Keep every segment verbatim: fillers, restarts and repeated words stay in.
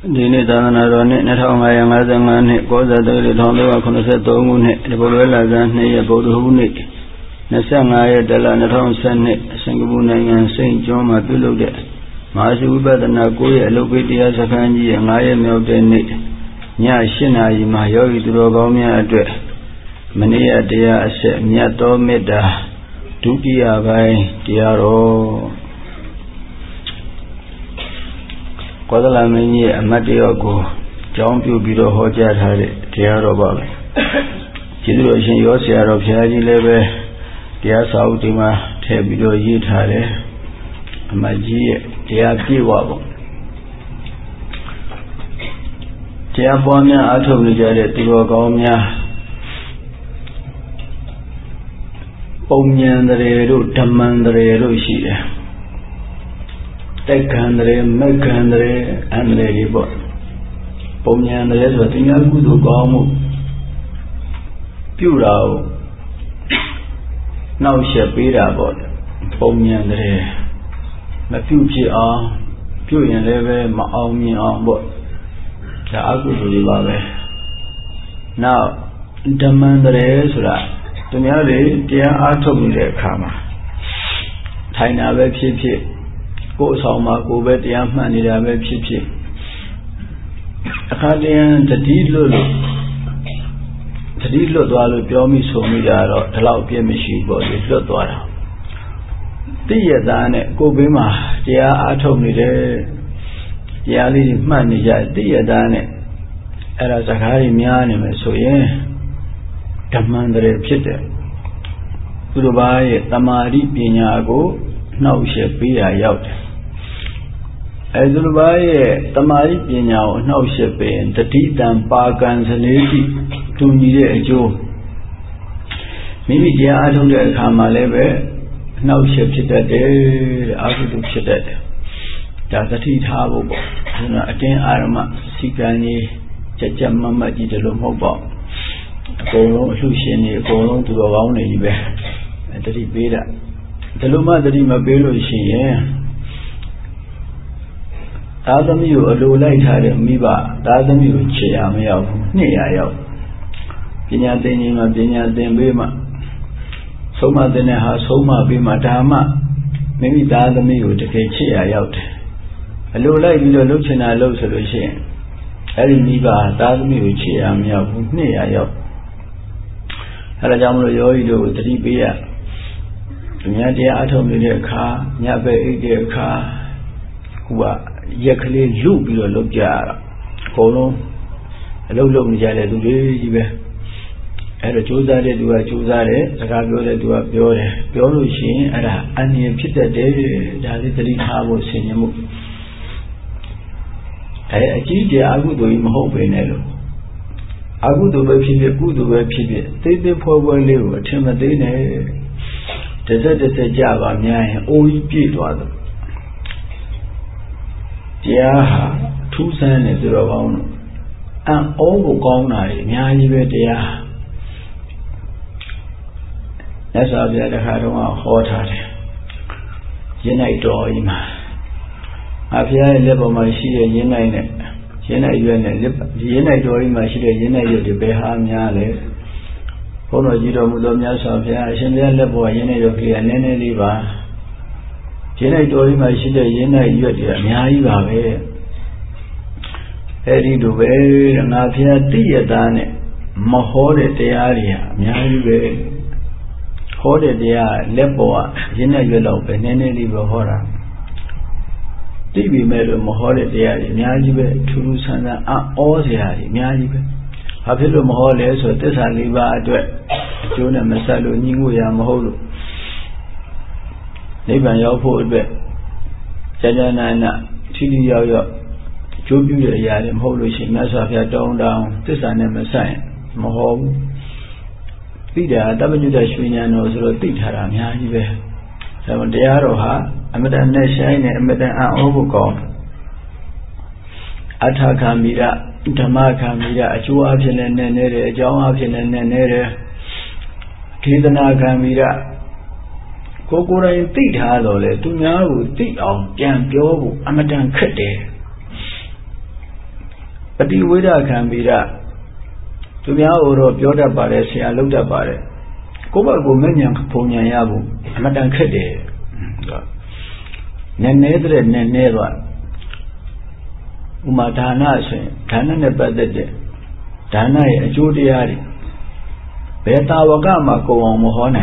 ဒီနေ့သာသနာတော်နှစ်နှစ်nghìn၅trăm၅mươi၅နှစ်ကောဇာတက္ကရာတစ်၁၃၇၃ခုနှစ်ဒီပုဂ္ဂိုလ်လဇန်နှစ်ရက်ဗုဒ္ဓဟူးနေ့၂၅ရက်တလ၂၀၁၂စင်ကာပူနိုင်ငံစိန့်ကျွန်းမှာပြုလုပ်တဲ့မဟာရှိဝိပဿနာကိုရဲ့အလုပ်ပေးတရားစခန်းကြီးရဲ့၅ရက်မြောက်တဲ့နေ့ည၈နာရီမှာယောဂီသူတော်ကောင်းများအတွက်မနေ့ကတရားအဆက်မြတ်သောမေတ္တာဒုတိယပိုင်းတရားတော်ကောသလမင်းကြီးအမတ်တယောက်ကိုကြောင်းပြုပြီးတော့ဟောကြားထားတဲ့တရားတော်ပါပဲကျေးဇူးတော်ရှင်ရောဆရာတော်ဘုရားကြီးလည်းပဲတရားစာအုပ်ဒီမှာထည့်ပြီးတော့ရေးထားတယ်အမတ်ကြီးရဲ့တရားပြည့်ဝပုံတရားပွားများအားထုတ်နေကြတဲ့သူတော်ကောင်းများပုံဉ္ဇရေတို့ဓမ္မန္တရေတို့ရှိတယ်တက်ခံတယ်မက်ခံတယ်အန္တရာယ်ကြီးပေါ့ပုံဉ္ဇရေဆိုတရားကုသိုလ်ကောင်းမှုပြုတာကိုနောက်ဆက်ပေးတာပေါ့ပုံဉ္ဇရေမပြုဖြစ်အောင်ပြုရင်လည်းပဲမအောင်မြင်အောင်ပေါ့ဒါအကုသိုလ်တွေပါပဲနောက်ဓမ္မန္တရေဆိုတာသူများတွေတရားအားထုတ်နေတဲ့အခါမှာထိုင်တာပဲဖြစ်ဖြစ်ကိုယ်အဆောင်မှာကိုယ်ပဲတရားမှတ်နေတာပဲဖြစ်ဖြစ်အခါတည်းတတိလွတ်လို့တတိလွတ်သွားလို့ပြောမိဆိုမိတာတော့ဒီလောက်ပြည့်မရှိဘူးပေါ့လေလွတ်သွားတာတိရသားနဲ့ကိုယ်ဘေးမှာတရားအားထုတ်နေတဲ့တရားလေးမှတ်နေကြတိရသားနဲ့အဲ့ဒါစကားကြီးများနေမယ်ဆိုရင်ဓမ္မန္တရေဖြစ်တယ်သူတို့ဘာရဲ့တမာတိပညာကိုနှောက်ယှက်ပေးတာရောက်တယ်အဲသူတို့ဘာရဲ့တမာတိပညာကိုနှောက်ယှက်ပေးရင်တတိတံပါကံစနေတိတူညီတဲ့အကျိုးမိမိတရားအားထုတ်တဲ့အခါမှာလည်းပဲနှောက်ယှက်ဖြစ်တတ်တယ်အာဟုတုဖြစ်တတ်တယ်ဒါသတိထားဖို့ပေါ့ဒီမှာအတင်းအာရမစိကံကြီးကြက်ကြက်မတ်မတ်ကြီးတယ်လို့မဟုတ်ပါဘူးအကုန်လုံးအလှရှင်တွေအကုန်လုံးသူတော်ကောင်းတွေကြီးပဲတတိပေးတာဒီလိုမှတတိမပေးလို့ရှိရင်သာသမီကိုအလိုလိုက်ထားတဲ့မိဘသာသမီကိုခြေရမရောက်ဘူးနှစ်ရရောက်ပညာသင်ခြင်းမှာပညာသင်ပေးမှဆုံးမတဲ့ဟာဆုံးမပေးမှဒါမှမိမိသာသမီကိုတကယ်ခြေရရောက်တယ်အလိုလိုက်ပြီးတော့လှုပ်ချင်တာလှုပ်ဆိုလို့ရှိရင်အဲ့ဒီမိဘသာသမီကိုခြေရမရောက်ဘူးနှစ်ရရောက်အဲဒါကြောင့်မလို့ယောဂီတို့တတိပေးရသူများတရားအထုတ်နေတဲ့အခါညဘက်အိတ်တဲ့အခါဟိုကရက်ကလေးလူပြီးတော့လုပ်ကြရတာအကုန်လုံးအလုပ်လုပ်နေကြတဲ့သူတွေကြီးပဲအဲဒါကြိုးစားတဲ့သူကကြိုးစားတယ်စကားပြောတဲ့သူကပြောတယ်ပြောလို့ရှိရင်အဲ့ဒါအန္တရာယ်ဖြစ်တတ်တယ်ဒါလေးတတိထားဖို့ဆင်ញမှုအဲအကြီးကျယ်အကုသိုလ်ကြီးမဟုတ်ပေနဲ့လို့အကုသိုလ်ပဲဖြစ်ဖြစ်ကုသိုလ်ပဲဖြစ်ဖြစ်သိသိဖွဲဖွဲလေးကိုအထင်မသေးနဲ့တစ်စက်တစ်စက်ကြပါများရင်အိုးကြီးပြည့်သွားတယ်တရားဟာထူးဆန်းတယ်ဆိုတော့ကောင်းလို့အံ့ဩဖို့ကောင်းတာကြီးအများကြီးပဲတရားလက်စွာပြတဲ့ခါတော့ဟောထားတယ်ရင်းလိုက်တော်ကြီးမှာအဖေရဲ့လက်ပေါ်မှာရှိတဲ့ရင်းလိုက်နဲ့ရင်းလိုက်ရွက်နဲ့ရင်းလိုက်တော်ကြီးမှာရှိတဲ့ရင်းလိုက်ရွက်တွေဘယ်ဟာများလဲဘုန်းတော်ကြီးတော်မူသောမြတ်စွာဘုရားအရှင်ဘုရားလက်ပေါ်ရင်းလိုက်ရွက်ကလေးနည်းနည်းလေးပါရင်းလိုက်တော်ကြီးမှာရှိတဲ့ရင်းလိုက်ရွက်တွေအများကြီးပါပဲအဲဒီလိုပဲငါဘုရားတိရသားနဲ့မဟောတဲ့တရားတွေဟာအများကြီးပဲဟောတဲ့တရားလက်ပေါ်ကရင်းလိုက်ရွက်တော့ပဲနည်းနည်းလေးပဲဟောတာသိပြီမဲ့လို့မဟောတဲ့တရားတွေအများကြီးပဲထူးထူးဆန်းဆန်းအံ့ဩစရာတွေအများကြီးပဲဘာဖြစ်လို့မဟောလဲဆိုသစ္စာလေးပါးအတွက်အကျိုးနဲ့မဆက်လို့ညီငွေရမဟုတ်လို့နိဗ္ဗာန်ရောက်ဖို့အတွက်ကြာကြာနာနာထိထိရောက်ရောက်အကျိုးပြုတဲ့အရာတွေမဟုတ်လို့ရှိရင်မြတ်စွာဘုရားတောင်းတောင်းသစ္စာနဲ့မဆက်ရင်မဟောဘူးသိတာတပ္ပညုတရွှေဉာဏ်တော်ဆိုတော့သိထားတာအများကြီးပဲဒါမှတရားတော်ဟာအမတန်နဲ့ဆိုင်နဲ့အမတန်အံ့ဩဖို့ကောင်းအထာခံမိရဓမ္မခံမိရအကျိုးအဖြစ်နဲ့နည်းနည်းတယ်အကြောင်းအဖြစ်နဲ့နည်းနည်းတယ်ဒေသနာခံမိရကိုကိုယ်တိုင်သိထားတော့လေသူများကိုသိအောင်ပြန်ပြောဖို့အမတန်ခက်တယ် Pati Veda Kambira Tumia Oro Pioda Pare, Sia Luda Pare. Koba go Menyan Punya Yabu, Madan Kede. Nenedre Neneva Umatana, Tana Nebadede, Tana Judiari. Beta Wagama go on Mohona.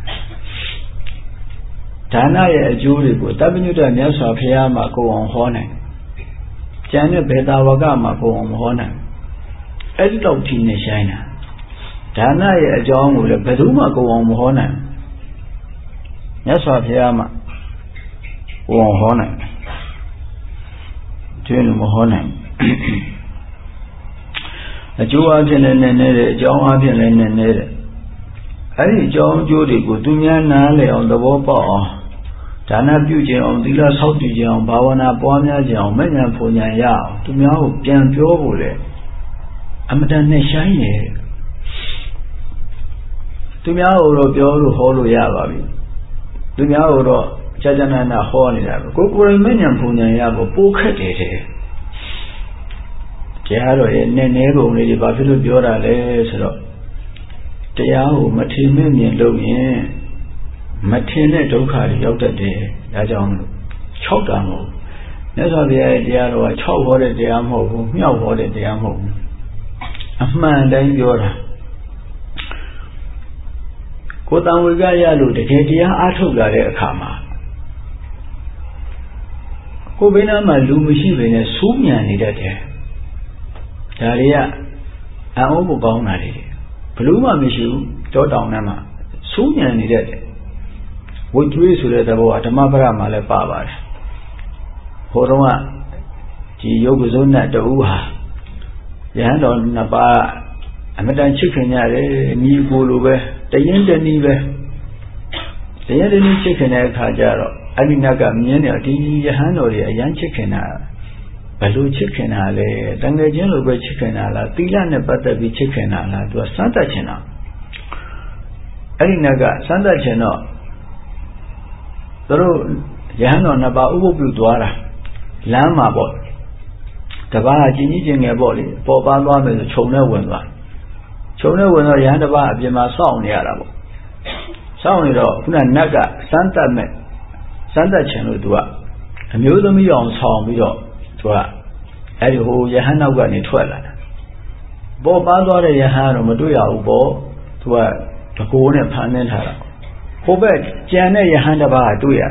Tana Juri, W Daniels of Yama go on Hone. Janet Beta Wagama go on Hone. Edit Tina China. Tana John with a Beduma go on Hone. Yes of Yama go on Hone. Tune Mohone. A Jew Argent and Nere, John Argent and Nere. Any John Judy go to Nale on the Wapa. Tana Buji on the last South John, Bawana, Bonia, John, Menyan Punya Yao, to Miao, Jan Piovole. Amadan Neshine. To Miao, Bioro, Holo Yavi. To Miao, Jajana, Horny, go for a Menyan Punya Yabo, Bukate. Jaro, Nero, Lady Buffalo Biora, Lesro. Tayao, Matiminian Logan, Matine Dokari, Yota de Ajam, Chokamo. Never the idea of a chop water de amo, meow water de amo. A man then Yora. Go down with Gayalu, the Katia Atogare Kama. Go Bena Malumishi in a Sumia needed there. Daria, I overbound at it. Pluma Mishu, Jordan Nama, Sumia needed it. Which we should have about Mabra Malepava. Horoma, Yogozona, the Uha. Yan on Naba, Amadan chicken yare, Ni Gulube, the Yenda Nive. The Yenda chicken egg Hajaro, Adinaga Miena, the Yahanori, a young chicken. Balu chicken ale, Dangajan over chicken ala, Tilan butter be chicken ala, to a Santa Chena. Arinaga, Santa Chena. Through Yano Naba Ubu Dwara, Lama bot. Tabara Jinijing a body, Boba Lama the Chona Wenda. Chona Wenda Yandaba, Yama Sound Yarabo. Sound it all, Naga, Santa Me, Santa Chenu Dua. Amuse me on Sound Widow. Anyhow, Yahana got in twelve. Boba Yahano Maduya Ubo to a Tacone Panentara. Hobet, Jana Yahandaba Duya.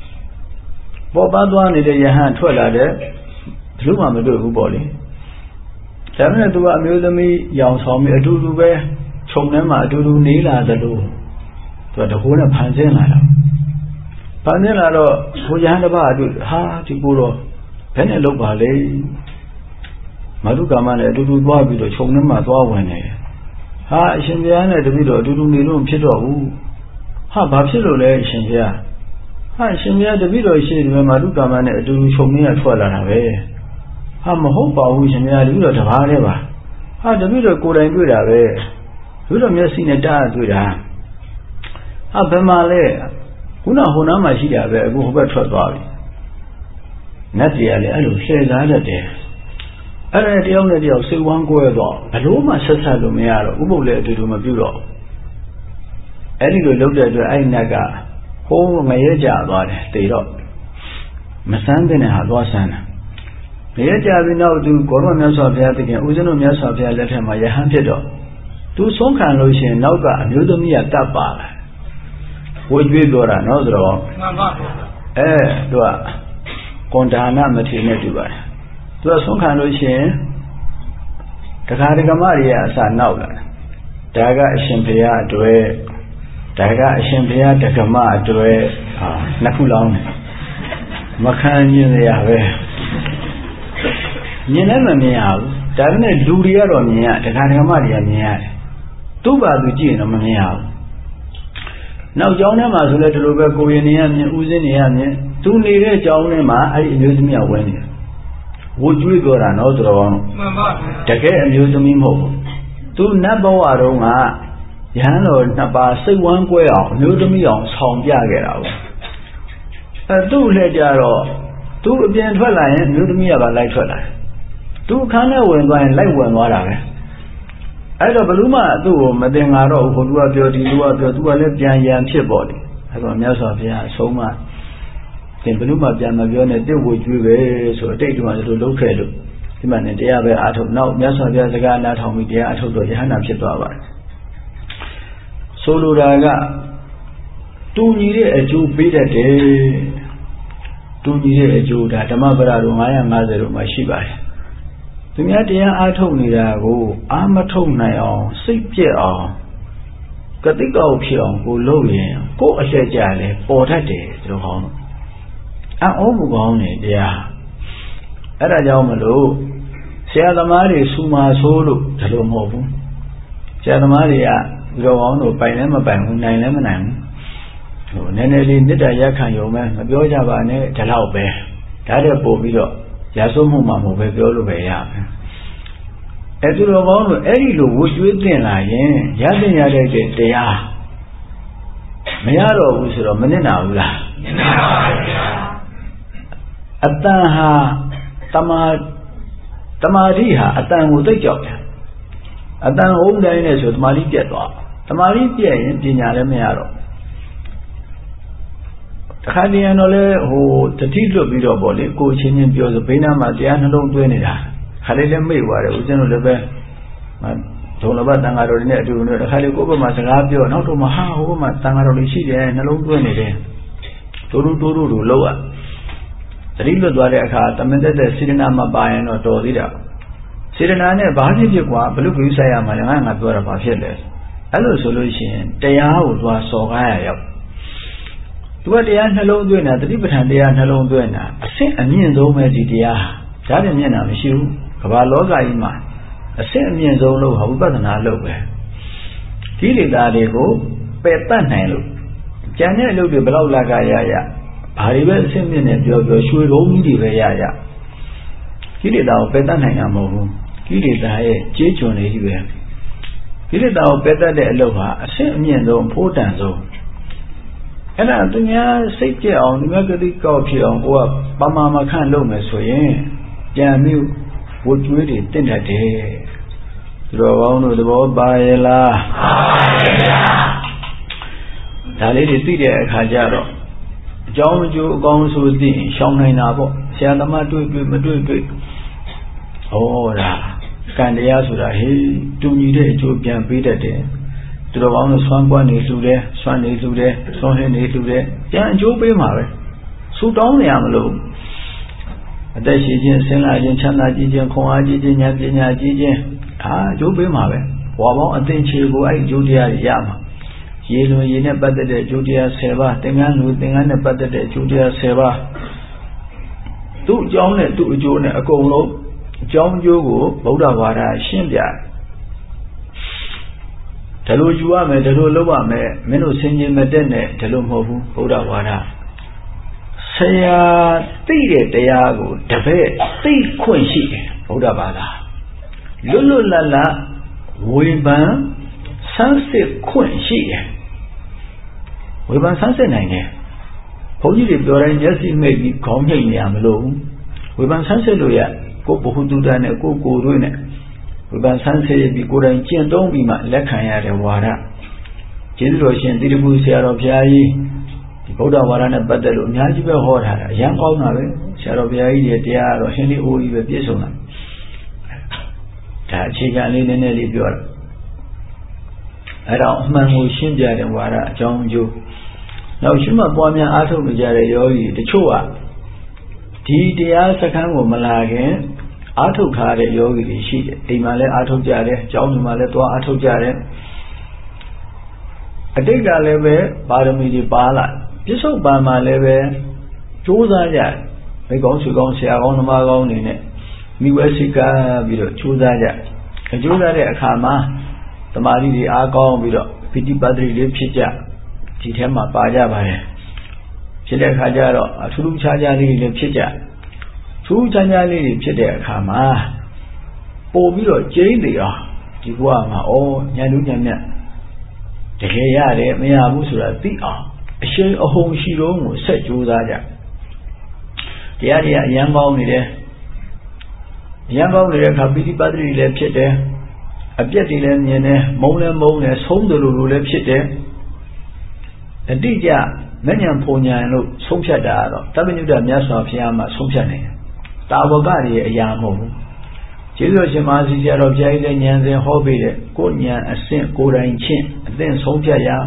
Boba is a Yahan twelve, Pluma Madu Uboli. Seven to amuse me, young saw me a doodoo bear, Chonema doodoo Nila the Lu. To the Huna Panzena. Panzena, who Yahandaba do, ha, Tiburo. Penelope Valley Madukaman, a doodoo bobby to Chonema Dwawene. Ha, Shindiana, the widow, doodoo Nilum Chito. Ha, Babsilo, Shindia. Ha, Shindia, the widow, she, Madukaman, a doodoo Chomia Twala away. Ha, Mahopa, who is in the widow of Hareva. Ha, the widow could I do that way. You don't just see a dance with her. Ha, Bemale, Huna Hunama Shia, who over Trotwari. Natiali, I will say that day. I read the only day of say one go about. I know my sister Lumiaro, who will let to do my bureau. Anyway, looked at the Ainaga, who may a about stayed up. Masandina had was an. The Yaja we now do governments of the Attic, Uzuno Mias of the letter my hunted up. Do some kind of Lucian Nauga, Udomia Tapa. Would we go another? Eh, do I? Contana material to buy. To a song kind of shame. The Caricamaria San Nauga. Daga Shimpia Due. Daga Shimpia Takama Due. Nakulong. Macan in the Ave. You never meow. Doesn't it do the other mea, the Caricamaria mea? Two bad with Gino meow. Now, John Emma let the Ruba go in the end, Uzinian. Two near Jaunema, I amuse me away. Would you go another one? Take it amuse me more. Two Nabo Aroma, Yano Naba, say one way out, new to me on Song Jagger. Two let Jaro, two being twilight, new to me about like twilight. သူခန်းထဲဝင်သွားရင်လိုက်ဝင်သွားတာပဲအဲ့တော့ဘလူးမသူ့ကိုမတင်ငါတော့ဘူးဟိုလူကပြောဒီလူကပြောသူကလည်းပြန်ရန်ဖြစ်ပေါ်တယ်အဲ့တော့မြတ်စွာဘုရားအဆုံးမသင်ဘလူးမပြန်မပြောနဲ့တစ်ဝကျွေးပဲဆိုအတိတ်ကမှတို့လုံးခဲ့လို့ဒီမှာနဲ့တရားပဲအားထုတ်နောက်မြတ်စွာဘုရားစကားနားထောင်ပြီးတရားအားထုတ်တော့ယဟန္တာဖြစ်သွားပါတယ်ဆိုလိုတာကတူညီတဲ့အကျိုးပေးတတ်တယ်တူညီတဲ့အကျိုးဒါဓမ္မပဒတို့၅၅၀တို့မှာရှိပါတယ်သူများတရားအားထုတ်နေတာကိုအာမထုတ်နိုင်အောင်စိတ်ပြည့်အောင်ကတိကောက်ဖြစ်အောင်ကိုလုပ်ရင်ကိုယ်အဆက်ကြလဲပေါ်တတ်တယ်သူတို့ဟောင်းအံ့ဩမှုကောင်းနေတရားအဲ့ဒါကြောင့်မလို့ဆရာသမားတွေစူမာဆိုးလို့ဒါလိုမဟုတ်ဘူးဆရာသမားတွေကသူတော်ကောင်းတို့ပိုင်လည်းမပိုင်ဘူးနိုင်လည်းမနိုင်ဘူးဟိုနည်းနည်းလေးမေတ္တာရက်ခံရုံပဲမပြောကြပါနဲ့ဒီလောက်ပဲဒါတည်းပို့ပြီးတော့ရာဇဝမှုမှမဟုတ်ပဲပြောလို့ပဲရမယ်အဲ့သူတော်ကောင်းတို့အဲ့ဒီလိုဝှကျွေးတင်လာရင်ရတဲ့ရတဲ့တရားမရတော့ဘူးဆိုတော့မနစ်နာဘူးလားမနစ်နာပါဘူးဗျာအတန်ဟာတမာတမာတိဟာအတန်ကိုသိကြောက်တယ်အတန်အုံးတိုင်းနဲ့ဆိုတမာတိပြတ်သွားတမာတိပြတ်ရင်ပညာလည်းမရတော့တခါတည်းရတော့လေဟိုတတိလွတ်ပြီးတော့ပေါ့လေကိုချင်းချင်းပြောဆိုဘိန်းနာမှာတရားနှလုံးသွင်းနေတာခါလေးလည်းမေ့သွားတယ်ဦးဇင်းတို့လည်းပဲဒုံလဘတန်ဃာတော်တွေနဲ့အတူတူတခါလေးကိုယ့်ဘက်မှာစကားပြောနောက်တော့မှဟာဟိုဘက်မှာတန်ဃာတော်တွေရှိတယ်နှလုံးသွင်းနေတယ်တို့တို့တို့တို့လို့อ่ะတတိလွတ်သွားတဲ့အခါတမန်တက်တဲ့စေတနာမပါရင်တော့တော်သေးတာစေတနာနဲ့ဘာဖြစ်ဖြစ်กว่าဘလို့ကိစ္စရမှာလဲငါငါပြောတာဘာဖြစ်လဲအဲ့လိုဆိုလို့ရှိရင်တရားကိုသွားစော်ကားရရောက်သူကတရားနှလုံးသွင်းတာတတိပဋ္ဌာန်တရားနှလုံးသွင်းတာအဆင့်အမြင့်ဆုံးပဲဒီတရားဒါပြင်မျက်နှာမရှိဘူးကမ္ဘာလောကကြီးမှာအဆင့်အမြင့်ဆုံးလို့ဟာဝိပဿနာလို့ပဲကိလေသာတွေကိုပယ်တတ်နိုင်လို့ကျန်တဲ့အလုပ်တွေဘယ်လောက်လာကရရဘာတွေပဲအဆင့်မြင့်နေပြောပြောရွှေတုံးကြီးတွေပဲရရကိလေသာကိုပယ်တတ်နိုင်တာမဟုတ်ဘူးကိလေသာရဲ့ကြေးကျွန်တွေကြီးပဲကိလေသာကိုပယ်တတ်တဲ့အလုပ်ဟာအဆင့်အမြင့်ဆုံးဖိုးတန်ဆုံးအဲ့ဒါသူများစိတ်ကြက်အောင်သူများကတိကောက်ဖြစ်အောင်ကိုကပမာမခန့်လုပ်မယ်ဆိုရင်ပြန်ပြီးဝှကျွေးတွေတင့်တတ်တယ်သူတော်ကောင်းတို့သဘောပါရဲ့လားပါပါရဲ့ဗျာဒါလေးတွေသိတဲ့အခါကျတော့အကြောင်းအကျိုးအကောင်းဆိုသိရင်ရှောင်နိုင်တာပေါ့ဆရာသမားတွေ့တွေ့မတွေ့တွေ့ဩဒါကံတရားဆိုတာဟေးတူညီတဲ့အကျိုးပြန်ပေးတတ်တယ်သူတော်ကောင်းတို့ဆွမ်းကွက်နေလှူတယ်ဆွမ်းနေလှူတယ်ဆွမ်းဟင်းနေလှူတယ်ပြန်အကျိုးပေးမှာပဲဆူတောင်းနေရမလို့အသက်ရှိခြင်းဆင်းလာခြင်းချမ်းသာကြည်ခြင်းခွန်အားကြည်ခြင်းဉာဏ်ပညာကြည်ခြင်းအာအကျိုးပေးမှာပဲဘဝပေါင်းအသင်ချေကိုအဲ့ဒီအကျိုးတရားတွေရမှာရေလွန်ရေနဲ့ပတ်သက်တဲ့အကျိုးတရား၁၀ပါးသင်္ကန်းလူသင်္ကန်းနဲ့ပတ်သက်တဲ့အကျိုးတရား၁၀ပါးသူ့အကြောင်းနဲ့သူ့အကျိုးနဲ့အကုန်လုံးအကြောင်းအကျိုးကိုဗုဒ္ဓဘာသာရှင်းပြတယ်ဒါလိုယူရမယ်ဒါလိုလုပ်ရမယ်မင်းတို့ဆင်ခြင်မတက်နဲ့ဒါလိုမဟုတ်ဘူးဗုဒ္ဓဘာသာဆရာသိတဲ့တရားကိုတပည့်သိခွင့်ရှိတယ်ဗုဒ္ဓဘာသာလွတ်လွတ်လပ်လပ်ဝေဖန်ဆန်းစစ်ခွင့်ရှိတယ်ဝေဖန်ဆန်းစစ်နိုင်တယ်ဘုန်းကြီးတွေပြောတိုင်းမျက်စိမှိတ်ပြီးခေါင်းညှိနေရမလို့ဝေဖန်ဆန်းစစ်လို့ရကိုယ်ဘ ഹു တုဒ္ဒနဲ့ကိုယ်ကိုယ်တို့နဲ့ဝိပဿနာဆန်းစစ်ပြီးကိုယ်တိုင်ကျင့်သုံးပြီးမှလက်ခံရတဲ့ဝါဒကျေးဇူးတော်ရှင်သီလကုဆရာတော်ဘုရားကြီးဒီဗုဒ္ဓဝါဒနဲ့ပတ်သက်လို့အများကြီးပဲဟောထားတာအရန်ကောင်းတာပဲဆရာတော်ဘုရားကြီးရဲ့တရားတော်ဟင်းလေးအိုးကြီးပဲပြည့်စုံတာဒါအခြေခံလေးနည်းနည်းလေးပြောတာအဲ့တော့အမှန်ကိုရှင်းပြတဲ့ဝါဒအကြောင်းအကျိုးနောက်ရှိမှပွားများအားထုတ်နေကြတဲ့ယောဂီတချို့ကဒီတရားစခန်းကိုမလာခင်အားထုတ်ထားတဲ့ယောဂီတွေရှိတယ်အိမ်မှာလည်းအားထုတ်ကြတယ်ကျောင်းမှာလည်းသွားအားထုတ်ကြတယ်အတိတ်ကလည်းပဲပါရမီတွေပါလာပြစ္ဆုတ်ပံမှာလည်းပဲကြိုးစားကြတယ်မိကောင်းဆွေကောင်းဆရာကောင်းသမားကောင်းနေနဲ့မိဝဲစိကပြီးတော့ကြိုးစားကြအကျိုးစားတဲ့အခါမှာတမာတိတွေအားကောင်းပြီးတော့ပိဋိပတ်တိလေးဖြစ်ကြဒီထဲမှာပါကြပါတယ်ဖြစ်တဲ့အခါကျတော့အထူးထူးခြားခြားလေးတွေဖြစ်ကြထူးခြားခြားလေးတွေဖြစ်တဲ့အခါမှာပို့ပြီးတော့ကျိန်းနေအောင်ဒီဘဝမှာဩညံ့လူညံ့မြတ်တကယ်ရတယ်မရဘူးဆိုတာသိအောင်အရှိန်အဟုန်ရှိတော့ကိုဆက်ကြိုးစားကြတရားတွေအရန်ကောင်းနေတယ်အရန်ကောင်းနေတဲ့အခါပိဋိပတ်တိလည်းဖြစ်တယ်အပြက်တွေလည်းမြင်တယ်မုံလည်းမုံတယ်ဆုံးတယ်လို့လည်းဖြစ်တယ်အတိအကျမဉ္ဇဉ်ပုံညာလို့ဆုံးဖြတ်တာတော့တပ္ပညုတမြတ်စွာဘုရားမှာဆုံးဖြတ်နေတယ်တာဝကတွေအရာမဟုတ်ဘူးကျေးဇူးရှင်မဆီဆရာတော်ဘုရားကြီးလည်းဉာဏ်စဉ်ဟောပေးတယ်ကိုဉာဏ်အဆင့်ကိုယ်တိုင်ချင်းအသင့်ဆုံးဖြတ်ရ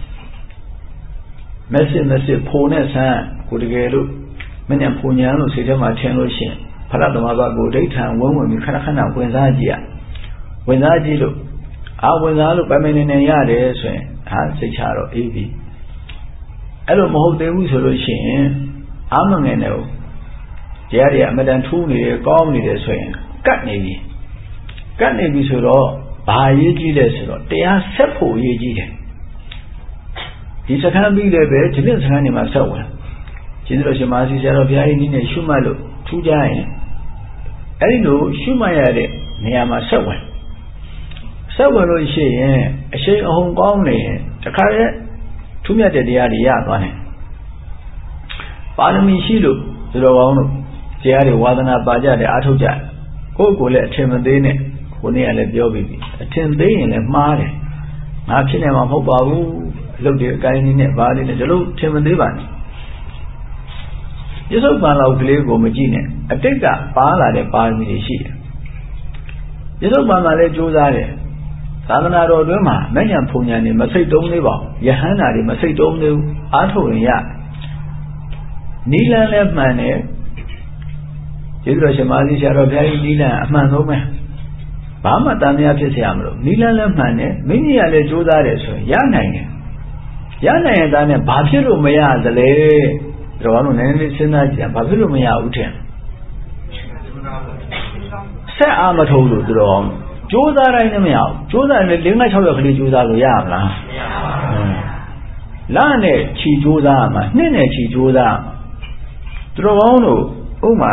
မက်စစ်မက်စစ်ဖုံနဲ့ဆန်းကိုတကယ်လို့မဉ္ဇဉ်ပုံညာလို့စိတ်ထဲမှာထင်လို့ရှင်ဖရသမဘကိုဒိဋ္ဌံဝုံဝင်ပြီးခဏခဏဝင်စားကြည့်ရဝင်စားကြည့်လို့အာဝင်စားလို့ပိုင်ပိုင်နေနေရတယ်ဆိုရင်ဟာစိတ်ချတော့အေးပြီအဲ့လိုမဟုတ်သေးဘူးဆိုလို့ရှိရင်အာမငယ်နဲ့တရားတွေအမတန်ထူးနေတယ်ကောင်းနေတယ်ဆိုရင်ကတ်နေပြီကတ်နေပြီဆိုတော့ဘာရေးကြည့်လဲဆိုတော့တရားဆက်ဖို့ရေးကြည့်တယ်ဒီစခန်းပြီးလည်းပဲဒီနေ့စခန်းနေမှာဆက်ဝင်ကျေးဇူးတော်ရှင်မဆီဆရာတော်ဘုရားကြီးနည်းနဲ့ရှုမှတ်လို့ထူးကြရင်အဲ့ဒီလိုရှုမှတ်ရတဲ့နေရာမှာဆက်ဝင်ဆက်ဝင်လို့ရှိရင်အရှိန်အဟုန်ကောင်းနေရင်တခါရဲ့ထူးမြတ်တဲ့တရားတွေရသွားတယ်ပါရမီရှိလို့သူတော်ကောင်းတို့တရားတွေဝါသနာပါကြတယ်အားထုတ်ကြကိုယ့်ကိုယ်လည်းအထင်မသေးနဲ့ကိုယ်နဲ့လည်းပြောပြီးပြီအထင်သေးရင်လည်းမှားတယ်ငါဖြစ်နေမှာမဟုတ်ပါဘူးအလုပ်တွေအကိုင်းနည်းနဲ့ဘာလေးနဲ့ဒီလိုထင်မသေးပါနဲ့ပြစ္ဆုတ်ပံလောက်ကလေးကိုမကြည့်နဲ့အတိတ်ကပါလာတဲ့ပါရမီတွေရှိတယ်ပြစ္ဆုတ်ပံမှာလည်းကြိုးစားတယ်သာသနာတော်အတွင်းမှာမဉ္ဇဉ်ဖုန်ညာနေမစိတ်တုံးသေးပါဘူးယဟန္တာတွေမစိတ်တုံးသေးဘူးအားထုတ်ရင်ရနီလန်းလည်းမှန်တယ်ကျေးဇူးတော်ရှင်မကြီးဆရာတော်ဘုရားကြီးနီလန်းအမှန်ဆုံးပဲဘာမှတန်မြတ်ဖြစ်เสียမလို့နီလန်းလည်းမှန်တယ်မိမိကလည်းကြိုးစားတယ်ဆိုရင်ရနိုင်တယ်ရနိုင်ရင်သားနဲ့ဘာဖြစ်လို့မရသလဲတော်တော်နည်းနည်းစဉ်းစားကြည့်ဘာဖြစ်လို့မရဘူးထင်ဆက်အားမထုတ်လို့တော်ကြိုးစားတိုင်းနဲ့မရဘူးကြိုးစားရင်၄-၅-၆ရက်ကလေးကြိုးစားလို့ရမလားမရပါဘူးလနဲ့ချီကြိုးစားရမှာနှစ်နဲ့ချီကြိုးစားတော်ကောင်းတို့ဥမာ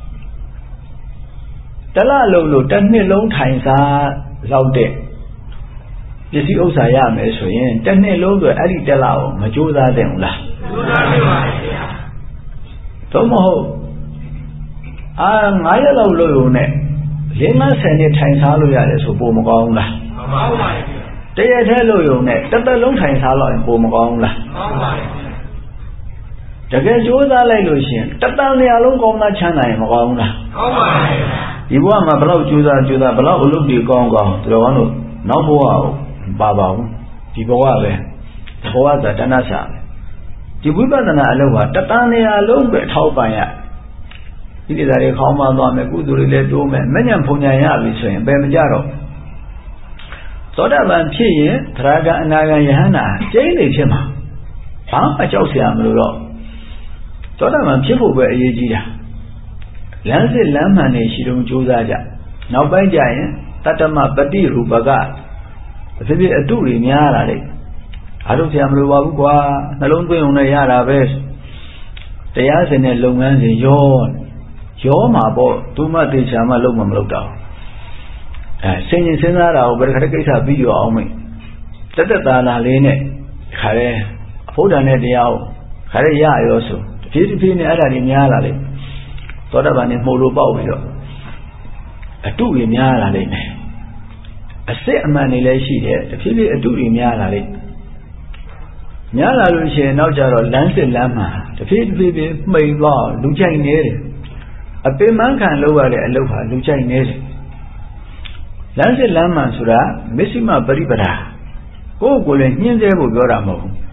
တလလုံးလို့တစ်နှစ်လုံးထိုင်စားလောက်တဲ့ပစ္စည်းဥစ္စာရမယ်ဆိုရင်တစ်နှစ်လုံးဆိုအဲ့ဒီတလကိုမကြိုးစားသင့်ဘူးလားကြိုးစားသင့်ပါဗျာတော့မဟုတ်အာငါးရက်လောက်လို့ရုံနဲ့လေးငါးဆယ်နှစ်ထိုင်စားလို့ရတယ်ဆိုပိုမကောင်းဘူးလားမှန်ပါပါတရက်ထဲလို့ရုံနဲ့တစ်သက်လုံးထိုင်စားလို့ရင်ပိုမကောင်းဘူးလားမှန်ပါပါတကယ်ကြိုးစားလိုက်လို့ရှင်တတန်နေရာလုံးကောင်းသားချမ်းသာရင်မကောင်းဘူးလားကောင်းပါပါဒီဘဝမှာဘလောက်ကြိုးစားကြိုးစားဘလောက်အလုပ်တွေကောင်းကောင်းသူတော်ကောင်းတို့နောက်ဘဝကိုပါပါဘူးဒီဘဝပဲဘဝသာတဏှာစာပဲဒီဝိပဿနာအလုပ်ကတတန်နေရာလုံးပဲထောက်ပံ့ရဒီကိစ္စတွေခေါင်းမသွားမယ်ကုသိုလ်တွေလည်းတိုးမယ်မဉ္ဇဉ်ဖုန်ညာရပြီဆိုရင်ဘယ်မကြတော့သောတာပန်ဖြစ်ရင်သရဂံအနာဂံယဟန္တာကျိန်းနေဖြစ်မှာဘာမှကြောက်เสียမလို့တော့သောတာပန်ဖြစ်ဖို့ပဲအရေးကြီးတာလမ်းစစ်လမ်းမှန်နေရှိတုံးကြိုးစားကြနောက်ပိုင်းကျရင်တတ္တမပฏิရူပကအဖြစ်ဖြစ်အတုတွေများလာတယ်အားထုတ်เสียမလို့ပါဘူးကွာနှလုံးသွင်းုံနဲ့ရတာပဲတရားစင်တဲ့လုပ်ငန်းစဉ်ရောရောမှာပေါ့သူမှတေချာမှလုံးမမလုပ်တော့အဲစင်ရင်စဉ်းစားတာကိုဘယ်ခါတကိစ္စပြီးရအောင်မိတ်တက်တက်သားသားလေးနဲ့ခါရဲအဖို့တန်တဲ့တရားကိုခါရဲရရောဆိုတဖြည်းဖြည်းနဲ့အဲ့ဒါတွေများလာလိမ့်သောတာပန်နဲ့မှုလို့ပေါက်ပြီးတော့အတုတွေများလာလိမ့်မယ်အစစ်အမှန်တွေလည်းရှိတယ်တဖြည်းဖြည်းအတုတွေများလာလိမ့်များလာလို့ရှိရင်နောက်ကြတော့လမ်းစစ်လမ်းမှာတဖြည်းဖြည်းဖြည်းမှိန်သွားလူကြိုက်နေတယ်အပင်မခံလောက်ရတဲ့အလုပ်ဟာလူကြိုက်နေတယ်လမ်းစစ်လမ်းမှန်ဆိုတာမစ္စည်းမပရိပဒါကိုယ့်ကိုယ်လည်းညှင်းဆဲဖို့ပြောတာမဟုတ်ဘူး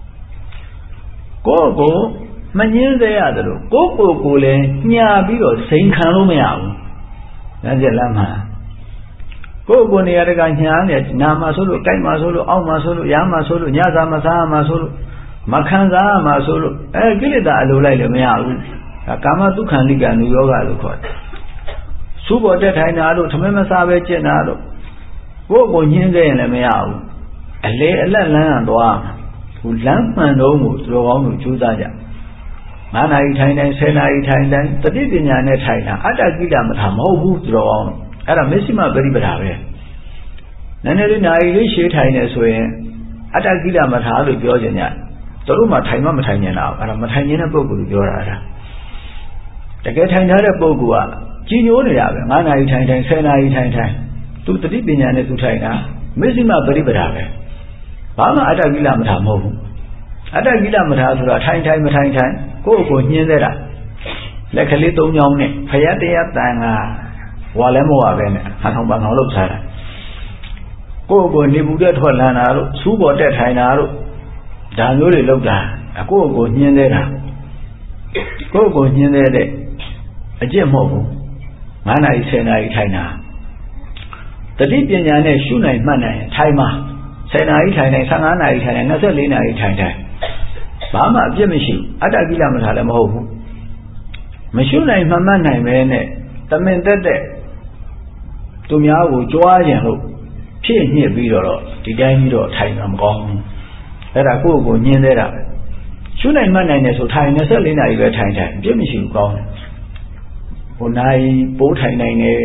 ကိုယ့်ကိုမညှင်းဆဲရတယ်လို့ကိုယ့်ကိုယ်ကိုလည်းညာပြီးတော့စိန်ခံလို့မရဘူးလမ်းစစ်လမ်းမှန်ကိုယ့်ကိုယ်နေရာတကညာနေနာမှာဆိုလို့ကြိုက်မှာဆိုလို့အောက်မှာဆိုလို့ရားမှာဆိုလို့ညစာမစားမှာဆိုလို့မခံစားမှာဆိုလို့အဲကိလေသာအလိုလိုက်လည်းမရဘူးကာမတုခံလိကနုယောဂလို့ခေါ်တယ်စူးပေါ်တက်ထိုင်တာလို့ထမင်းမစားပဲကျင့်တာလို့ကိုယ့်ကိုညှင်းခဲ့ရင်လည်းမရဘူးအလေအလတ်လန်းရသွားဟိုလမ်းမှန်တော့ကိုသူတော်ကောင်းတို့ကြိုးစားကြငါးနာရီထိုင်တိုင်းဆယ်နာရီထိုင်တိုင်းတတိပညာနဲ့ထိုင်တာအတ္တကိလမထာမဟုတ်ဘူးသူတော်ကောင်းတို့အဲ့ဒါမစ္စည်းမပရိပဒါပဲနည်းနည်းလေးနာရီလေးရှည်ထိုင်နေဆိုရင်အတ္တကိလမထာလို့ပြောကြညတို့တို့မှထိုင်မှမထိုင်နေတာအဲ့ဒါမထိုင်နေတဲ့ပုဂ္ဂိုလ်ကိုပြောတာအဲ့ဒါတကယ်ထိုင်ထားတဲ့ပုဂ္ဂိုလ်ကကြီးညိုနေတာပဲငါးနာရီထိုင်ထိုင်ဆယ်နာရီထိုင်ထိုင်သူတတိပညာနဲ့သူထိုင်တာမစ္စည်းမပရိပဒါပဲဘာမှအတ္တကိလမထာမဟုတ်ဘူးအတ္တကိလမထာဆိုတာထိုင်ထိုင်မထိုင်ထိုင်ကိုယ့်ကိုညှင်းသေးတာလက်ကလေးသုံးချောင်းနဲ့ဖယက်တရားတန်ကဝါလဲမဝပဲနဲ့ဟာထောင်ပန်အောင်လုပ်စားတာကိုယ့်ကိုနေဘူးတဲ့ထွက်လန်းတာလို့စူးပေါ်တက်ထိုင်တာလို့ဒါမျိုးတွေလုပ်တာကိုယ့်ကိုညှင်းသေးတာကိုယ့်ကိုညှင်းသေးတဲ့အကျင့်မဟုတ်ဘူးငါးနာရီဆယ်နာရီထိုင်တာတတိပညာနဲ့ရှုနိုင်မှတ်နိုင်ထိုင်မှာဆယ်နာရီထိုင်နိုင်ဆယ်ငါးနာရီထိုင်နိုင်နှစ်ဆယ့်လေးနာရီထိုင်ထိုင်ဘာမှအပြစ်မရှိဘူးအတ္တကိလမထာလည်းမဟုတ်ဘူးမရှုနိုင်မှတ်မှတ်နိုင်ပဲနဲ့တမင်တက်တဲ့သူများကိုကြွားကြံလို့ဖြည့်ညှစ်ပြီးတော့ဒီတိုင်းပြီးတော့ထိုင်တာမကောင်းဘူးအဲ့ဒါကိုယ့်ကိုညှင်းသေးတာပဲရှုနိုင်မှတ်နိုင်တယ်ဆိုထိုင်နှစ်ဆယ့်လေးနာရီပဲထိုင်ထိုင်အပြစ်မရှိဘူးကောင်းတယ်ဟိုနိုင်ပိုးထိုင်နိုင်တယ်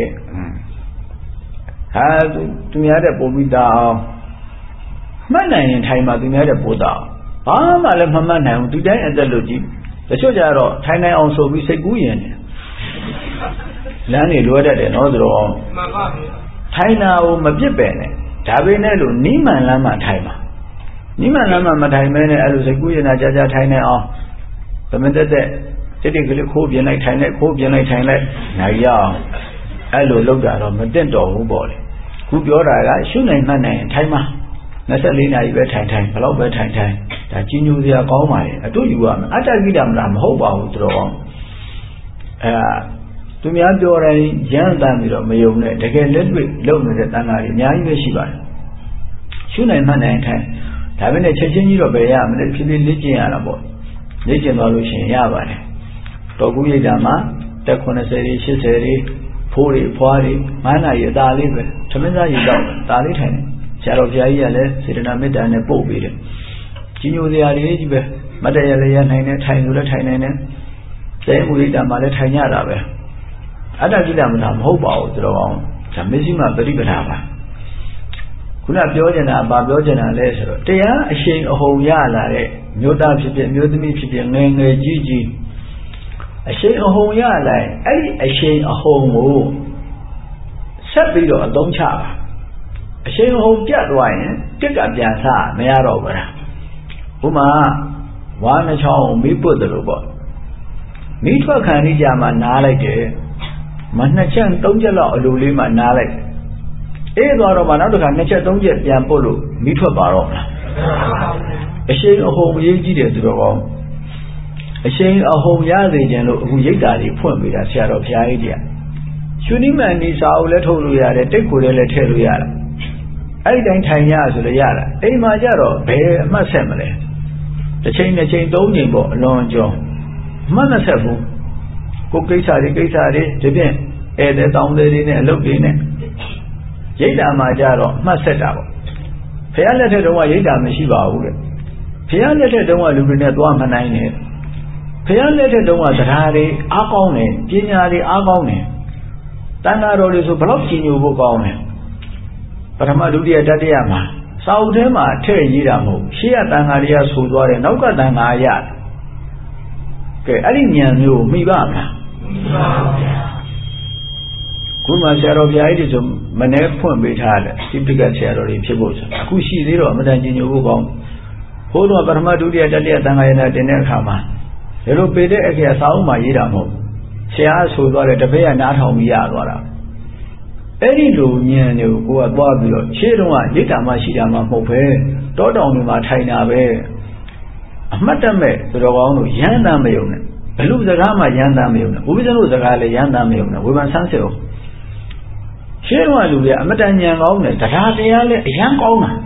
ဟာသူများတဲ့ပိုးပြီးသားအောင်မှတ်နိုင်ရင်ထိုင်မှသူများတဲ့ပိုးသားဘာမှလည်းမမှတ်နိုင်ဘူးဒီတိုင်းအသက်လို့ကြည့်တချို့ကြတော့ထိုင်နိုင်အောင်ဆိုပြီးစိတ်ကူးရင်လမ်းနေလွဲတတ်တယ်နော်သူတော်မှန်ပါဗျာထိုင်တာကိုမပြစ်ပယ်နဲ့ဒါပေမဲ့လို့နိမန်လမ်းမှာထိုင်ပါနိမန်လမ်းမှာမထိုင်မဲနဲ့အဲ့လိုစိတ်ကူးရင်ကြာကြာထိုင်နေအောင်သမင်တက်တဲ့တိတိကလေးခိုးပြင်းလိုက်ထိုင်လိုက်ခိုးပြင်းလိုက်ထိုင်လိုက်နိုင်ရအောင်အဲ့လိုလုပ်တာတော့မတက်တော်ဘူးပေါ့လေခုပြောတာကရှုနိုင်မှတ်နိုင်ထိုင်မှာနှစ်ဆယ့်လေးနာရီပဲထိုင်ထိုင်ဘယ်တော့ပဲထိုင်ထိုင်ဒါကြီးညိုစရာကောင်းပါလေအတူယူရမယ်အတ္တကိလမလားမဟုတ်ပါဘူးတော်ကောင်းအဲသူများပြောတိုင်းရမ်းတမ်းပြီးတော့မယုံနဲ့တကယ်လက်တွေ့လုပ်နေတဲ့တန်ခါးတွေအများကြီးပဲရှိပါတယ်ရှုနိုင်မှတ်နိုင်ထိုင်ဒါပေမဲ့ချက်ချင်းကြီးတော့ပဲရမလဲဖြည်းဖြည်းလေ့ကျင့်ရတာပေါ့လေ့ကျင့်သွားလို့ရှိရင်ရပါတယ်တော်ကူရိတ်တာမှာတက်ခုနှစ်ဆယ်တွေရှစ်ဆယ်တွေဖိုးတွေဖွားတွေငါးနာရီအသာလေးပဲသမင်းသားရေတော့ဒါလေးထိုင်တယ်ဆရာတော်ဘုရားကြီးကလည်းစေတနာမေတ္တာနဲ့ပို့ပေးတယ်ကြီးညိုစရာတွေကြီးပဲမတရလည်းရနိုင်တယ်ထိုင်လို့လည်းထိုင်နိုင်တယ်သဲမူရိတ်တာမှာလည်းထိုင်ရတာပဲအတ္တကိလမထာမဟုတ်ပါဘူးတော်အောင်ဒါမစ္စည်းမပရိပဒါပါခုနပြောချင်တာဘာပြောချင်တာလဲဆိုတော့တရားအရှိန်အဟုန်ရလာတဲ့မြို့သားဖြစ်ဖြစ်မြို့သမီးဖြစ်ဖြစ်ငယ်ငယ်ကြီးကြီးအရှိန်အဟုန်ရလာအဲ့ဒီအရှိန်အဟုန်ကိုဆက်ပြီးတော့အသုံးချပါအရှိန်အဟုန်ပြတ်သွားရင်တစ်ကပြန်စားမရတော့ဘူးလားဥမာဝါးနှချောင်းမီးပွတ်တယ်လို့ပေါ့မီးထွက်ခံနေကြမှာနားလိုက်တယ်မနှစ်ချက်သုံးချက်လောက်အလိုလေးမှနားလိုက်အေးသွားတော့မှနောက်တစ်ခါနှစ်ချက်သုံးချက်ပြန်ပုတ်လို့မီးထွက်ပါတော့မလားအရှိန်အဟုန်ရေးကြည့်တယ်သူတော်ကောင်းအရှိန်အဟုန်ရစေခြင်းလို့အခုရိတ်တာတွေဖွင့်ပေးတာဆရာတော်ဘုရားကြီးကြီးရှုနိမန်ဒီစာအုပ်လည်းထုတ်လို့ရတယ်တိတ်ကိုလည်းထည့်လို့ရတယ်အဲ့ဒီတိုင်းထိုင်ရဆိုလည်းရတာအိမ်မှာကြတော့ဘယ်အမှတ်ဆက်မလဲတစ်ချိန်တစ်ချိန်သုံးချိန်ပေါ့အလွန်ကျော်အမှတ်မဆက်ဘူးကိုကိစ္စတွေကိစ္စတွေဒီဖြင့်ဧည့်သည်တောင်းသည်တွေနဲ့အလုပ်တွေနဲ့ရိတ်တာမှာကြတော့အမှတ်ဆက်တာပေါ့ဘုရားလက်ထက်တုန်းကရိတ်တာမရှိပါဘူးတဲ့ဘုရားလက်ထက်တုန်းကလူတွေနဲ့သွားမနိုင်နဲ့ဘုရားလက်ထက်တုန်းကတရားတွေအားကောင်းတယ်ပညာတွေအားကောင်းတယ်တဏှာတော်တွေဆိုဘလောက်ကြီးညိုဖို့ကောင်းတယ်ပထမဒုတိယတတိယမှာစာအုပ်ထဲမှာထည့်ရေးတာမဟုတ်ရှေ့ကတန်ခါတွေကဆိုသွားတယ်နောက်ကတန်ခါရကဲအဲ့ဒီဉာဏ်မျိုးမိပါမလားမိပါပါဗျာခုမှဆရာတော်ဘုရားကြီးဆိုမနေ့ဖွင့်ပေးထားတယ်တိပိကဆရာတော်တွေဖြစ်ဖို့ဆိုအခုရှိသေးတော့အမတန်ကြီးညိုဖို့ကောင်းဘိုးတော်ပထမဒုတိယတတိယတန်ခါရဏတင်တဲ့အခါမှာဒါလိုပေတဲ့အခါစာအုပ်မှာရေးတာမဟုတ်ဆရာဆိုသွားတယ်တပည့်ကနားထောင်ပြီးရသွားတာအဲ့ဒီလိုဉာဏ်တွေကိုကိုကသွားပြီးတော့ရှေ့တုန်းကရိတ်တာမှရှိတာမှမဟုတ်ပဲတောတောင်တွေမှာထိုင်တာပဲအမှတ်တမဲ့သူတော်ကောင်းတို့ရမ်းတမ်းမယုံနဲ့ဘလူစကားမှရမ်းတမ်းမယုံနဲ့ဥပ္ပဇ္ဇနုစကားလည်းရမ်းတမ်းမယုံနဲ့ဝေဖန်ဆန်းစစ်အောင်ရှေ့တုန်းကလူတွေအမတန်ဉာဏ်ကောင်းတယ်တရားတရားလည်းအရန်ကောင်းတာ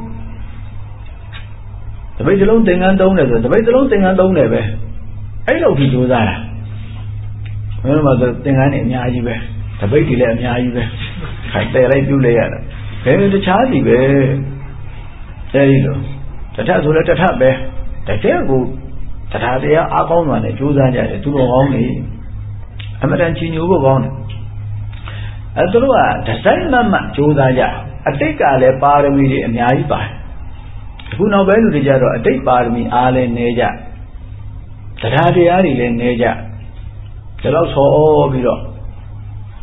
တပိတ်စလုံးသင်္ကန်းသုံးတယ်ဆိုတပိတ်စလုံးသင်္ကန်းသုံးတယ်ပဲအဲ့လိုဖြစ်ကြိုးစားတာဘယ်လိုမှဆိုသင်္ကန်းတွေအများကြီးပဲတပိတ်တွေလည်းအများကြီးပဲခိုင်တယ်လိုက်ပြုလိုက်ရတာဘယ်တခြားစီပဲအဲဒီလိုတထဆိုလည်းတထပဲတကယ်ကိုတရားတရားအားကောင်းစွာနဲ့ကြိုးစားကြတယ်သူတော်ကောင်းနေအမှန်တန်ချီညိုဖို့ကောင်းတယ်အဲသူတို့ကဒီဇိုင်းမမကြိုးစားကြအတိတ်ကလည်းပါရမီတွေအများကြီးပါတယ်အခုနောက်ပိုင်းလူတွေကြတော့အတိတ်ပါရမီအားလည်းနေကြတရားတရားတွေလည်းနေကြဒါတော့ဆောပြီးတော့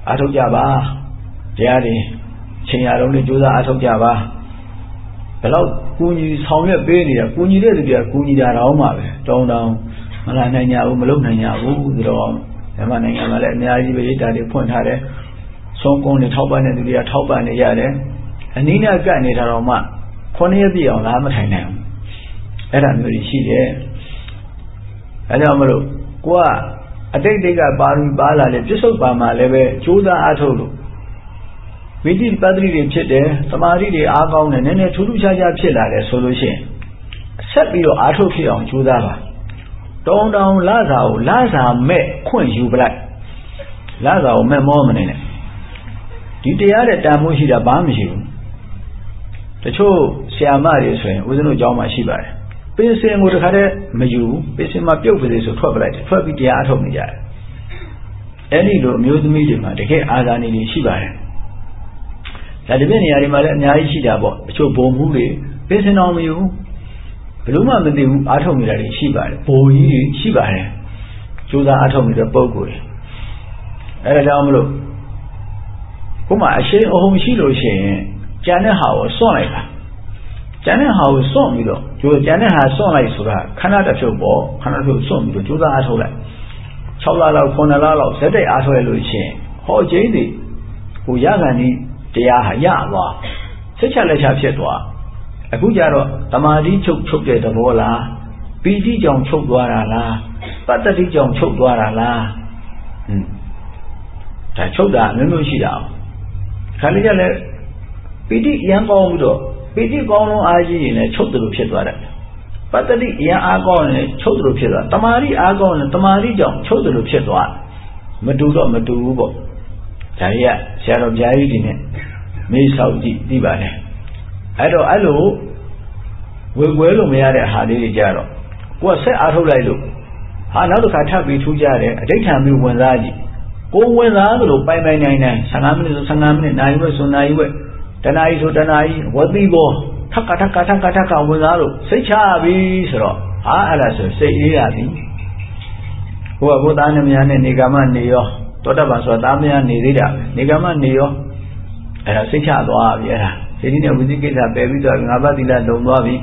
အားထုတ်ကြပါတရားတွေချိန်ရလုံးနဲ့ကြိုးစားအားထုတ်ကြပါဘယ်တော့ကူညီဆောင်ရွက်ပေးနေတာကူညီတဲ့သူတွေကကူညီတာတော့မှာပဲတောင်းတောင်းမလာနိုင်ကြဘူးမလုပ်နိုင်ကြဘူးဆိုတော့မြန်မာနိုင်ငံမှာလည်းအများကြီးပဲရေးတာတွေဖွင့်ထားတယ်ဆုံးကုန်းတွေထောက်ပံ့တဲ့သူတွေကထောက်ပံ့နေရတယ်အနည်းနဲ့ကတ်နေတာတော့မှခုနှစ်ရက်ပြည့်အောင်လားမထိုင်နိုင်ဘူးအဲ့ဒါမျိုးရှိတယ်အဲကြောင့်မလို့ကိုကအတိတ်တိတ်ကပါရမီပါလာလေပြစ္ဆုတ်ပါမှာလည်းပဲကြိုးစားအားထုတ်လို့ဝိจิตပတ္တိတွေဖြစ်တယ်သမာဓိတွေအားကောင်းတယ်နည်းနည်းထူးထူးခြားခြားဖြစ်လာတယ်ဆိုလို့ရှိရင်ဆက်ပြီးတော့အားထုတ်ဖြစ်အောင်ကြိုးစားပါတောင်းတောင်းလစာကိုလစာမဲ့ခွင့်ယူပလိုက်လစာကိုမဲ့မောမနေနဲ့ဒီတရားတဲ့တန်ဖိုးရှိတာဘာမှမရှိဘူးတချို့ဆရာမတွေဆိုရင်ဦးဇင်းတို့ကျောင်းမှာရှိပါတယ်ပင်စင်ကိုတခါတည်းမယူပင်စင်မှာပြုတ်ပါလေဆိုထွက်ပလိုက်တယ်ထွက်ပြီးတရားအထုတ်နေကြတယ်အဲ့ဒီလိုအမျိုးသမီးတွေမှာတကယ်အာဇာနည်တွေရှိပါတယ်ဒါတပြည့်နေရာတွေမှာလည်းအများကြီးရှိတာပေါ့တချို့ဘုံမှုတွေပင်စင်တော်မယူဘယ်လို့မှမသိဘူးအာထုတ်နေတာတွေရှိပါတယ်ဘိုးကြီးတွေရှိပါတယ်ကြိုးစားအာထုတ်နေတဲ့ပုံကိုယ်တွေအဲ့ဒါကြောင့်မလို့ခုမှအရှိန်အဟုန်ရှိလို့ရှိရင်ကြံတဲ့ဟာကိုစွန့်လိုက်တာကျန်တဲ့ဟာကိုစွန့်ပြီးတော့ကျိုးကျန်တဲ့ဟာစွန့်လိုက်ဆိုတာခဏတစ်ဖြုတ်ပေါ့ခဏတစ်ဖြုတ်စွန့်ပြီးတော့ကြိုးစားအားထုတ်လိုက်၆လလောက်ခုနှစ်လလောက်ဇက်တိုက်အားထုတ်ရလို့ရှိရင်ဟောကျင်းတွေဟိုရခံဒီတရားဟာရသွားစိတ်ချလက်ချဖြစ်သွားအခုကျတော့တမာတိချုပ်ချုပ်တဲ့သဘောလားပီတိကြောင့်ချုပ်သွားတာလားပတ္တတိကြောင့်ချုပ်သွားတာလားဟွန်းဒါချုပ်တာမျိုးမျိုးရှိတာခါလေးကလည်းပီတိအရင်ကောင်းပြီးတော့ပီတိကောင်းလုံးအားကြီးရင်လည်းချုပ်တယ်လို့ဖြစ်သွားတယ်ပတ္တတိအရင်အားကောင်းရင်ချုပ်တယ်လို့ဖြစ်သွားတမာတိအားကောင်းရင်တမာတိကြောင့်ချုပ်တယ်လို့ဖြစ်သွားမတူတော့မတူဘူးပေါ့ဒါကြီးကဆရာတော်ဘုရားကြီးဒီနဲ့မေးဆောက်ကြည့်ပြီးပါတယ်အဲ့တော့အဲ့လိုဝေကွဲလို့မရတဲ့ဟာလေးတွေကြတော့ကိုယ်ဆက်အားထုတ်လိုက်လို့ဟာနောက်တစ်ခါထပ်ပြီးထူးကြတယ်အဋိဌာန်ပြီးဝင်စားကြည့်ကိုဝင်စားသလိုပိုင်ပိုင်နိုင်နိုင်၁၅မိနစ်ဆို၁၅မိနစ်နိုင်ဝဲဆိုနိုင်ဝဲတနာရီဆိုတနာရီဝတိဘောထက်ကထက်ကထက်ကထက်ကဝင်စားလို့စိတ်ချပြီဆိုတော့ဟာအဲ့ဒါဆိုစိတ်အေးရပြီဟိုကဘုရားနမယနဲ့နေကမနေရောတောတပန်ဆိုတာသားမယနေသေးတာနေကမနေရောအဲ့ဒါစိတ်ချသွားပြီအဲ့ဒါဒီနည်းနဲ့ဝိသိကိစ္စပယ်ပြီးတော့ငါးပါးသီလလုံသွားပြီ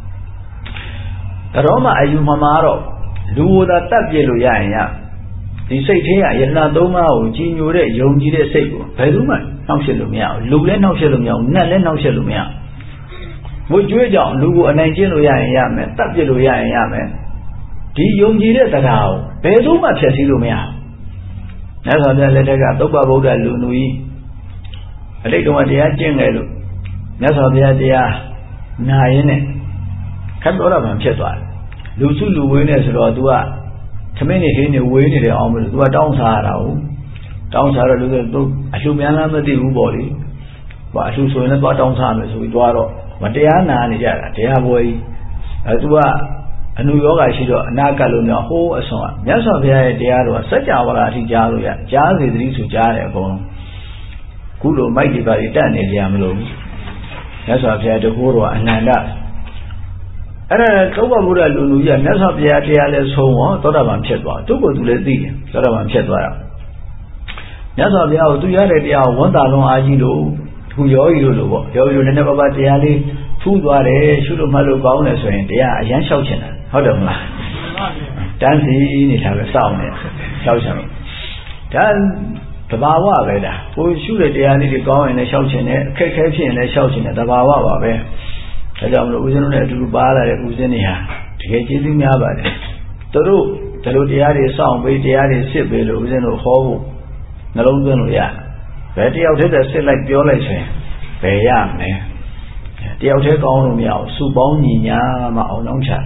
တော်မှအယူမှမှာတော့လူဝသာတတ်ပြလို့ရရင်ရဒီစိတ်ထဲကယနာသုံးပါးကိုကြီးညိုတဲ့ယုံကြည်တဲ့စိတ်ကိုဘယ်သူမှနှောက်ရှက်လို့မရဘူးလူလည်းနှောက်ရှက်လို့မရဘူးနတ်လည်းနှောက်ရှက်လို့မရဘူးဝိကျွေးကြောင့်လူကိုအနိုင်ကျင့်လို့ရရင်ရမယ်တတ်ပြလို့ရရင်ရမယ်ဒီယုံကြည်တဲ့တရားကိုဘယ်သူမှဖျက်ဆီးလို့မရဘူးမြတ်စွာဘုရားလက်ထက်ကသုဘဗုဒ္ဓလူလူကြီးအတိတ်တုန်းကတရားကျင့်ခဲ့လို့မြတ်စွာဘုရားတရားနာရင်းနဲ့ခတ်တော်ရမှဖြစ်သွားတယ်လူစုလူဝေးနေဆိုတော့ तू ကသမင်းနေဟင်းနေဝေးနေတယ်အောင်မလို့ तू ကတောင်းစားရတာဟုတ်တောင်းစားတော့လူတွေ तू အလှမြန်လားမသိဘူးပေါ့လေဘာအလှဆိုရင်လည်းသွားတောင်းစားမယ်ဆိုပြီးသွားတော့မတရားနာနေကြတာတရားပွဲကြီးအဲ तू ကအနုယောဂရှိတော့အနာကတ်လို့မျိုးဟိုးအစွန်ကမြတ်စွာဘုရားရဲ့တရားတော်စัจ java လာအထိကြားလို့ရကြားစေသတိဆိုကြားတယ်အကုန်လုံးခုလိုမိုက်ဒီပါတွေတက်နေကြရမလို့မြတ်စွာဘုရားတကူတော်အနန္တအဲ့ဒါသုဘဗုဒ္ဓလူလူကြီးကမြတ်စွာဘုရားတရားလဲဆုံးတော့သောတာပန်ဖြစ်သွားသူ့ကိုယ်သူလည်းသိတယ်သောတာပန်ဖြစ်သွားတာမြတ်စွာဘုရားကိုသူရတဲ့တရားကိုဝန်တာလုံးအားကြီးလို့သူယောဂီတို့လို့ပေါ့ယောဂီတို့နည်းနည်းပါးပါးတရားလေးထူးသွားတယ်ရှုလို့မှတ်လို့ကောင်းတယ်ဆိုရင်တရားအရန်လျှောက်ချင်တာဟုတ်တယ်မလားတန်းစီနေတာပဲစောင့်နေလျှောက်ချင်လို့ဒါသဘာဝပဲဒါကိုရှုတဲ့တရားလေးတွေကောင်းရင်လည်းလျှောက်ချင်တယ်အခက်ခဲဖြစ်ရင်လည်းလျှောက်ချင်တယ်သဘာဝပါပဲဒါကြောင့်မလို့ဦးဇင်းတို့နဲ့အတူတူပါလာတဲ့ဦးဇင်းတွေဟာတကယ်ကျေးဇူးများပါတယ်သူတို့ဒီလိုတရားတွေစောင့်ပေးတရားတွေစစ်ပေးလို့ဦးဇင်းတို့ဟောဖို့နှလုံးသွင်းလို့ရဘယ်တယောက်တည်းသက်စစ်လိုက်ပြောလိုက်ဆိုရင်ဘယ်ရမလဲတယောက်တည်းကောင်းလို့မရဘူးစုပေါင်းညီညာမှအောင်လုံးချ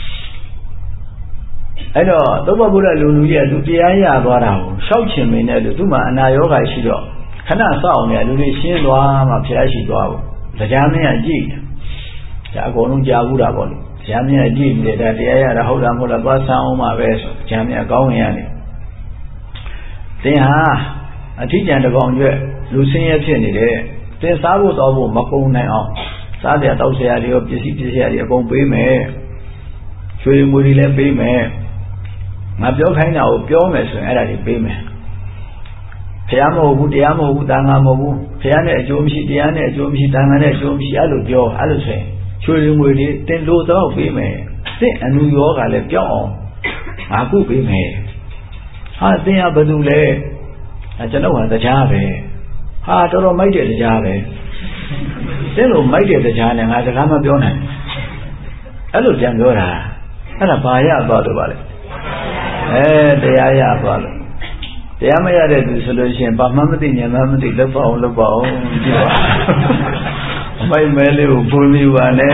အဲ့တော့သုဘဗုဒ္ဓလူလူကြီးကသူတရားရသွားတာကိုရှောက်ချင်မင်းနဲ့သူ့မှာအနာရောဂါရှိတော့ခဏစောင့်နေလူတွေရှင်းသွားမှဖျားရှိသွားဘူးတရားမင်းကကြည့်ဒါအကုန်လုံးကြားဘူးတာပေါ့လေတရားမင်းကကြည့်နေတယ်ဒါတရားရတာဟုတ်လားမဟုတ်လားသွားဆန်းအောင်ပါပဲဆိုတရားမင်းအကောင်းဝင်ရတယ်သင်ဟာအထီးကျန်တကောင်ရွက်လူဆင်းရဲဖြစ်နေတယ်သင်စားဖို့တော့ဖို့မကုန်နိုင်အောင်စားတဲ့တောက်ဆရာတွေရောပစ္စည်းပစ္စည်းတွေအကုန်ပေးမယ်ရွှေငွေတွေလည်းပေးမယ်ငါပြောခိုင်းတာကိုပြောမယ်ဆိုရင်အဲ့ဒါတွေပေးမယ်ဘုရားမဟုတ်ဘူးတရားမဟုတ်ဘူးတန်ခါမဟုတ်ဘူးဘုရားနဲ့အကျိုးမရှိတရားနဲ့အကျိုးမရှိတန်ခါနဲ့အကျိုးမရှိအဲ့လိုပြောအဲ့လိုဆိုရင်ချွေငွေလေးတင်လို့တော့ပေးမယ်သင်အနုရောဂါလည်းပြောင်းအောင်ငါကုပေးမယ်ဟာသင်ကဘာလို့လဲကျွန်တော်ကတရားပဲဟာတော်တော်မိုက်တဲ့တရားပဲသင်လိုမိုက်တဲ့တရားနဲ့ငါစကားမပြောနိုင်အဲ့လိုပြန်ပြောတာအဲ့ဒါဘာရသွားလို့ပါလဲအဲတရားရသွားလို့တရားမရတဲ့သူဆိုလို့ရှိရင်ဘာမှမသိဉာဏ်မှမသိလောက်ပါအောင်လောက်ပါအောင်ကြည့်ပါအမိုက်မဲလေးကိုပုံပြီးပါနဲ့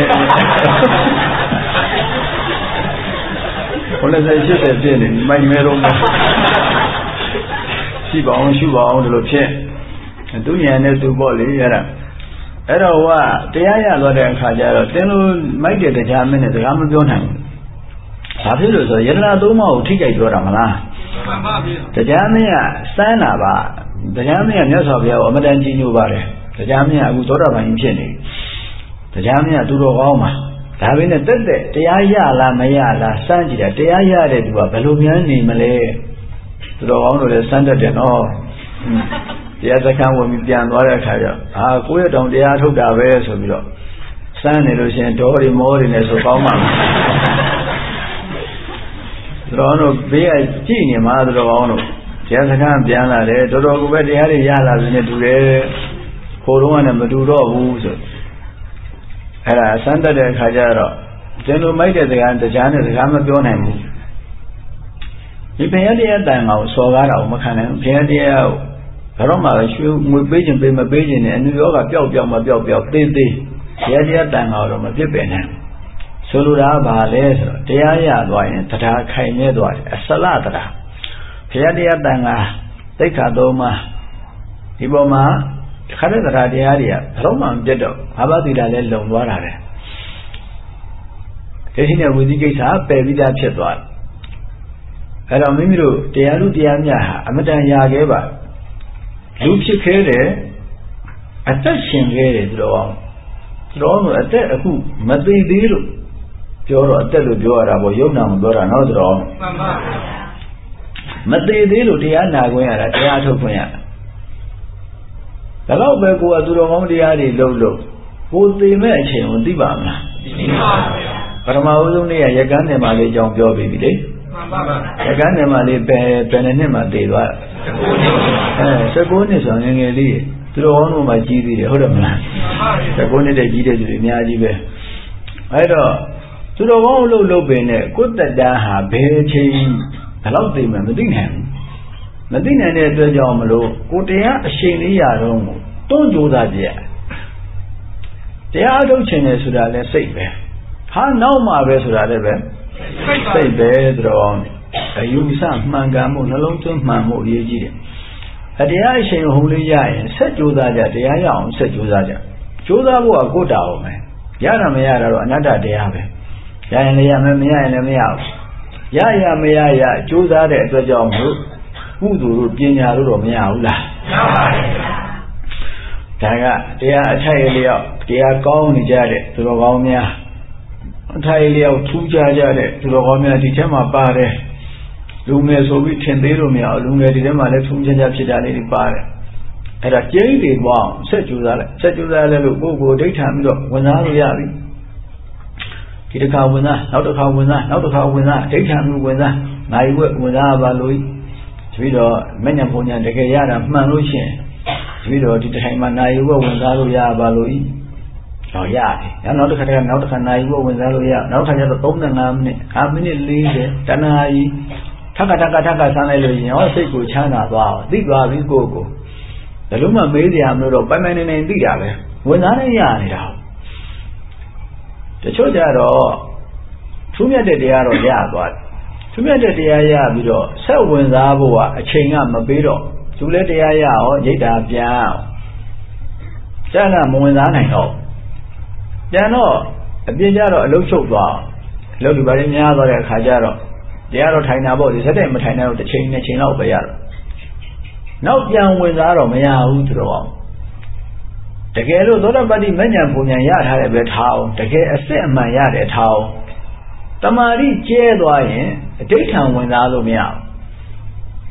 ဘုလည်းစိတ်ရှစ်တဲ့ပြည့်နေမိုက်မဲတော့ရှိပါအောင်ရှိပါအောင်ဒီလိုဖြစ်သူဉာဏ်နဲ့သူပေါ့လေရတာအဲ့တော့ဟိုကတရားရသွားတဲ့အခါကျတော့တင်းလို့မိုက်တဲ့တရားမင်းနဲ့စကားမပြောနိုင်ဘူးဘာဖြစ်လို့ဆိုယတနာသုံးပါးကိုထိကြိုက်ပြောတာမလားမှန်ပါဗျာတရားမင်းကစမ်းတာပါတရားမင်းကမြတ်စွာဘုရားကိုအမတန်ကြီးညိုပါတယ်တရားမင်းကအခုသောတာပန်ကြီးဖြစ်နေတရားမင်းကသူတော်ကောင်းပါဒါပေမဲ့တက်တက်တရားရလားမရလားစမ်းကြည့်တာတရားရတဲ့သူကဘယ်လိုများနေမလဲသူတော်ကောင်းတို့လည်းစမ်းတတ်တယ်နော်တရားစခန်းဝင်ပြီးပြန်သွားတဲ့အခါကျအာကိုယ့်ရဲ့တောင်တရားထုတ်တာပဲဆိုပြီးတော့စမ်းနေလို့ရှိရင်ဒေါ်တွေမောတွေနဲ့ဆိုကောင်းပါမယ်သူတော်တို့ဘေးကကြည့်နေမှာသူတော်ကောင်းတို့တရားစခန်းပြန်လာတယ်တော်တော်ကိုပဲတရားတွေရလာပြီနဲ့တူတယ်ခိုးတော့ကလည်းမတူတော့ဘူးဆိုအဲ့ဒါစမ်းတတ်တဲ့အခါကျတော့ကျန်လိုမိုက်တဲ့စကားတရားနဲ့စကားမပြောနိုင်ဘူးဒီဘုရားတရားတန်ကောင်စော်ကားတာကိုမခံနိုင်ဘူးဘုရားတရားကိုဘယ်တော့မှရွှေငွေပေးခြင်းပေးမပေးခြင်းနဲ့အနုရောဂါပျောက်ပျောက်မပျောက်ပျောက်သေးသေးဘုရားတရားတန်ကောင်တော့မဖြစ်ပင်နိုင်ဆိုလိုတာကဘာလဲဆိုတော့တရားရသွားရင်တရားခိုင်နေသွားတယ်အစလတရားဘုရားတရားတန်ကောင်သိက္ခာသုံးပါးဒီပေါ်မှာခရတရားတရားတွေကဘယ်တော့မှမပြတ်တော့ဘာဝတိတာလည်းလုံသွားတာပဲဒီရှိတဲ့ဝိသိကိစ္စပယ်ပြီးသားဖြစ်သွားတယ်အဲ့တော့မိမိတို့တရားလူတရားများဟာအမတန်ရာခဲ့ပါလူဖြစ်ခဲတယ်အသက်ရှင်ခဲတယ်သူတော်အောင်သူတော်တို့အသက်အခုမသိသေးလို့ပြောတော့အသက်လို့ပြောရတာပေါ့ယုံနာမပြောတာနော်သူတော်အောင်မှန်ပါဗျာမသိသေးလို့တရားနာခွင့်ရတာတရားထုတ်ခွင့်ရတာဒါတော့ပဲကိုယ်ကသူတော်ကောင်းတရားတွေလုပ်လို့ကိုယ်သိမဲ့အချိန်ကိုသိပါမလားသိပါဗျာပထမဦးဆုံးနေ့ကရကန်းတယ်မှာလေးအကြောင်းပြောပြီးပြီလေမှန်ပါဗျာရကန်းတယ်မှာလေးပဲဘယ်နှစ်မှသိသွားအဲ၁၉နှစ်ဆိုငယ်ငယ်လေးသူတော်ကောင်းတို့မှကြီးသေးတယ်ဟုတ်တယ်မလား၁၉နှစ်တည်းကြီးတဲ့သူတွေအများကြီးပဲအဲ့တော့သူတော်ကောင်းလို့လုပ်ပင်နဲ့ကိုယ်တက်တာဟာဘယ်ချိန်ဘယ်လောက်သိမှမသိနိုင်ဘူးမသိနိုင်တဲ့အတွက်ကြောင့်မလို့ကိုတရားအရှိန်လေးရတော့ကိုတွန်းကြိုးစားကြည့်တရားအထုတ်ခြင်းနဲ့ဆိုတာလည်းစိတ်ပဲဟာနောက်မှပဲဆိုတာလည်းပဲစိတ်ပဲသူတော်အယူဆမှန်ကန်မှုနှလုံးသွင်းမှန်မှုအရေးကြီးတယ်အတရားအရှိန်ဟုံးလေးရရင်ဆက်ကြိုးစားကြတရားရအောင်ဆက်ကြိုးစားကြကြိုးစားဖို့ကကိုယ်တာအောင်ပဲရတာမရတာတော့အနတ္တတရားပဲရရင်လည်းရမယ်မရရင်လည်းမရဘူးရရမရရကြိုးစားတဲ့အတွက်ကြောင့်မို့ကုသိုလ်တို့ပညာတို့တော့မရဘူးလားမရပါဘူးဒါကတရားအထိုက်လျောက်တရားကောင်းနေကြတဲ့သူတော်ကောင်းများအထိုက်လျောက်ထူးခြားကြတဲ့သူတော်ကောင်းများဒီထဲမှာပါတယ်လူငယ်ဆိုပြီးထင်သေးလို့မရဘူးလူငယ်ဒီထဲမှာလည်းထူးခြားခြားဖြစ်တာလေးတွေပါတယ်အဲ့ဒါကျင်းတွေပေါ့ဆက်ကြိုးစားလိုက်ဆက်ကြိုးစားလဲလို့ကိုယ်ကိုဒိဋ္ဌာပြီးတော့ဝင်စားလို့ရပြီဒီတစ်ခါဝင်စားနောက်တစ်ခါဝင်စားနောက်တစ်ခါဝင်စားဒိဋ္ဌာမှုဝင်စားနိုင်ဝက်ဝင်စားပါလို့ပြီးတော့မညံပုံညာတကယ်ရတာမှန်လို့ရှိရင်ပြီးတော့ဒီတိုင်းမှာနိုင်ဝက်ဝင်စားလို့ရပါလို့ဤတော့ရတယ်နောက်တစ်ခါတည်းနောက်တစ်ခါနိုင်ဝက်ဝင်စားလို့ရနောက်တစ်ခါကျတော့သုံး၅မိနစ်၅မိနစ်၄၀တနာကြီးထက်ကထက်ကထက်ကဆန်းလိုက်လို့ရင်ဟောစိတ်ကိုချမ်းသာသွားအောင်သိသွားပြီကိုယ်ကိုဘယ်လို့မှမေးစရာမလိုတော့ပိုင်ပိုင်နေနေသိတာပဲဝင်စားနေရနေတာတချို့ကြတော့ထူးမြတ်တဲ့တရားတော့ရသွားတယ်ထူးမြတ်တဲ့တရားရပြီးတော့ဆက်ဝင်စားဖို့ကအချိန်ကမပေးတော့သူလည်းတရားရအောင်ရိတ်တာပြန်အောင်ကျန်တာမဝင်စားနိုင်တော့ပြန်တော့အပြင်းကြတော့အလုံးချုပ်သွားအလုံးလူပါးများသွားတဲ့အခါကျတော့တရားတော့ထိုင်တာပေါ့ဒီစက်တဲ့မထိုင်နိုင်တော့တစ်ချိန်နှစ်ချိန်လောက်ပဲရတော့နောက်ပြန်ဝင်စားတော့မရဘူးသူတော့တကယ်လို့သောတာပတ္တိမဉ္ဇဉ်ပုံဉ္ဇဉ်ရထားတဲ့ပဲထားအောင်တကယ်အစစ်အမှန်ရတဲ့ထားအောင်တမာတိကျဲသွားရင်အဋိဋ္ဌံဝင်စားလို့မရဘူး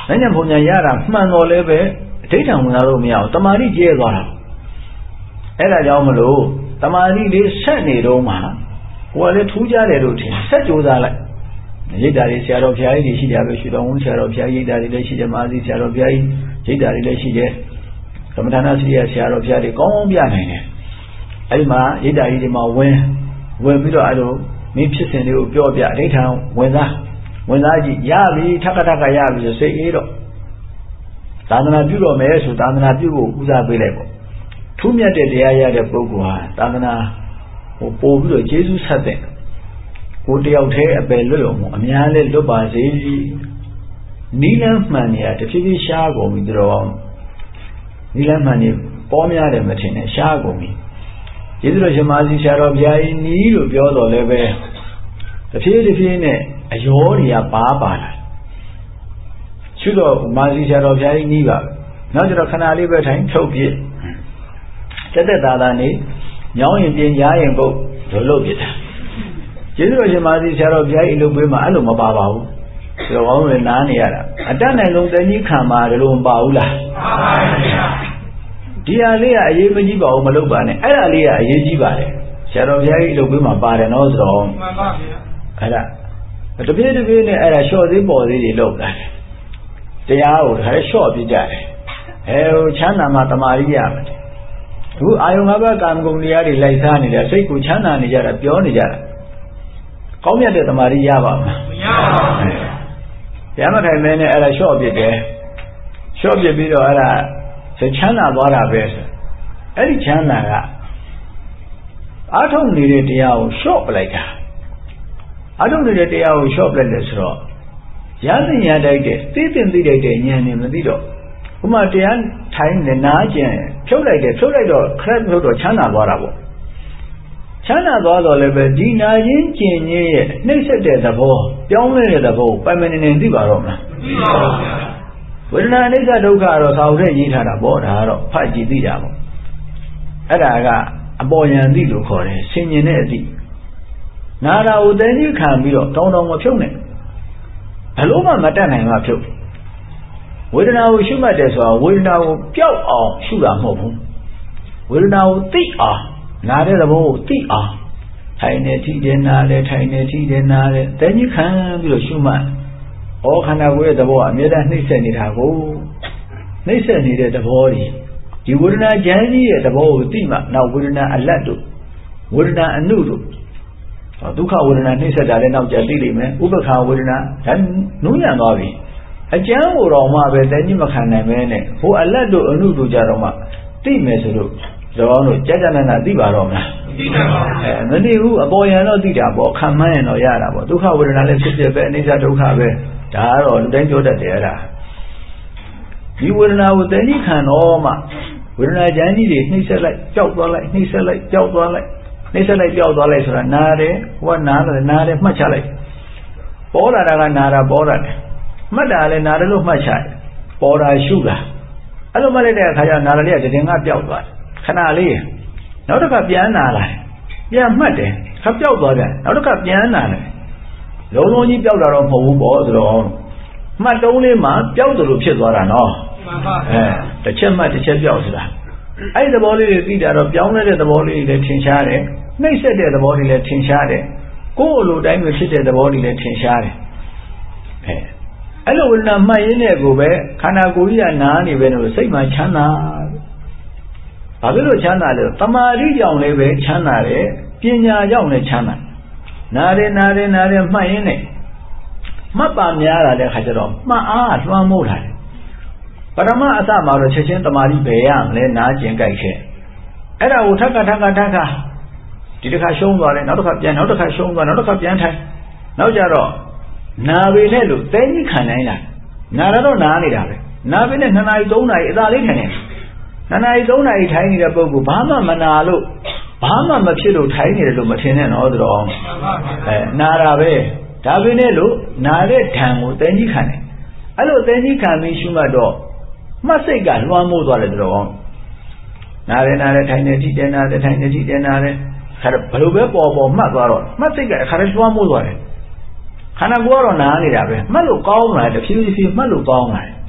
ဉာဏ်ပုံညာရတာမှန်တော်လည်းပဲအဋ္ဌံဝင်လာလို့မရအောင်တမာတိကျဲသွားတာအဲ့ဒါကြောင့်မလို့တမာတိလေးဆက်နေတော့မှကိုယ်ကလည်းထူးကြတယ်လို့ထင်ဆက်ကြိုးစားလိုက်ရိတ်တာတွေဆရာတော်ဘုရားကြီးတွေရှိကြပဲရွှေတော်ဝန်ဆရာတော်ဘုရားကြီးရိတ်တာတွေလည်းရှိတယ်မာသီဆရာတော်ဘုရားကြီးရိတ်တာတွေလည်းရှိတယ်သမထနာစီရဆရာတော်ဘုရားတွေကောင်းကောင်းပြနိုင်တယ်အဲ့ဒီမှာရိတ်တာကြီးတွေမှာဝင်ဝင်ပြီးတော့အဲ့လိုမင်းဖြစ်စဉ်လေးကိုပြောပြအဋ္ဌံဝင်သားဝင်သားကြီးရပြီထက်ကထက်ကရပြီဆိုစိတ်အေးတော့သာသနာပြုတော်မယ်ဆိုသာသနာပြုဖို့ဦးစားပေးလိုက်ပေါ့ထူးမြတ်တဲ့တရားရတဲ့ပုဂ္ဂိုလ်ဟာသာသနာဟိုပို့ပြီးတော့ကျေးဇူးဆက်တဲ့ကိုတယောက်တည်းအပယ်လွတ်ရုံမို့အများလဲလွတ်ပါစေနီးလန်းမှန်နေရတဖြည်းဖြည်းရှားကုန်ပြီတော်နီးလန်းမှန်နေပေါ်များတယ်မထင်နဲ့ရှားကုန်ပြီကျေးဇူးတော်ရှင်မာစီဆရာတော်ဘုရားကြီးနီးလို့ပြောတော်လဲပဲတဖြည်းဖြည်းနဲ့အယောတွေကပါပါလာရှုတော့မာစီဆရာတော်ဘုရားကြီးနီးပါနောက်ကျတော့ခဏလေးပဲထိုင်ထုတ်ပြတက်တက်သားသားနေညောင်းရင်ပြင်ရားရင်ပုတ်လို့လုပ်ပြတာကျေးဇူးတော်ရှင်မာစီဆရာတော်ဘုရားကြီးအလုပ်ပေးမှာအဲ့လိုမပါပါဘူးဆိုတော့ဘောင်းလည်းနားနေရတာအတတ်နိုင်ဆုံးတည်းကြီးခံပါတယ်လို့မပါဘူးလားပါပါဗျာဒီဟာလေးကအရေးမကြီးပါဘူးမလုပ်ပါနဲ့အဲ့ဒါလေးကအရေးကြီးပါတယ်ဆရာတော်ဘုရားကြီးအလုပ်ပေးမှာပါတယ်နော်ဆိုတော့မှန်ပါဗျာအဲ့ဒါတပြည့်တပြည့်နဲ့အဲ့ဒါလျှော့သေးပေါ်သေးတွေလုပ်လာတယ်တရားကိုဒါလည်းလျှော့ပြကြတယ်အဲဟိုချမ်းသာမှတမာရိရမယ်အခုအာယုံငါးပါးကာမဂုဏ်တရားတွေလိုက်စားနေတာစိတ်ကိုချမ်းသာနေကြတာပြောနေကြတာကောင်းမြတ်တဲ့တမာရိရပါမလားမရပါဘူးဘုရားမထိုင်မဲနဲ့အဲ့ဒါလျှော့ပြတယ်လျှော့ပြပြီးတော့အဲ့ဒါချမ်းသာသွားတာပဲဆိုအဲ့ဒီချမ်းသာကအားထုတ်နေတဲ့တရားကိုလျှော့ပလိုက်တာအားထုတ်နေတဲ့တရားကိုလျှော့ပလိုက်တယ်ဆိုတော့ရသင်ရတိုက်တဲ့သိသိသိတိုက်တဲ့ဉာဏ်နဲ့မသိတော့ဥမာတရားထိုင်နေနာကျင်ဖြုတ်လိုက်တယ်ဖြုတ်လိုက်တော့ခရက်ဖြုတ်တော့ချမ်းသာသွားတာပေါ့ချမ်းသာသွားတော့လည်းပဲဒီနာချင်းကျင်ကြီးရဲ့နှိမ့်ဆက်တဲ့သဘောပြောင်းလဲတဲ့သဘောပိုင်မနေနေသိပါတော့မလားမသိပါဘူးဗျာဝေဒနာအနိစ္စဒုက္ခတော့သာဝတ္ထရေးထားတာပေါ့ဒါကတော့ဖတ်ကြည့်သိတာပေါ့အဲ့ဒါကအပေါ်ယံသိလို့ခေါ်တယ်ဆင်ញင်တဲ့အသိနာတာကိုတည်ကြည့်ခံပြီးတော့တောင်းတောင်းမဖြုတ်နဲ့ဘလို့မှမတတ်နိုင်မှဖြုတ်ဝေဒနာကိုရှုမှတ်တယ်ဆိုတာဝေဒနာကိုပျောက်အောင်ရှုတာမဟုတ်ဘူးဝေဒနာကိုသိအောင်နာတဲ့သဘောကိုသိအောင်ထိုင်နေထိတယ်နာတယ်ထိုင်နေထိတယ်နာတယ်တည်ကြည့်ခံပြီးတော့ရှုမှတ်ဩခန္ဓာကိုယ်ရဲ့သဘောကအမြဲတမ်းနှိမ့်ဆက်နေတာကိုနှိမ့်ဆက်နေတဲ့သဘောတွေဒီဝေဒနာဉာဏ်ကြီးရဲ့သဘောကိုသိမှနောက်ဝေဒနာအလတ်တို့ဝေဒနာအနုတို့ဒုက္ခဝေဒနာနှိမ့်ဆက်တာလည်းနောက်ကျသိလိမ့်မယ်ဥပ္ပခာဝေဒနာဒါနုံးညံသွားပြီအကျမ်းကိုတော့မှပဲတည်ကြည့်မခံနိုင်မဲနဲ့ဟိုအလတ်တို့အနုတို့ကြတော့မှသိမယ်ဆိုလို့ဇောင်းတို့ကြကြနနာသိပါတော့မလားသိပါပါအဲမသိဘူးအပေါ်ယံတော့သိတာပေါ့ခံမှန်းရင်တော့ရတာပေါ့ဒုက္ခဝေဒနာလည်းဖြစ်ဖြစ်ပဲအနိစ္စဒုက္ခပဲဒါကတော့လူတိုင်းပြောတတ်တယ်အဲ့ဒါဒီဝေဒနာကိုတည်ကြည့်ခံတော့မှဝေဒနာဉာဏ်ကြီးတွေနှိမ့်ဆက်လိုက်ကြောက်သွားလိုက်နှိမ့်ဆက်လိုက်ကြောက်သွားလိုက်နှိမ့်ဆက်လိုက်ကြောက်သွားလိုက်ဆိုတာနားတယ်ဟိုကနားတယ်နားတယ်မှတ်ချလိုက်ပေါ်လာတာကနာတာပေါ်လာတယ်မှတ်တာလည်းနာတယ်လို့မှတ်ချတယ်ပေါ်တာရှုတာအဲ့လိုမှတ်လိုက်တဲ့အခါကျနာတယ်လေးကတည်ငါပျောက်သွားတယ်ခဏလေးနောက်တစ်ခါပြန်နာလာပြန်မှတ်တယ်ခါပျောက်သွားတယ်နောက်တစ်ခါပြန်နာတယ်လုံးလုံးကြီးပျောက်တာတော့မဟုတ်ဘူးပေါ့ဆိုတော့မှတ်တုံးလေးမှာပျောက်တယ်လို့ဖြစ်သွားတာနော်မှန်ပါအဲတစ်ချက်မှတ်တစ်ချက်ပျောက်ဆိုတာအဲ့ဒီသဘောလေးတွေသိတာတော့ပြောင်းလဲတဲ့သဘောလေးတွေလည်းထင်ရှားတယ်နှိမ့်ဆက်တဲ့သဘောတွေလည်းထင်ရှားတယ်ကိုယ်လိုတိုင်းပဲဖြစ်တဲ့သဘောတွေလည်းထင်ရှားတယ်အဲအဲ့လိုဝိညာဉ်မှတ်ရင်းနဲ့ကိုပဲခန္ဓာကိုယ်ကြီးကနားနေပဲလို့စိတ်မှချမ်းသာဘာဖြစ်လို့ချမ်းသာလဲတမာတိကြောင့်လည်းပဲချမ်းသာတယ်ပညာကြောင့်လည်းချမ်းသာနာတယ်နာတယ်နာတယ်မှတ်ရင်းနဲ့မှတ်ပါများလာတဲ့ခါကျတော့မှတ်အားလွှမ်းမိုးလာတယ်ပရမအစမှာတော့ချက်ချင်းတမာတိပဲရမလဲနားကျင်ကြိုက်ခဲ့အဲ့ဒါကိုထပ်ခါထပ်ခါထပ်ခါဒီတစ်ခါရှုံးသွားတယ်နောက်တစ်ခါပြန်နောက်တစ်ခါရှုံးသွားနောက်တစ်ခါပြန်ထိုင်နောက်ကြတော့နာပေနဲ့လို့တဲကြီးခံနိုင်လားနာတော့နားနေတာပဲနာပေနဲ့နှစ်နာရီသုံးနာရီအသာလေးထိုင်နေနှစ်နာရီသုံးနာရီထိုင်နေတဲ့ပုဂ္ဂိုလ်ဘာမှမနာလို့ဘာမှမဖြစ်လို့ထိုင်နေတယ်လို့မထင်နဲ့နော်သူတော်အဲနာတာပဲဒါပေမဲ့လို့နာတဲ့ဓာန်ကိုတဲကြီးခံတယ်အဲ့လိုတဲကြီးခံပြီးရှုမှတ်တော့မှတ်စိတ်ကလွှမ်းမိုးသွားတယ်သူတော်နာတယ်နာတယ်ထိုင်နေထိတယ်နာတယ်ထိုင်နေထိတယ်နာတယ်ခါဘယ်လိုပဲပေါ်ပေါ်မှတ်သွားတော့မှတ်စိတ်ကအခါတည်းလွှမ်းမိုးသွားတယ်ခန္ဓာကိုယ်ကတော့နားနေတာပဲမှတ်လို့ကောင်းလာတယ်တဖြည်းဖြည်းမှတ်လို့ကောင်းလာတယ်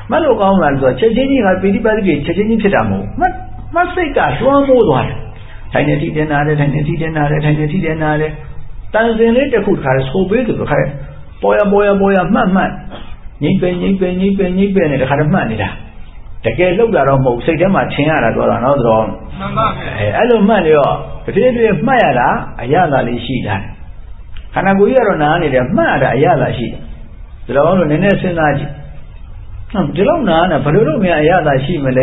မှတ်လို့ကောင်းလားဆိုတော့ချက်ချင်းကြီးကပိဋိပတ်တိချက်ချင်းကြီးဖြစ်တာမဟုတ်မှတ်မှတ်စိတ်ကလွှမ်းမိုးသွားတယ်ထိုင်နေထိတယ်နာတယ်ထိုင်နေထိတယ်နာတယ်ထိုင်နေထိတယ်နာတယ်တန်စင်လေးတစ်ခုတစ်ခါဆိုပေးသူတစ်ခါပေါ်ရပေါ်ရပေါ်ရမှတ်မှတ်ငိမ့်ပင်ငိမ့်ပင်ငိမ့်ပင်ငိမ့်ပင်နဲ့တစ်ခါတော့မှတ်နေတာတကယ်လောက်တာတော့မဟုတ်စိတ်ထဲမှာထင်ရတာတော့တာနော်တော်မှန်ပါဗျာအဲအဲ့လိုမှတ်နေတော့တဖြည်းဖြည်းမှတ်ရတာအရသာလေးရှိတာခန္ဓာကိုယ်ကြီးကတော့နားနေတယ်မှတ်ရတာအရသာရှိတယ်ဒါတော့လို့နည်းနည်းစဉ်းစားကြည့်ဒီလောက်နားနဲ့ဘယ်လိုလုပ်များအရသာရှိမလဲ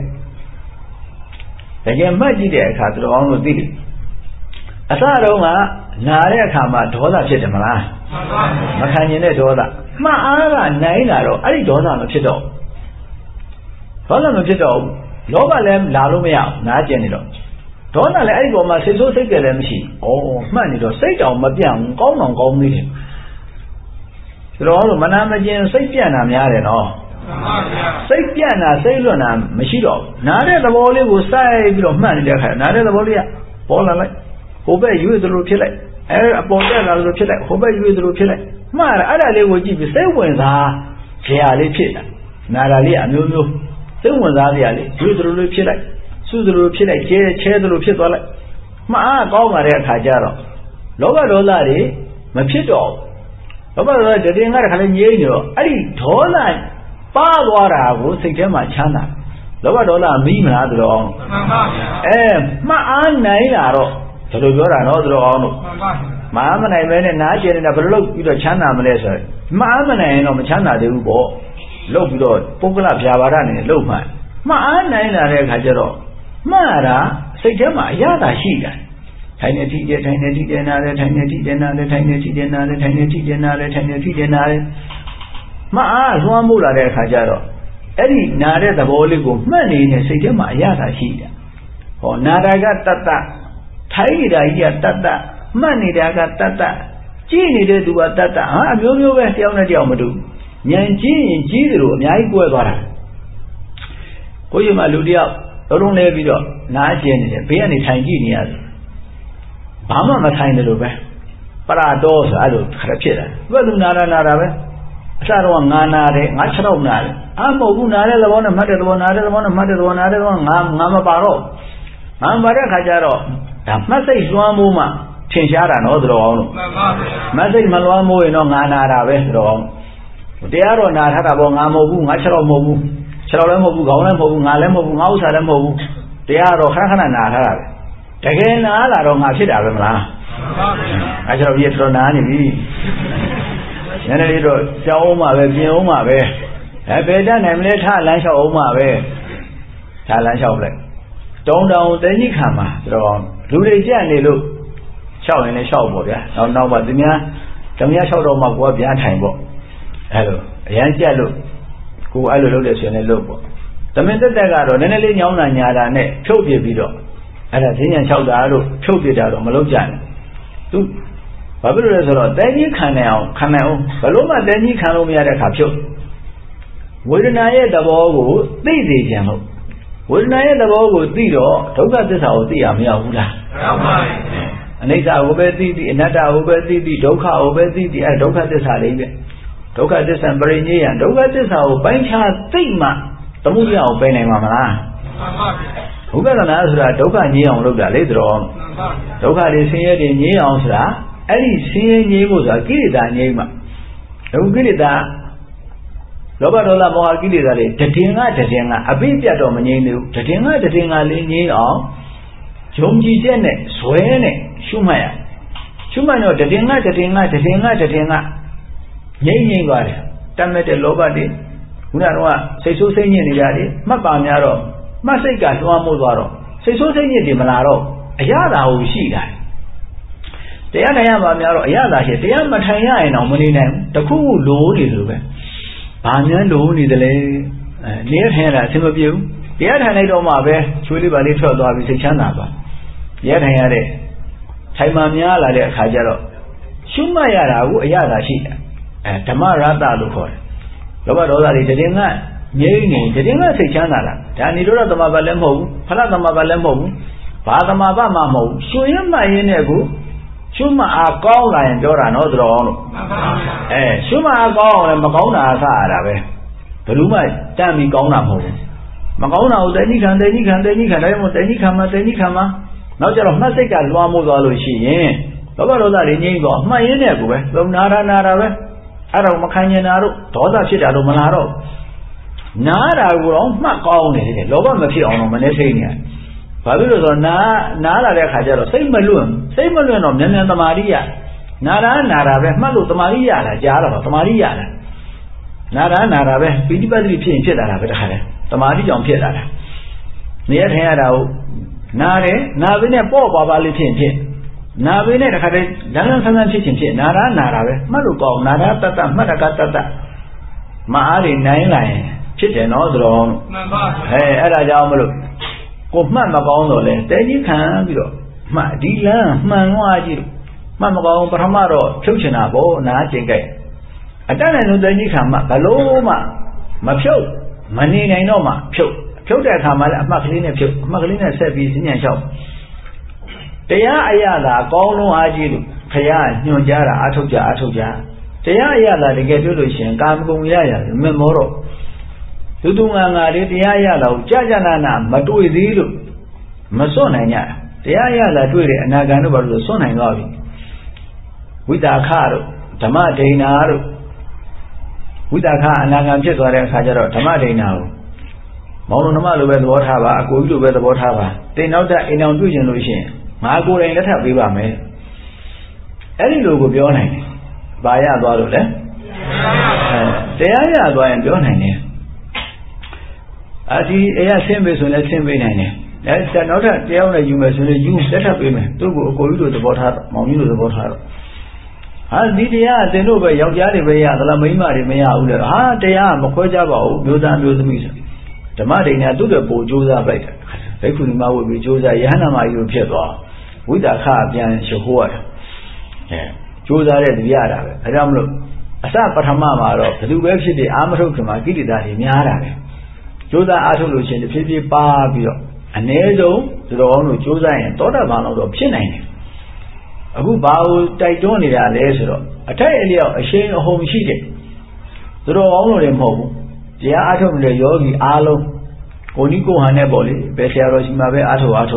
တကယ်မှတ်ကြည့်တဲ့အခါတော်အောင်လို့သိတယ်အစတုန်းကနာတဲ့အခါမှာဒေါသဖြစ်တယ်မလားမခံကျင်တဲ့ဒေါသမှတ်အားကနိုင်လာတော့အဲ့ဒီဒေါသမဖြစ်တော့ဒေါသမဖြစ်တော့လောဘလည်းလာလို့မရဘူးနားကျင်နေတော့ဒေါသလည်းအဲ့ဒီပေါ်မှာစိတ်ဆိုးစိတ်ကြယ်လည်းမရှိဘူးဩမှတ်နေတော့စိတ်တောင်မပြန့်ဘူးကောင်းတောင်ကောင်းသေးတယ်တော်အောင်လို့မနာမကျင်စိတ်ပြန့်တာများတယ်နော်စိတ်ပြန့်တာစိတ်လွတ်တာမရှိတော့ဘူးနားတဲ့သဘောလေးကိုစိုက်ပြီးတော့မှတ်နေတဲ့အခါနားတဲ့သဘောလေးကပေါ်လာလိုက်ဟိုဘက်ရွေ့သလိုဖြစ်လိုက်အဲအပေါ်တက်လာလို့ဖြစ်လိုက်ဟိုဘက်ရွေ့သလိုဖြစ်လိုက်မှားတာအဲ့ဒါလေးကိုကြည့်ပြီးစိတ်ဝင်စားကြရာလေးဖြစ်တာနာတာလေးအမျိုးမျိုးစိတ်ဝင်စားကြရာလေးရွေ့သလိုလေးဖြစ်လိုက်စုသလိုဖြစ်လိုက်ကျဲချဲသလိုဖြစ်သွားလိုက်မှားအားကောင်းပါတဲ့အခါကျတော့လောဘဒေါသတွေမဖြစ်တော့လောဘဒေါသတည်ငါတခါလေးငြိမ့်နေတော့အဲ့ဒီဒေါသပါသွားတာကိုစိတ်ထဲမှာချမ်းသာလောဘဒေါသမီးမလားသူတော်မှန်ပါဗျာအဲမှားအားနိုင်လာတော့ဘယ်လိုပြောတာနော်သူတော်အောင်လို့မအားမနိုင်ပဲနဲ့နားကျင်နေတာဘယ်လိုလုပ်ပြီးတော့ချမ်းသာမလဲဆိုတော့မအားမနိုင်ရင်တော့မချမ်းသာသေးဘူးပေါ့လုပ်ပြီးတော့ပုဂ္ဂလဗျာပါဒနဲ့လုပ်မှမအားနိုင်လာတဲ့အခါကျတော့မှားတာစိတ်ထဲမှာအရသာရှိတယ်ထိုင်နေထိတယ်ထိုင်နေထိတယ်နားတယ်ထိုင်နေထိတယ်နားတယ်ထိုင်နေထိတယ်နားတယ်ထိုင်နေထိတယ်နားတယ်ထိုင်နေထိတယ်နားတယ်မအားလွှမ်းမိုးလာတဲ့အခါကျတော့အဲ့ဒီနားတဲ့သဘောလေးကိုမှတ်နေတဲ့စိတ်ထဲမှာအရသာရှိတယ်ဟောနာတာကတတ္တထိုင်နေတာကြီးကတတ်တတ်မှတ်နေတာကတတ်တတ်ကြည့်နေတဲ့သူကတတ်တတ်ဟာအမျိုးမျိုးပဲတယောက်နဲ့တယောက်မတူဉာဏ်ကြီးရင်ကြီးတယ်လို့အများကြီးကွဲသွားတာကိုကြီးမှလူတယောက်လုံးလုံးလဲပြီးတော့နားကျင်နေတယ်ဘေးကနေထိုင်ကြည့်နေရတယ်ဘာမှမထိုင်တယ်လို့ပဲပရတော်ဆိုအဲ့လိုခရဖြစ်တာသူကသူနာတာနာတာပဲအစတော့ငါနာတယ်ငါခြေတော့နာတယ်အာမဟုတ်ဘူးနာတဲ့သဘောနဲ့မှတ်တဲ့သဘောနာတဲ့သဘောနဲ့မှတ်တဲ့သဘောနာတဲ့သဘောငါငါမပါတော့ငါမပါတဲ့ခါကျတော့ဒါမှတ်စိတ်လွှမ်းမိုးမှထင်ရှားတာနော်သတော်အောင်လို့မှန်ပါဗျာမှတ်စိတ်မလွှမ်းမိုးရင်တော့ငါနာတာပဲသတော်အောင်တရားတော့နာထားတာပေါ့ငါမဟုတ်ဘူးငါခြေတော့မဟုတ်ဘူးခြေတော့လည်းမဟုတ်ဘူးခေါင်းလည်းမဟုတ်ဘူးငါလည်းမဟုတ်ဘူးငါဥစ္စာလည်းမဟုတ်ဘူးတရားတော့ခဏခဏနာထားတာပဲတကယ်နာလာတော့ငါဖြစ်တာပဲမလားမှန်ပါဗျာအဲကျတော့ဒီတော်နာနေပြီနည်းနည်းလေးတော့ကြောင်းအောင်မှပဲပြင်အောင်မှပဲအဲဘယ်တတ်နိုင်မလဲထလမ်းလျှောက်အောင်မှပဲထလမ်းလျှောက်လိုက်တောင်းတောင်းတဲကြီးခံပါတော့လူတွေကြက်နေလို့လျှောက်ရင်လည်းလျှောက်ပေါ့ဗျာနောက်နောက်မှသူများသူများလျှောက်တော့မှကိုယ်ကပြန်ထိုင်ပေါ့အဲ့လိုအရန်ကြက်လို့ကိုယ်အဲ့လိုလုပ်တယ်ဆိုရင်လည်းလုပ်ပေါ့သမင်တက်တက်ကတော့နည်းနည်းလေးညောင်းတာညာတာနဲ့ဖြုတ်ပြပြီးတော့အဲ့ဒါဈဉ္ဉံလျှောက်တာလို့ဖြုတ်ပြတာတော့မလုပ်ကြနဲ့သူဘာဖြစ်လို့လဲဆိုတော့တဲကြီးခံနိုင်အောင်ခံနိုင်အောင်ဘလို့မှတဲကြီးခံလို့မရတဲ့အခါဖြုတ်ဝေဒနာရဲ့သဘောကိုသိစေခြင်းလို့ဝေဒနာရဲ့သဘောကိုသိတော့ဒုက္ခသစ္စာကိုသိရမရဘူးလားမှန်ပါဘူးအနိစ္စကိုပဲသိသိအနတ္တကိုပဲသိသိဒုက္ခကိုပဲသိသိအဲဒုက္ခသစ္စာလေးပဲဒုက္ခသစ္စာပရိညေယဒုက္ခသစ္စာကိုပိုင်းခြားသိမှသမုဒယကိုပယ်နိုင်မှာမလားမှန်ပါဘူးဘုရားနာဆိုတာဒုက္ခငြိမ်းအောင်လုပ်တာလေဆိုတော့မှန်ပါဘူးဒုက္ခတွေဆင်းရဲတွေငြိမ်းအောင်ဆိုတာအဲ့ဒီဆင်းရဲငြိမ်းဖို့ဆိုတာကိလေသာငြိမ်းမှဒုက္ခကိလေသာလောဘဒေါသမောဟကိလေသာတွေတည်င်္ဂတည်င်္ဂအပိပြတ်တော့မငြိမ်းသေးဘူးတည်င်္ဂတည်င်္ဂလေးငြိမ်းအောင်ယုံကြည်ချက်နဲ့ဇွဲနဲ့ရှုမှတ်ရရှုမှတ်တော့တည်င်္ဂတည်င်္ဂတည်င်္ဂတည်င်္ဂငြိမ်းငြိမ်းသွားတယ်တတ်မဲ့တဲ့လောဘတွေခုနကတော့စိတ်ဆိုးစိတ်ညစ်နေကြတယ်မှတ်ပါများတော့မှတ်စိတ်ကလွှမ်းမိုးသွားတော့စိတ်ဆိုးစိတ်ညစ်တွေမလာတော့အရသာကိုရှိတာတရားထိုင်ရမှာများတော့အရသာရှိတရားမထိုင်ရရင်တော့မနေနိုင်ဘူးတခုခုလိုနေလို့ပဲဘာများလိုနေတယ်လဲအဲနေရထိုင်ရတာအဆင်မပြေဘူးတရားထိုင်လိုက်တော့မှပဲချွေးလေးပါလေးထွက်သွားပြီးစိတ်ချမ်းသာပါတရားထိုင်ရတဲ့ထိုင်မှများလာတဲ့အခါကျတော့ရှုမှတ်ရတာကိုအရသာရှိတယ်အဲဓမ္မရတလို့ခေါ်တယ်လောဘဒေါသတွေတည်ငါငြိမ့်နေတည်ငါစိတ်ချမ်းသာလားဒါနိရောဓသမဘလည်းမဟုတ်ဘူးဖလသမဘလည်းမဟုတ်ဘူးဘာသမဘမှမဟုတ်ဘူးရှုရမှတ်ရင်းနဲ့ကိုရှုမှတ်အားကောင်းလာရင်ပြောတာနော်တော်အောင်လို့မှန်ပါဗျာအဲရှုမှတ်အားကောင်းအောင်လည်းမကောင်းတာအဆရတာပဲ Beluma, Tammy Gona Home. Magona, any can, any can, any can, any can, any can. Now there are nothing as one more dollar she, eh? Lobaro that in Yango, my in everywhere, Nara Nara, Arrow Macanya Naro, Toda Chitado Manaro. Nara wrong, not calling it, Loba Maki on Manesania. Fabulous or Nara Hajaro, same balloon, same balloon of Nana Maria. Nara Nara, Malu to Maria, Jara to Maria. Nara Nara, Pidibadi Pinchit Arabetta, Tamari John Piedara. Near Hero, Nare, Navine Bob Ali Pinchit. Navine had a Danan Chinchin, Nara Nara, Maluko, Nara Tata, Madagata, Maari Nine Line, Chitin or drone. Hey, Ada Jamulu. Kofman Magono, then you can be my dealer, Manwaji, Mamago, Paramaro, Chuchinabo, Najinga. I don't know the Nikama, Paloma, Mapio, Mani Noma, Pio, Pio that Hamala, Maclina, Maclina said, is in a shop. Teya Ayala, Gono Ajilu, Kaya, Nujara, Atoja, Atoja. Teya Ayala, the Getulution, Gamgum Yaya, Memoro. Tudunga, the Ayala, Jajanana, Matu is Ilu, Masonaya. The Ayala, Turi, and Nagano, the son I love you. With a car, Tamate Naru. With a car and I'm just or Hajaro, Tamade now. Mononama with water, I go to where the water. They know that in our vision, Margo and let her be by me. Any logo beyond him. Baya Badole? They are going beyond him. As he air symbols on that same way. That's another day you must use that up women to go to the water, Momu to the water. As did they know by Yagi Bay, the Lamima, Maya, ah, they are Mokojaba, Buda, Buda. The Madina do the Bojuza Bay. They could not be Josa Yanama, you Pietro. With a car, Jan Shahua. Josa read the Yara. I don't look. Asa Patamama, the two actually the Amarokama, Gidi that in Yara. Josa Atolution, the fifty Barbio, and Nezo, the one with Josa and Toda Mano of Chinane. A good bow, Titonia, Lesero. I tell you, a shame of home sheeted. The all of them home. The atom, the yogi, alo, Oniko Haneboli, Bessiaros Mabe Ato Ato.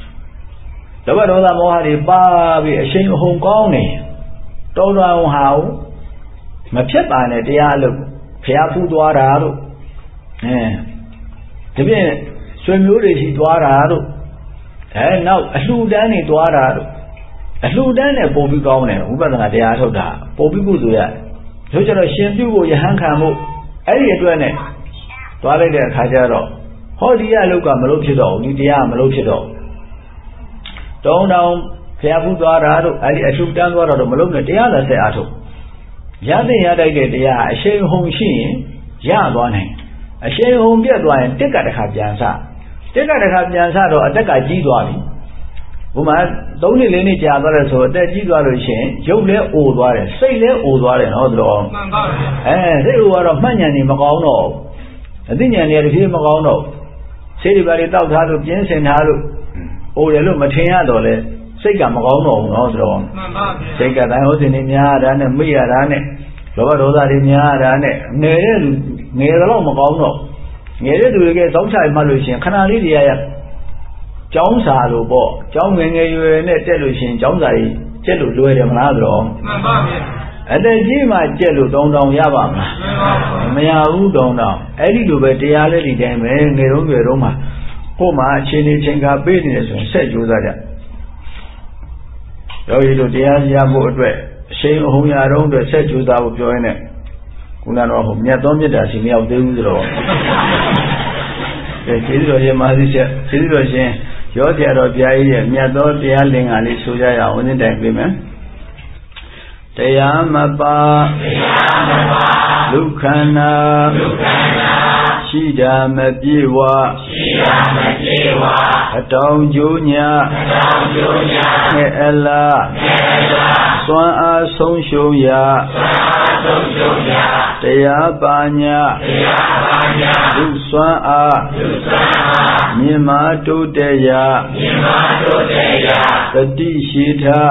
The word of the Mohari Babi, a shame of home calling. Don't know how. Mapchapane, the alo, Piafu Duarado. Eh. The bin, Swimuri Duarado. And now, a Sudani Duarado. A Ludan and Bobby Gowner, who was at the Atoda, Bobby Buzuya. Such a shame you Yahankamo, Eddie Duane, Toilet Hajaro. How do you look at Melochido, Udia Melochido? Down down, Piafu Dorado, I shoot down water of Melona, the other say Ato. Yadi had a get the a shame home sheen, Yan one. A shame home dear one, take at the Habjansa. Take at the Habjansa or attack a G Dwani. Woman, don't let any other so that you got a shame, you let old water, say let old water and all wrong. And they were of Manyan in Magono. I think I near him Magono. Say about it out how to Jensen Halu. Oh, they look Matina dole. Say Magono, no wrong. Say that I was in Yara and we are on it. Lovadoda in Yara and it. Near the Magono. Near to get outside Malusian, Canali. Jones are low, John when you net television, Jones I tell you do it another. And then Jim I tell you don't know Yavam. Maya who don't know. Eddie do better, reality damn, and they don't get Roma. Homa, Chini Chinga business and said you that. So you do the Yamu address. Shame whom you are on the set you that will join it. Kunano, Yadomidas in the Aldero. The children, Mazisha, children. Your dear of Jay, Miado, the Aling Ali Suya, only the agreement. Tayamaba, Lucana, Shida Mabiwa, Atong Junior, Ella, Swan Song Shoya, Tayabanya, Luswan Mima Todeya, Sadishita,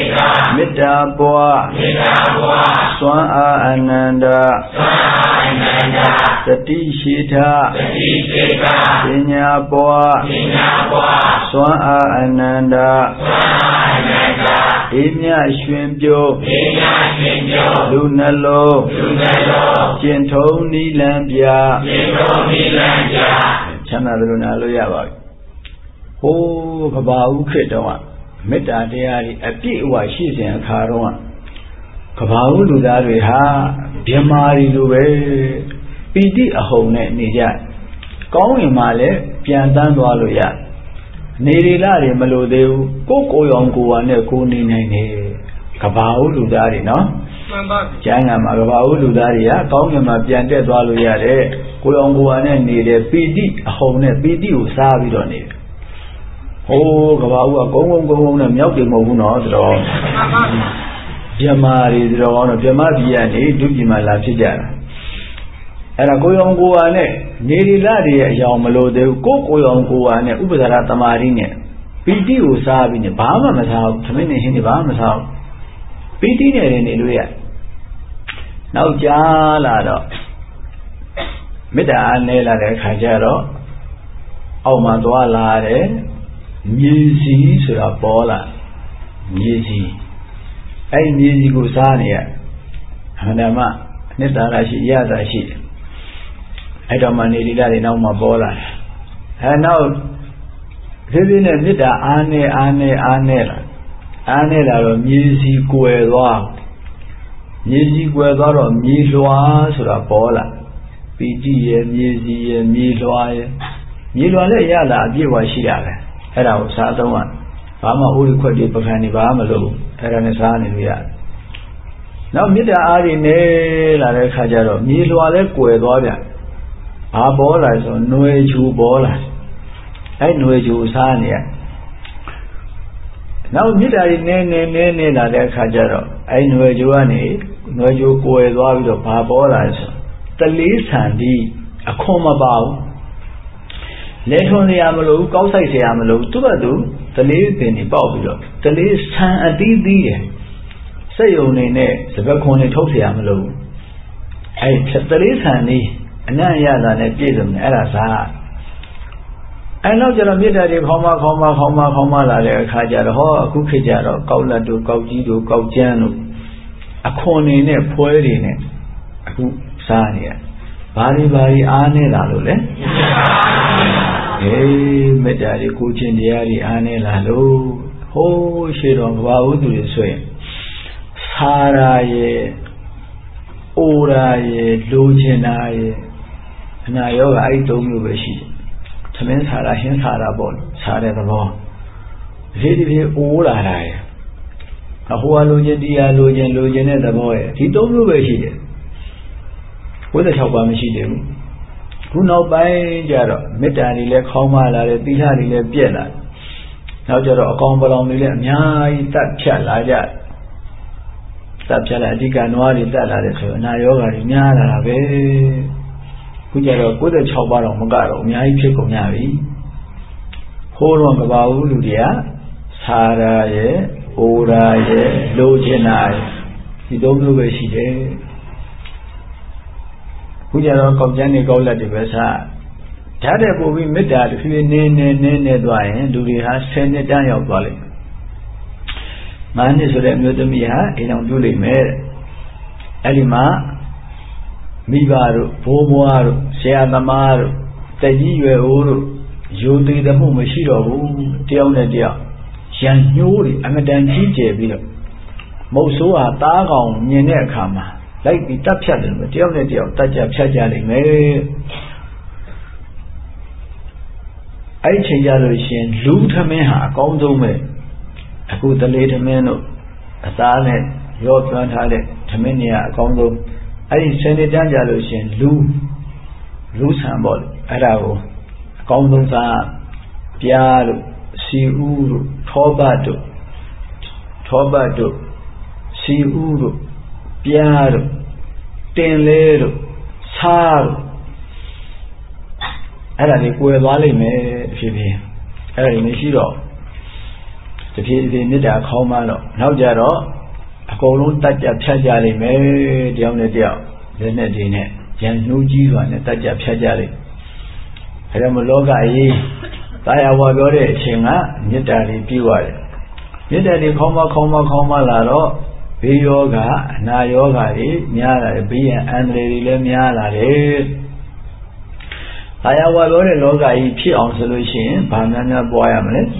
Mitaboa, Swan Ananda, สติชีทะปัญญาปวะสวะอาอนันดาอิမြရွှင်ပြုတ်လူနှလုံးကျင့်ထုံးနိလန်ပြချမ်းသာသလိုနာလို့ရပါပြီဟိုးကဘာဥခေတ္တဝမေတ္တာတရားကြီးအပြည့်အဝရှိစဉ်အခါတော့ကဘာဥလူသားတွေဟာဗြဟ္မာရီလိုပဲပီတိအဟုန်နဲ့နေကြကောင်းရင်မှလည်းပြန်တန်းသွားလို့ရနေရီလာတွေမလို့သေးဘူးကိုကိုရောင်ကိုဝါနဲ့ကိုနေနိုင်တယ်ကဘာဥလူသားတွေနော်မှန်ပါကျမ်းဂန်မှာကဘာဥလူသားတွေကကောင်းကင်မှာပြန်တက်သွားလို့ရတယ်ကိုရောင်ကိုဝါနဲ့နေတဲ့ပီတိအဟုန်နဲ့ပီတိကိုစားပြီးတော့နေတယ်ဟိုးကဘာဥကကုန်းကုန်းကုန်းကုန်းနဲ့မြောက်တယ်မဟုတ်ဘူးနော်ဆိုတော့ဗြဟ္မာတွေဆိုတော့ဗြဟ္မာပြည်ကနေဒုပြည်မှာလာဖြစ်ကြတာအဲ့ဒါကိုရောင်ကိုဝါနဲ့နေရီလာတွေရဲ့အယောင်မလို့သေးဘူးကိုကိုရောင်ကိုဝါနဲ့ဥပဒရာတမာရီနဲ့ပီတိကိုစားပြီးနေဘာမှမစားဘူးသမင်းနေဟင်းနေဘာမှမစားဘူးပီတိနဲ့နေလို့ရနောက်ကြားလာတော့မေတ္တာအားနည်းလာတဲ့အခါကျတော့အောက်မှာသွားလာတယ်မြေစီဆိုတာပေါ်လာမြေစီအဲ့မြေစီကိုစားနေရဟန္ဓမနှစ်သာရရှိရတာရှိတယ်အဲ့တော့မှနေလိလာတွေနောက်မှပေါ်လာတယ်အဲနောက်ဒီဒီနဲ့မေတ္တာအားနည်းအားနည်းအားနည်းလာအားနည်းလာတော့မြေစီကွယ်သွားမြေစီကွယ်သွားတော့မြေလွှာဆိုတာပေါ်လာပီတိရဲ့မြေစီရဲ့မြေလွှာရဲ့မြေလွှာလည်းရလာအပြည့်အဝရှိတာပဲအဲ့ဒါကိုစားသုံးရဘာမှဥရိခွက်တွေပကံတွေဘာမှမလုပ်အဲ့ဒါနဲ့စားနေလို့ရတယ်နောက်မေတ္တာအားတွေနဲ့လာတဲ့အခါကျတော့မြေလွှာလည်းကွယ်သွားပြန်ဘာပေါ်လာဆိုຫນွေချူပေါ်လာအဲ့ຫນွေချူစားနေရနောက်မေတ္တာတွေနဲ့နဲ့နဲ့နဲ့လာတဲ့အခါကျတော့အဲ့ຫນွေချူကနေຫນွေချူကွယ်သွားပြီးတော့ဘာပေါ်လာဆိုတလေးဆန်ဒီအခွန်မပါဘူးလဲထွန်စရာမလိုဘူးကောက်ဆိုင်စရာမလိုဘူးသူ့ဘက်သူတလေးပင်တွေပေါက်ပြီးတော့တလေးဆန်အသီးသီးတယ်စက်ယုံနေနဲ့စပက်ခွန်တွေထုတ်เสียမလို့အဲ့တလေးဆန်လေးအနံ့ရတာနဲ့ပြည့်စုံတယ်အဲ့ဒါစားအဲ့နောက်ကျတော့မေတ္တာတွေခေါင်းမခေါင်းမခေါင်းမခေါင်းမလာတဲ့အခါကျတော့ဟောအခုခေတ်ကျတော့ကောက်လက်တို့ကောက်ကြီးတို့ကောက်ကျန်းတို့အခွန်နေနဲ့ဖွဲတွေနဲ့အခုစားနေရဘာတွေဘာတွေအားနေလာလို့လဲဟေးမေတ္တာတွေကိုချင်းတရားတွေအားနေလာလို့ဟိုးရှေတော်ကဘာဝုသူတွေဆိုရင်သာရာရဲ့အိုရာရဲ့လိုချင်တာရဲ့အနာယောဂအဲ့သုံးမျိုးပဲရှိတယ်သမင်းသာရာဟင်းသာရာပေါ့စားတဲ့သဘောဒီဒီဒီအိုးလာတာရဲ့အဟိုအလိုချင်တရားလိုချင်လိုချင်တဲ့သဘောရဲ့ဒီသုံးမျိုးပဲရှိတယ်ဝိသ၆ပါးမရှိသေးဘူးခုနောက်ပိုင်းကျတော့မေတ္တာတွေလည်းခေါင်းမလာတယ်သီလတွေလည်းပြည့်လာတယ်နောက်ကျတော့အကောင်ပလောင်တွေလည်းအများကြီးတတ်ဖြတ်လာကြတပ်ပြလာအဓိကနွားတွေတက်လာတဲ့ဆိုအနာယောဂါတွေများလာတာပဲခုကျတော့၉၆ပါးတော့မကတော့အများကြီးဖြစ်ကုန်ကြပြီဟိုးတော့ကဘာဘူးလူတွေကသာရာရဲ့အိုရာရဲ့လိုချင်တာရဲ့ဒီသုံးမျိုးပဲရှိတယ်ခုကျတော့ကောက်ကျန်းတွေကောက်လက်တွေပဲစားဓာတ်တဲ့ပို့ပြီးမေတ္တာတစ်ဖြည်းဖြည်းနည်းနည်းနည်းနည်းသွားရင်လူတွေဟာဆယ်နှစ်တန်းရောက်သွားလိမ့်မယ်ငါးနှစ်ဆိုတဲ့အမျိုးသမီးဟာအိမ်အောင်ပြုလိမ့်မယ်အဲ့ဒီမှာမိဘတို့ဘိုးဘွားတို့ဆရာသမားတို့တကြီးရွယ်အိုးတို့ယူသေးတဲ့မှုမရှိတော့ဘူးတယောက်နဲ့တယောက်ရန်ညှိုးတွေအမတန်ကြီးကျယ်ပြီးတော့မုတ်ဆိုးဟာသားကောင်မြင်တဲ့အခါမှာလိုက်ပြီးတပ်ဖြတ်တယ်တယောက်နဲ့တယောက်တတ်ကြဖြတ်ကြလိမ့်မယ်အဲ့ဒီချိန်ကြလို့ရှင်လူထမင်းဟာအကောင်းဆုံးပဲအခုတလေးသမင်းတို့အသားနဲ့ရောသွန်းထားတဲ့သမင်းတွေကအကောင်းဆုံးအဲ့ဒီဆယ်နှစ်တန်းကြလို့ရှင်လူလူဆံပေါ့အဲ့ဒါကိုအကောင်းဆုံးစားပြားတို့စီဥတို့ထောပတ်တို့ထောပတ်တို့စီဥတို့ပြားတို့တင်လဲတို့ဆားတို့အဲ့ဒါလေးကွယ်သွားလိမ့်မယ်ဖြစ်ဖြစ်အဲ့ဒါလေးမရှိတော့တဖြည်းဖြည်းမေတ္တာခေါင်းမတော့နောက်ကြတော့အကုန်လုံးတတ်ကြဖြတ်ကြလိမ့်မယ်တယောက်နဲ့တယောက်လက်နဲ့ဒီနဲ့ရန်နှိုးကြီးစွာနဲ့တတ်ကြဖြတ်ကြလိုက်အဲဒါမို့လောကကြီးတာယာဝါပြောတဲ့အချိန်ကမေတ္တာတွေပြည့်ဝတယ်မေတ္တာတွေခေါင်းမခေါင်းမခေါင်းမလာတော့ဘေးယောဂအနာယောဂတွေများလာတယ်ဘေးရန်အန္တရာယ်တွေလည်းများလာတယ်တာယာဝါပြောတဲ့လောကကြီးဖြစ်အောင်ဆိုလို့ရှိရင်ဘာများများပွားရမလဲ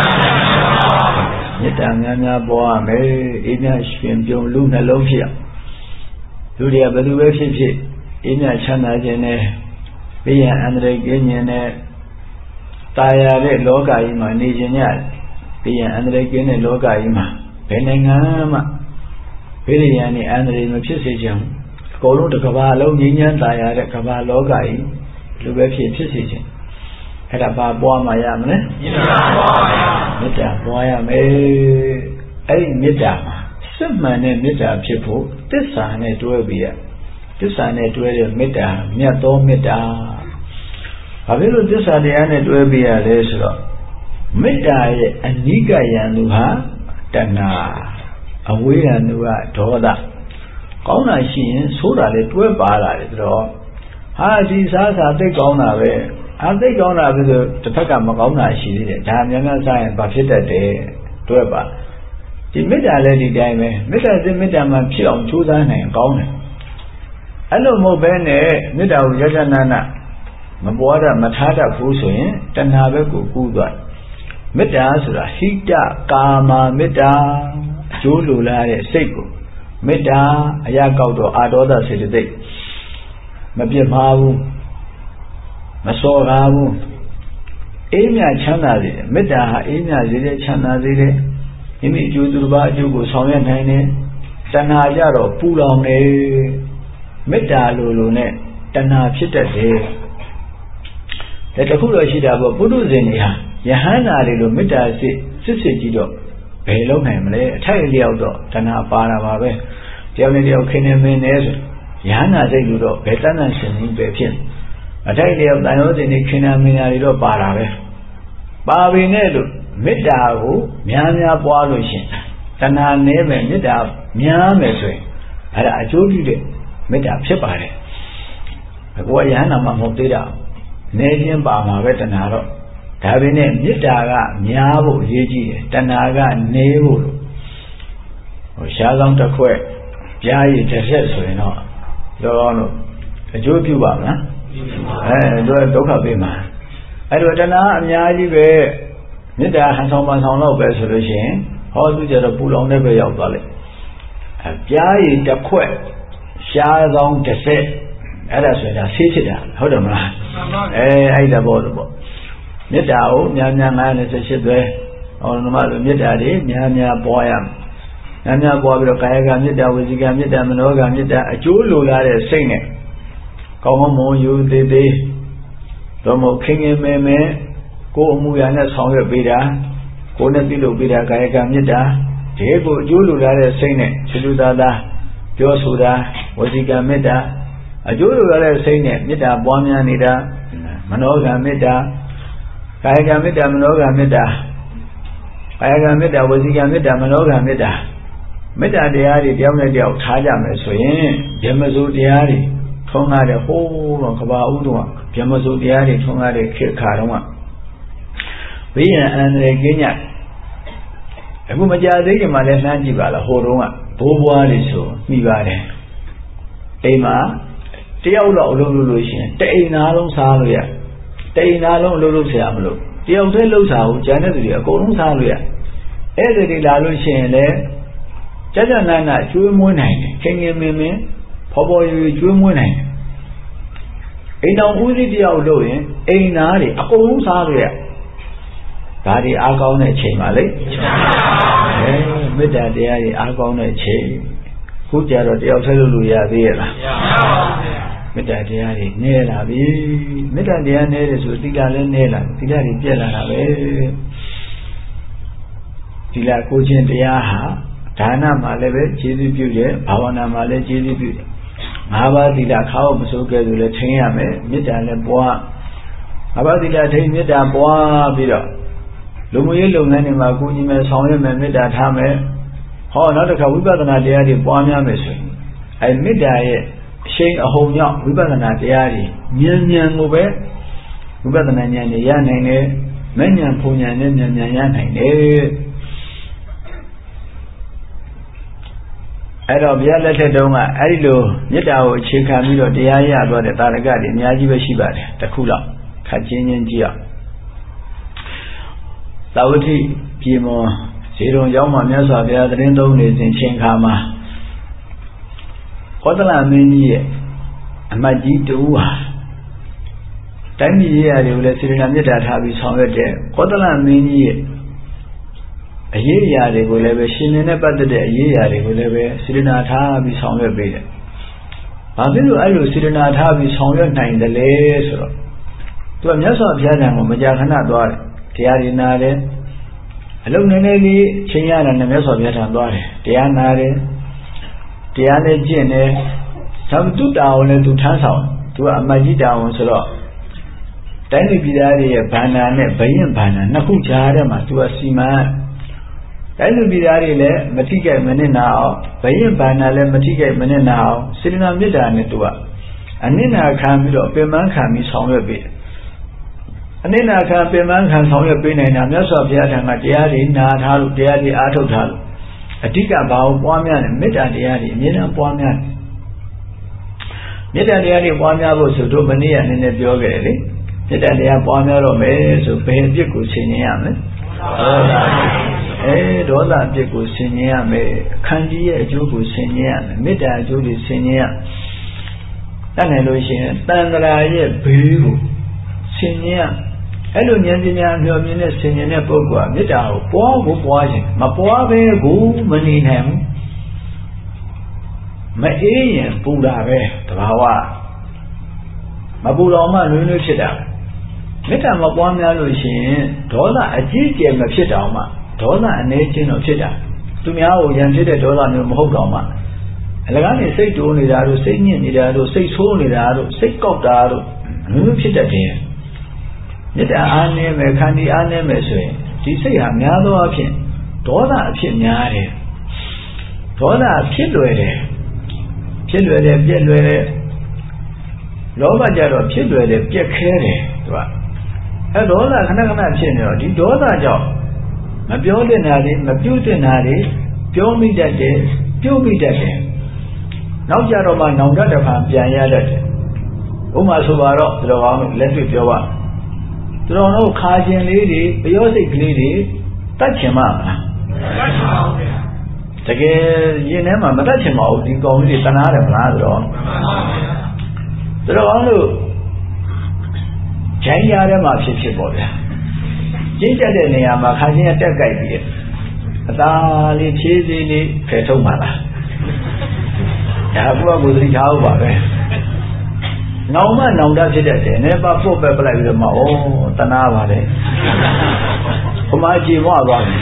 မေတ္တာများများပွားရမယ်အေးမြရှင်ပြုံလူနှလုံးဖြစ်လူတွေကဘယ်သူပဲဖြစ်ဖြစ်အေးမြချမ်းသာခြင်းနဲ့ဘေးရန်အန္တရာယ်ကင်းခြင်းနဲ့တာယာတဲ့လောကကြီးမှာနေခြင်းရတယ်ဘေးရန်အန္တရာယ်ကင်းတဲ့လောကကြီးမှာဘယ်နိုင်ငံမှဘေးရန်နဲ့အန္တရာယ်မဖြစ်စေချင်ဘူးအကုန်လုံးတစ်ကမ္ဘာလုံးငြိမ်းချမ်းတာယာတဲ့ကမ္ဘာလောကကြီးလူပဲဖြစ်ဖြစ်စေချင်အဲ့ဒါဘာပွားမှရမလဲမေတ္တာပွားရမေတ္တာပွားရမယ်အဲ့ဒီမေတ္တာမှာစစ်မှန်တဲ့မေတ္တာဖြစ်ဖို့သစ္စာနဲ့တွဲပြီးရသစ္စာနဲ့တွဲတဲ့မေတ္တာမြတ်သောမေတ္တာဘာဖြစ်လို့သစ္စာတရားနဲ့တွဲပြီးရလဲဆိုတော့မေတ္တာရဲ့အနိကယံသူဟာတဏှာအဝေးယံသူကဒေါသကောင်းတာရှိရင်ဆိုးတာလည်းတွဲပါလာတယ်ဆိုတော့ဟာဒီစားစားသိကောင်းတာပဲအသိကောင်းတာပဲဆိုတစ်ဖက်ကမကောင်းတာရှိသေးတယ်ဒါများများစားရင်ဘာဖြစ်တတ်တယ်တွဲပါဒီမေတ္တာလည်းဒီတိုင်းပဲမေတ္တာစိတ်မေတ္တာမှဖြစ်အောင်ကြိုးစားနိုင်ကောင်းတယ်အဲ့လိုမဟုတ်ဘဲနဲ့မေတ္တာကိုရတနာနာမပွားတတ်မထားတတ်ဘူးဆိုရင်တဏှာဘက်ကိုကူးသွားမေတ္တာဆိုတာဟိတကာမမေတ္တာအကျိုးလိုလားတဲ့စိတ်ကိုမေတ္တာအရာကောက်တော့အာဒေါသစေတသိက်မပြစ်မှားဘူးမစော်ကားဘူးအေးမြချမ်းသာစေတယ်မေတ္တာဟာအေးမြစေတယ်ချမ်းသာစေတယ်မိမိအကျိုးသူတစ်ပါးအကျိုးကိုဆောင်ရွက်နိုင်တယ်တဏှာကြတော့ပူလောင်တယ်မေတ္တာလိုလိုနဲ့တဏှာဖြစ်တတ်တယ်ဒါတခုတော့ရှိတာပေါ့ပုထုဇဉ်တွေဟာယဟန္တာတွေလိုမေတ္တာစစ်စစ်စစ်ကြီးတော့ဘယ်လုံးနိုင်မလဲအထိုက်အလျောက်တော့တဏှာပါတာပါပဲတယောက်နဲ့တယောက်ခင်နေမင်းနေဆိုယဟန္တာစိတ်လို့တော့ဘယ်တန်းတန်းရှင်ကြီးပဲဖြစ်အထိုက်အလျောက်တန်ရောစင်တွေခင်နာမင်းနာတွေတော့ပါတာပဲပါပေနဲ့လို့မေတ္တာကိုများများပွားလို့ရှင်တဏှာနည်းမယ်မေတ္တာများမယ်ဆိုရင်အဲ့ဒါအကျိုးပြုတဲ့မေတ္တာဖြစ်ပါတယ်ဘုရားယဟန္တာမှမဟုတ်သေးတာနေခြင်းပါမှာပဲတဏှာတော့ဒါပေမဲ့မေတ္တာကများဖို့အရေးကြီးတယ်တဏှာကနေဖို့လို့ဟိုရှားဆောင်တစ်ခွက်ပြားရည်တစ်ဆက်ဆိုရင်တော့လောလို့အကျိုးပြုပါမလားအဲတို့ဒုက္ခပေးမှာအဲ့တော့တဏှာအများကြီးပဲမေတ္တာဟန်ဆောင်ပန်ဆောင်တော့ပဲဆိုလို့ရှိရင်ဟောသူကြတော့ပူလောင်တဲ့ပဲရောက်သွားလိုက်အပြားရည်တစ်ခွက်ရှားဆောင်တစ်ဆက်အဲ့ဒါဆိုရင်ဒါဆေးဖြစ်တာဟုတ်တယ်မလားအဲအဲ့ဒါပေါ့လို့ပေါ့မေတ္တာကိုများများငါးနဲ့ဆက်ရှစ်သွဲဟောနမလိုမေတ္တာတွေများများပွားရမယ်များများပွားပြီးတော့ကာယကမေတ္တာဝစီကမေတ္တာမနောကမေတ္တာအကျိုးလိုလားတဲ့စိတ်နဲ့ကောင်းကောင်းမွန်ယူသေးသေးတော့မဟုတ်ခင်ခင်မဲမဲကိုယ်အမှုရာနဲ့ဆောင်ရွက်ပေးတာကိုယ်နဲ့ပြုလုပ်ပေးတာကာယကမေတ္တာဒီကိုအကျိုးလိုလားတဲ့စိတ်နဲ့ချစ်လူသားသားပြောဆိုတာဝစီကမေတ္တာအကျိုးလိုလားတဲ့စိတ်နဲ့မေတ္တာပွားများနေတာမနောကမေတ္တာကာယကမေတ္တာမနောကမေတ္တာကာယကမေတ္တာဝစီကမေတ္တာမနောကမေတ္တာမေတ္တာတရားတွေတယောက်နဲ့တယောက်ထားကြမယ်ဆိုရင်ဗြဟ္မစိုးတရားတွေထုံးကားတဲ့ဟိုးတော့ကဘာဥတုကဗြဟ္မစိုးတရားတွေထုံးကားတဲ့ခေတ်ခါတုန်းကဘေးရန်အန္တရာယ်ကင်းကြအခုမကြသေးခင်မှလည်းနှမ်းကြည့်ပါလားဟိုတုန်းကဘိုးဘွားတွေဆိုမိပါတယ်အိမ်မှာတယောက်တော့အလုပ်လုပ်လို့ရှိရင်တအိမ်သားလုံးစားလို့ရတအိမ်သားလုံးအလုပ်လုပ်เสียမလို့တယောက်တည်းလှုပ်စားဘူးကျန်တဲ့သူတွေအကုန်လုံးစားလို့ရအဲ့ဒါတွေလာလို့ရှိရင်လည်းကြကြနာနာကျွေးမွေးနိုင်တယ်ခင်ခင်မင်းမင်းဖော်ဖော်ရွရွကျွေးမွေးနိုင်တယ်အိမ်တော်ဦးစီးတယောက်လို့ရင်အိမ်သားတွေအကုန်လုံးစားလို့ရဒါတွေအားကောင်းတဲ့အချိန်ပါလေအဲမေတ္တာတရားတွေအားကောင်းတဲ့အချိန်ခုကြတော့တယောက်တည်းလို့လို့ရသေးရဲ့လားမရပါဘူးမေတ္တာတရားတွေနည်းလာပြီမေတ္တာတရားနည်းတယ်ဆိုသီလလည်းနည်းလာသီလတွေပြည့်လာတာပဲသီလကိုခြင်းတရားဟာဒါနမှာလည်းပဲကျေးဇူးပြုတယ်ဘာဝနာမှာလည်းကျေးဇူးပြုတယ်ငါးပါးသီလခါအောင်မစိုးခဲ့ဆိုလည်းထိန်းရမယ်မေတ္တာလည်းပွားငါးပါးသီလထိန်းမေတ္တာပွားပြီးတော့လူမှုရေးလုပ်ငန်းတွေမှာကိုကြီးမဲ့ဆောင်ရွက်မယ်မေတ္တာထားမယ်ဟောနောက်တစ်ခါဝိပဿနာတရားတွေပွားများမယ်ဆိုရင်အဲမေတ္တာရဲ့ရှိန်အဟုန်ကြောင့်ဝိပဿနာတရားတွေမြန်မြန်ကိုပဲဝိပဿနာဉာဏ်နဲ့ရနိုင်တယ်မဉဏ်ဖုန်ဉာဏ်နဲ့မြန်မြန်ရနိုင်တယ်အဲ့တော့ဘုရားလက်ထက်တုန်းကအဲ့ဒီလိုမေတ္တာကိုအခြေခံပြီးတော့တရားရသွားတဲ့တာရကတွေအများကြီးပဲရှိပါတယ်တစ်ခုလောက်ခက်ချင်းချင်းကြည့်အောင်သာဝတိပြည်မောဇေရုံကျောင်းမှာမြတ်စွာဘုရားသတင်းသုံးနေစဉ်ချိန်ခါမှာကောသလမင်းကြီးရဲ့အမတ်ကြီးတူဟာတိုင်းပြည်ရေးရာတွေကိုလည်းစေတနာမေတ္တာထားပြီးဆောင်ရွက်တဲ့ကောသလမင်းကြီးရဲ့အရေးအရာတွေကိုလည်းပဲရှင်နေနဲ့ပတ်သက်တဲ့အရေးအရာတွေကိုလည်းပဲစေတနာထားပြီးဆောင်ရွက်ပေးတယ်။ဘာဖြစ်လို့အဲ့လိုစေတနာထားပြီးဆောင်ရွက်နိုင်တယ်လဲဆိုတော့သူကမြတ်စွာဘုရားထံကိုမကြာခဏသွားတယ်။တရားရည်နာတယ်။အလုံးနည်းနည်းလေးချိန်ရတာနဲ့မြတ်စွာဘုရားထံသွားတယ်။တရားနာတယ်။တရားနဲ့ကျင့်တယ်။သမတုတာဝန်လည်းသူထမ်းဆောင်သူကအမတ်ကြီးတာဝန်ဆိုတော့တိုင်းပြည်သားတွေရဲ့ဗန္နာနဲ့ဘယင်ဗန္နာနှစ်ခုကြားထဲမှာသူကစီမံတိုင်းလူပြည်သားတွေလည်းမထိကြိုက်မနစ်နာအောင်ဘယင်ဗန္နာလည်းမထိကြိုက်မနစ်နာအောင်စေတနာမေတ္တာနဲ့သူကအနစ်နာခံပြီးတော့ပင်ပန်းခံပြီးဆောင်ရွက်ပေးတယ်အနစ်နာခံပင်ပန်းခံဆောင်ရွက်ပေးနိုင်တာမြတ်စွာဘုရားထံကတရားတွေနာထားလို့တရားတွေအားထုတ်ထားလို့အဓိကဘာကိုပွားများတယ်မေတ္တာတရားတွေအမြဲတမ်းပွားများတယ်မေတ္တာတရားတွေပွားများဖို့ဆိုတို့မနေ့ကနည်းနည်းပြောခဲ့တယ်လေမေတ္တာတရားပွားများတော့မယ်ဆိုဘယ်အပြစ်ကိုဆင်ញင်ရမလဲအဲဒေါသအပြစ်ကိုဆင်ញင်ရမယ်ခန္တီရဲ့အကျိုးကိုဆင်ញင်ရမယ်မေတ္တာအကျိုးတွေဆင်ញင်ရတတ်နိုင်လို့ရှိရင်တန်ត្រာရဲ့ဘေးကိုဆင်ញင်ရအဲ့လိုဉာဏ်ပညာမျှော်မြင်တဲ့ဆင်ញင်တဲ့ပုဂ္ဂိုလ်ကမေတ္တာကိုပွားဖို့ပွားခြင်းမပွားဘဲကိုမနေနိုင်ဘူးမအေးရင်ပူတာပဲတဘာဝမပူတော့မှလွင်းလွင်းဖြစ်တာမေတ္တာမပွားများလို့ရှိရင်ဒေါသအကြီးကျယ်မဖြစ်တော့မှဒေါသအနေချင်းတော့ဖြစ်တာသူများကိုရံဖြစ်တဲ့ဒေါသမျိုးမဟုတ်တော့မှအလကားနေစိတ်တိုးနေတာတို့စိတ်ညစ်နေတာတို့စိတ်ဆိုးနေတာတို့စိတ်ကောက်တာတို့မျိုးဖြစ်တတ်တယ်မေတ္တာအားနည်းမယ်ခန္တီအားနည်းမယ်ဆိုရင်ဒီစိတ်ဟာများသောအားဖြင့်ဒေါသအဖြစ်များတယ်ဒေါသဖြစ်လွယ်တယ်ဖြစ်လွယ်တယ်ပြက်လွယ်တယ်လောဘကြတော့ဖြစ်လွယ်တယ်ပြက်ခဲတယ်သူကအဲဒေါသခဏခဏဖြစ်နေတော့ဒီဒေါသကြောင့်မပြောတဲ့နာတွေမပြုတ်တဲ့နာတွေပြောမိတတ်တယ်ပြုတ်မိတတ်တယ်နောက်ကြတော့မှနောင်တတစ်ခါပြန်ရတတ်တယ်ဥပမာဆိုပါတော့ဒီလိုကောင်းလက်တွေ့ပြောပါဒီလိုတော့ခါခြင်းလေးတွေပျောစိတ်ကလေးတွေတတ်ချင်မှာမလားတတ်ချင်ပါဘူးဗျာတကယ်ရင်ထဲမှာမတတ်ချင်ပါဘူးဒီကောင်လေးတွေတနာတယ်မလားဆိုတော့မှန်ပါဗျာဒီလိုကောင်းလို့ဂျိုင်းရထဲမှာဖြစ်ဖြစ်ပေါ့ဗျာကျင့်ကြတဲ့နေရာမှာခါချင်းတက်ကြိုက်ပြီးအသာလေးဖြည်းဖြည်းလေးဖယ်ထုတ်ပါလားဒါကကိုယ်ကသတိထားဖို့ပါပဲနောင်မနောင်တဖြစ်တဲ့တယ်နဲ့ပါပုတ်ပဲပလိုက်ပြီးတော့မှဩတနာပါတယ်ခမကြီးမွားသွားပြီ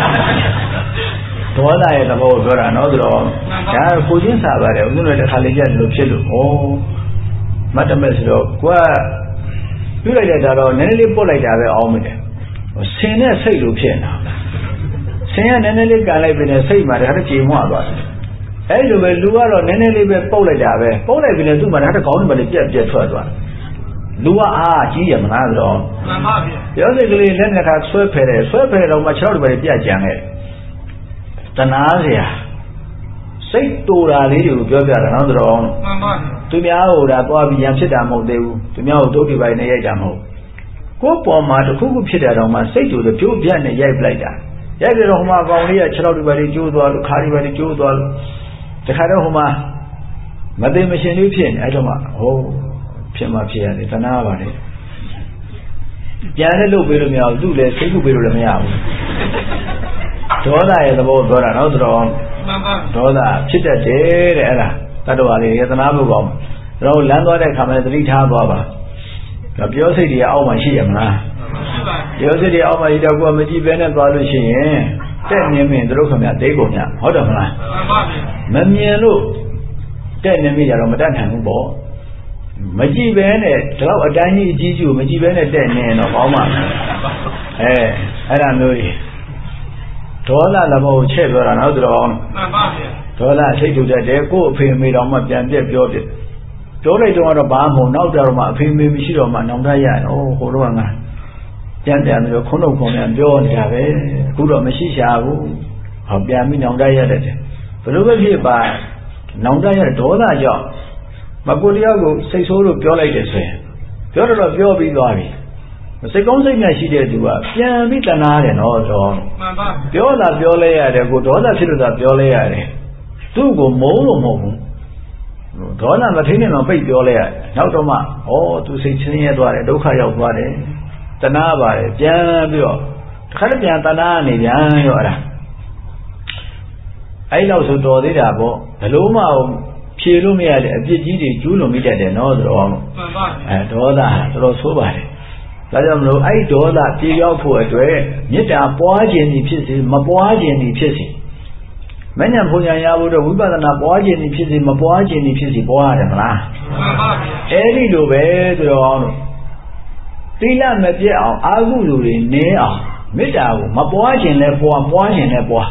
ဒေါသရဲ့သဘောကိုပြောတာနော်ဆိုတော့ဒါကိုချင်းစားပါတယ်ဦးဇင်းတို့တစ်ခါလေးကြတယ်လို့ဖြစ်လို့ဩမတ်တမဲ့ဆိုတော့ကိုကပြုလိုက်တဲ့ဒါတော့နည်းနည်းလေးပုတ်လိုက်တာပဲအောင်းမိတယ်ဆင်တဲ့စိတ်လိုဖြစ်နေတာဆင်ကနည်းနည်းလေးကန်လိုက်ပြီးနဲ့စိတ်မှာတခါတည်းကြေမွားသွားတယ်အဲ့လိုပဲလူကတော့နည်းနည်းလေးပဲပုတ်လိုက်တာပဲပုတ်လိုက်ပြီးနဲ့သူ့မှာတခါတည်းခေါင်းထဲမှာပြက်ပြက်ထွက်သွားတယ်လူကအားကြီးရမလားဆိုတော့မှန်ပါဗျာပြောစိတ်ကလေးလက်နဲ့ခါဆွဲဖယ်တယ်ဆွဲဖယ်တော့မှခြေထောက်တွေပဲပြက်ကြံခဲ့တနာเสียစိတ်တူတာလေးတွေကိုပြောပြတာနော်ဆိုတော့မှန်ပါဗျာသူများဟိုဒါသွားပြီးရန်ဖြစ်တာမဟုတ်သေးဘူးသူများဟိုဒုက္ခပိုင်းနဲ့ရိုက်တာမဟုတ်ကိုယ်ပေါ်မှာတစ်ခုခုဖြစ်တဲ့တော့မှစိတ်တူလို့ကြိုးပြတ်နဲ့ရိုက်ပလိုက်တာရိုက်ပြီးတော့ဟိုမှာကောင်လေးကခြေထောက်တွေပဲကျိုးသွားလို့ခါတွေပဲကျိုးသွားလို့တခါတော့ဟိုမှာမသိမရှင်လေးဖြစ်နေအဲ့တော့မှဟိုဖြစ်မှဖြစ်ရတယ်တနာပါလေပြန်လည်းလုပ်ပေးလို့မရဘူးသူ့လည်းစိတ်ကူပေးလို့လည်းမရဘူးဒေါသရဲ့သဘောပြောတာနော်ဆိုတော့ဒေါသဖြစ်တတ်တယ်တဲ့အဲ့ဒါတတ္တဝါတွေရတနာဖို့ကောင်းကျွန်တော်လမ်းသွားတဲ့ခါမှာသတိထားသွားပါပြောစိတ်တွေအောက်မှာရှိရမလားပြောစိတ်တွေအောက်မှာရှိတော့ကိုယ်မကြည့်ဘဲနဲ့သွားလို့ရှိရင်တဲ့နေမင်းတို့ခင်ဗျာဒိတ်ကုန်ညဟုတ်တယ်မလားမမြင်လို့တဲ့နေမိကြတော့မတတ်နိုင်ဘူးပေါ့မကြည့်ဘဲနဲ့ဒီလောက်အတိုင်းကြီးအကြီးကြီးကိုမကြည့်ဘဲနဲ့တဲ့နေတော့ကောင်းပါမယ်အဲအဲ့ဒါမျိုးကြီးဒေါသလည်းမဟုတ်ချက်ပြောတာနော်သူတော်မှန်ပါဗျာဒေါသစိတ်တူတတ်တယ်ကို့အဖေအမေတော်မှပြန်ပြက်ပြောပြပြောလိုက်တော့တော့ဘာမှမနောက်ကြတော့မှအဖေမေမရှိတော့မှနောင်တရဩဟိုတော့ငါကြမ်းကြမ်းပြီးခုံတော့ခုံပြန်ပြောနေတာပဲအခုတော့မရှိရှာဘူးဟောပြန်ပြီးနောင်တရတဲ့ဘယ်လိုပဲဖြစ်ပါနောင်တရဒေါသကြောင့်မကိုတရားကိုစိတ်ဆိုးလို့ပြောလိုက်တယ်ဆိုရင်ပြောတော့ပြောပြီးသွားပြီစိတ်ကောင်းစိတ်နဲ့ရှိတဲ့သူကပြန်ပြီးတနာတယ်နော်တော့မှန်ပါပြောတာပြောလဲရတယ်ကိုဒေါသဖြစ်လို့သာပြောလဲရတယ်သူ့ကိုမုန်းလို့မဟုတ်ဘူးဒေါသမထိန်နဲ့တော့ပိတ်ပြောလဲရတယ်နောက်တော့မှဩသူစိတ်ချင်းရဲသွားတယ်ဒုက္ခရောက်သွားတယ်တနာပါတယ်ပြန်ပြီးတော့တစ်ခါတည်းပြန်တနာနေပြန်ရောအဲ့ဒါအဲ့လောက်ဆိုတော်သေးတာပေါ့ဘလို့မှဖြေလို့မရတဲ့အပြစ်ကြီးတွေကျူးလွန်မိတတ်တယ်နော်တော့မှန်ပါအဲဒေါသတော်တော်ဆိုးပါတယ်ဒါကြောင့်မလို့အဲ့ဒေါသပြေရောက်ဖို့အတွက်မေတ္တာပွားခြင်းသည်ဖြစ်စေမပွားခြင်းသည်ဖြစ်စေမဉ္ဇဉ်ဘုံညာရဖို့တော့ဝိပဿနာပွားခြင်းသည်ဖြစ်စေမပွားခြင်းသည်ဖြစ်စေပွားရတယ်မလားမှန်ပါဗျာအဲ့ဒီလိုပဲဆိုတော့သီလမပြည့်အောင်အာဟုလူတွေနည်းအောင်မေတ္တာကိုမပွားခြင်းလည်းပွားပွားခြင်းလည်းပွား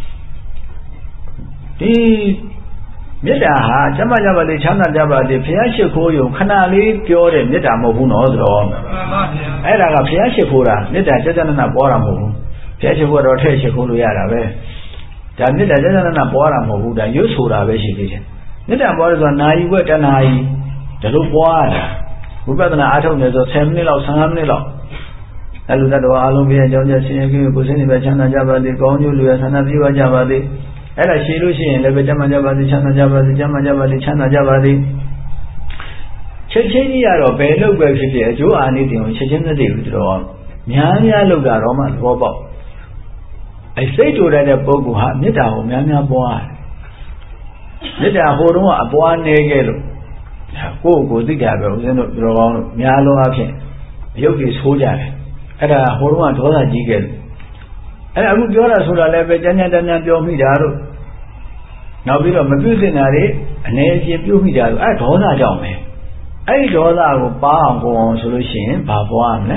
ဒီမေတ္တာဟာကျမ်းမာကြပါလေချမ်းသာကြပါလေဘုရားရှိခိုးရုံခဏလေးပြောတဲ့မေတ္တာမဟုတ်ဘူးနော်ဆိုတော့မှန်ပါဗျာအဲ့ဒါကဘုရားရှိခိုးတာမေတ္တာကြကြနနပွားတာမဟုတ်ဘူးဘုရားရှိခိုးတော့ထည့်ရှိခိုးလို့ရတာပဲဒါမေတ္တာကြကြနနပွားတာမဟုတ်ဘူးဒါရွတ်ဆိုတာပဲရှိသေးတယ်မေတ္တာပွားတယ်ဆိုတာနာယီဝက်တနာယီဒါလိုပွားတာဝိပဿနာအားထုတ်နေဆိုဆယ်မိနစ်လောက်ဆယ်ငါးမိနစ်လောက်အဲ့လိုတတော်အားလုံးပြည့်အကြောင်းကျဆင်းရဲခြင်းကိုယ်စိတ်နဲ့ပဲချမ်းသာကြပါစေကောင်းကျိုးလူရဆန္ဒပြုကြပါစေအဲ့ဒါရှိလို့ရှိရင်လည်းပဲကျမ်းမာကြပါစေချမ်းသာကြပါစေကျမ်းမာကြပါစေချမ်းသာကြပါစေချက်ချင်းကြီးကတော့ဘယ်လောက်ပဲဖြစ်ဖြစ်အကျိုးအာနိသင်ကိုချက်ချင်းမသိဘူးတော်များများလောက်တာတော့မှသဘောပေါက်အဲ့စိတ်တူတဲ့ပုဂ္ဂိုလ်ဟာမေတ္တာကိုများများပွားတယ်မေတ္တာဟိုတုန်းကအပွားနေခဲ့လို့ကိုယ့်ကိုယ်သိတာပဲဦးဇင်းတို့တော်ကောင်းလို့များလုံးအဖြစ်အယုတ်ကြီးဆိုးကြတယ်အဲ့ဒါဟိုတုန်းကဒေါသကြီးခဲ့လို့အဲ့ဒါအခုပြောတာဆိုတာလည်းပဲကြမ်းကြမ်းတမ်းတမ်းပြောမိတာတို့နောက်ပြီးတော့မပြုသင့်တာတွေအနေအချင်းပြုမိတာတို့အဲ့ဒေါသကြောင့်ပဲအဲ့ဒီဒေါသကိုပါအောင်ကိုအောင်ဆိုလို့ရှိရင်ဘာပွားမလဲ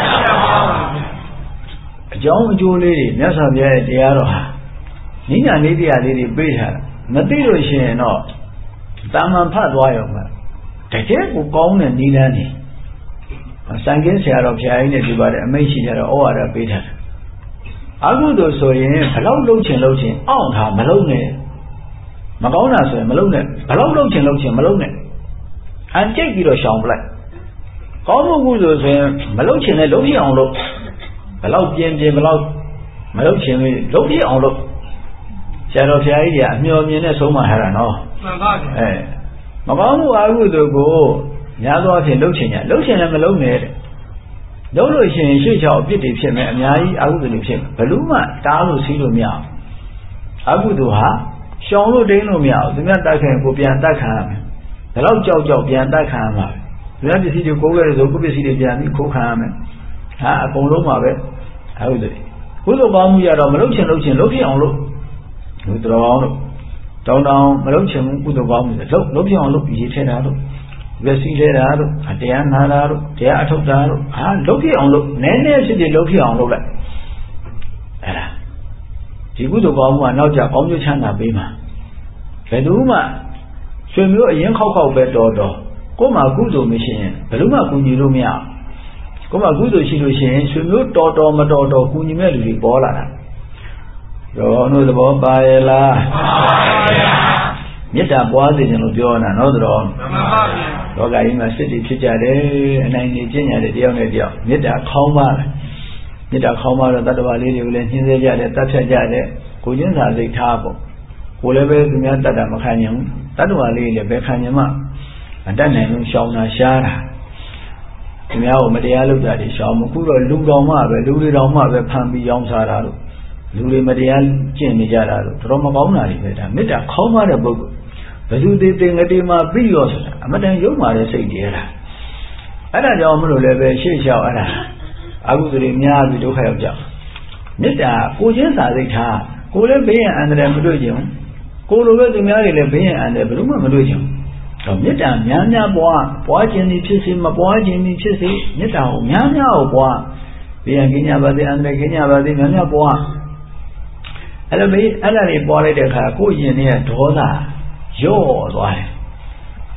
အကြောင်းအကျိုးလေးတွေမြတ်စွာဘုရားရဲ့တရားတော်ဟာနိညာနေတရားလေးတွေပေးထားတာမသိလို့ရှိရင်တော့တာမန်ဖတ်သွားရုံပဲတကယ်ကိုကောင်းတဲ့နိလန်းနေစံကင်းဆရာတော်ဘုရားကြီးနဲ့ဒီပါတယ်အမိတ်ရှိကြတော့ဩဝါဒပေးထားတယ်အကုသိုလ်ဆိုရင်ဘလောက်လုံးချင်လုံးချင်အောင့်ထားမလုံးနဲ့မကောင်းတာဆိုရင်မလုံးနဲ့ဘလောက်လုံးချင်လုံးချင်မလုံးနဲ့အန်ကျိတ်ပြီးတော့ရှောင်ပလိုက်ကောင်းမှုကုသိုလ်ဆိုရင်မလုံးချင်လည်းလုံးပြအောင်လုပ်ဘလောက်ပြင်းပြင်းဘလောက်မလုံးချင်လို့လုံးပြအောင်လုပ်ဆရာတော်ဘုရားကြီးကအမျှော်မြင်နဲ့ဆုံးမထားတာနော်မှန်ပါဗျာအဲမကောင်းမှုအကုသိုလ်ကိုများသောအားဖြင့်လုံးချင်ကြလုံးချင်လည်းမလုံးနဲ့တဲ့လုံးလို့ရှိရင်ရှေ့ချောက်အပြစ်တွေဖြစ်မယ်အများကြီးအကုသိုလ်တွေဖြစ်မယ်ဘလို့မှတားလို့စီးလို့မရအောင်အကုသိုလ်ဟာရှောင်လို့တိန်လို့မရအောင်သူများတိုက်ခိုင်ကိုပြန်တိုက်ခံရမယ်ဒါတော့ကြောက်ကြောက်ပြန်တိုက်ခံရမှာသူများပစ္စည်းတွေကိုကိုယ်ရဲ့ဆိုကိုယ်ပစ္စည်းတွေပြန်ပြီးခိုးခံရမယ်ဟာအကုန်လုံးပါပဲအကုသိုလ်ကုသိုလ်ကောင်းမှုရတော့မလုံးချင်လုံးချင်လုံးဖြစ်အောင်လို့သူတော်အောင်လို့တောင်းတောင်းမလုံးချင်ဘူးကုသိုလ်ကောင်းမှုလုံးလုံးဖြစ်အောင်လို့ရည်ထဲတာလို့ဝက်စီလဲတာတို့တရားနာတာတို့တရားအထုတ်တာတို့ဟာလုံးဖြစ်အောင်လို့နည်းနည်းဖြစ်ဖြစ်လုံးဖြစ်အောင်လုပ်လိုက်အဲ့ဒါဒီကုသိုလ်ကောင်းမှုကနောက်ကျကောင်းကျိုးချမ်းသာပေးမှာဘယ်သူမှဆွေမျိုးအရင်ခောက်ခောက်ပဲတော်တော်ကိုယ်မှာကုသိုလ်မရှိရင်ဘယ်လို့မှကူညီလို့မရအောင်ကိုယ်မှာကုသိုလ်ရှိလို့ရှိရင်ဆွေမျိုးတော်တော်မတော်တော်ကူညီမဲ့လူတွေပေါ်လာတာရောတို့သဘောပါရဲ့လားပါပါဗျာမေတ္တာပွားစေခြင်းလို့ပြောတာနော်တော်မှန်ပါဗျာလောကကြီးမှာစစ်တီဖြစ်ကြတယ်အနိုင်နေကျင့်ကြတယ်တယောက်နဲ့တယောက်မေတ္တာခေါင်းပါမယ်မေတ္တာခေါင်းပါတော့တတ္တဝါလေးတွေကိုလည်းညှင်းဆဲကြတယ်တတ်ဖြတ်ကြတယ်ကိုချင်းစာစိတ်ထားပေါ့ကိုလည်းပဲသူများတတ်တာမခံနိုင်ဘူးတတ္တဝါလေးလည်းပဲခံနိုင်မှအတတ်နိုင်လို့ရှောင်တာရှားတာသူများကိုမတရားလုပ်တာတွေရှောင်မခုတော့လူတော်မှပဲလူတွေတော်မှပဲဖန်ပြီးရောင်းစားတာလို့လူတွေမတရားကျင့်နေကြတာလို့တော်မကောင်းတာတွေပဲဒါမေတ္တာခေါင်းပါတဲ့ပုဂ္ဂိုလ်ဘယ်သူသေးသေးငတိမှာပြီးရောဆိုတာအမတန်ရုံမာတဲ့စိတ်တွေလားအဲ့ဒါကြောင့်မလို့လည်းပဲရှေ့လျှောက်အဲ့ဒါအကုသိုလ်တွေများပြီးဒုက္ခရောက်ကြမေတ္တာကိုချင်းစာစိတ်ထားကိုလည်းဘေးရန်အန္တရာယ်မတွေ့ကြဘူးကိုလိုပဲသူများတွေလည်းဘေးရန်အန္တရာယ်ဘယ်လို့မှမတွေ့ကြဘူးတော့မေတ္တာများများပွားပွားခြင်းသည်ဖြစ်စေမပွားခြင်းသည်ဖြစ်စေမေတ္တာကိုများများကိုပွားဘေးရန်ကင်းကြပါစေအန္တရာယ်ကင်းကြပါစေများများပွားအဲ့လိုမေးအဲ့ဒါတွေပွားလိုက်တဲ့အခါကိုယ့်ရင်ထဲကဒေါသရော့သွားတယ်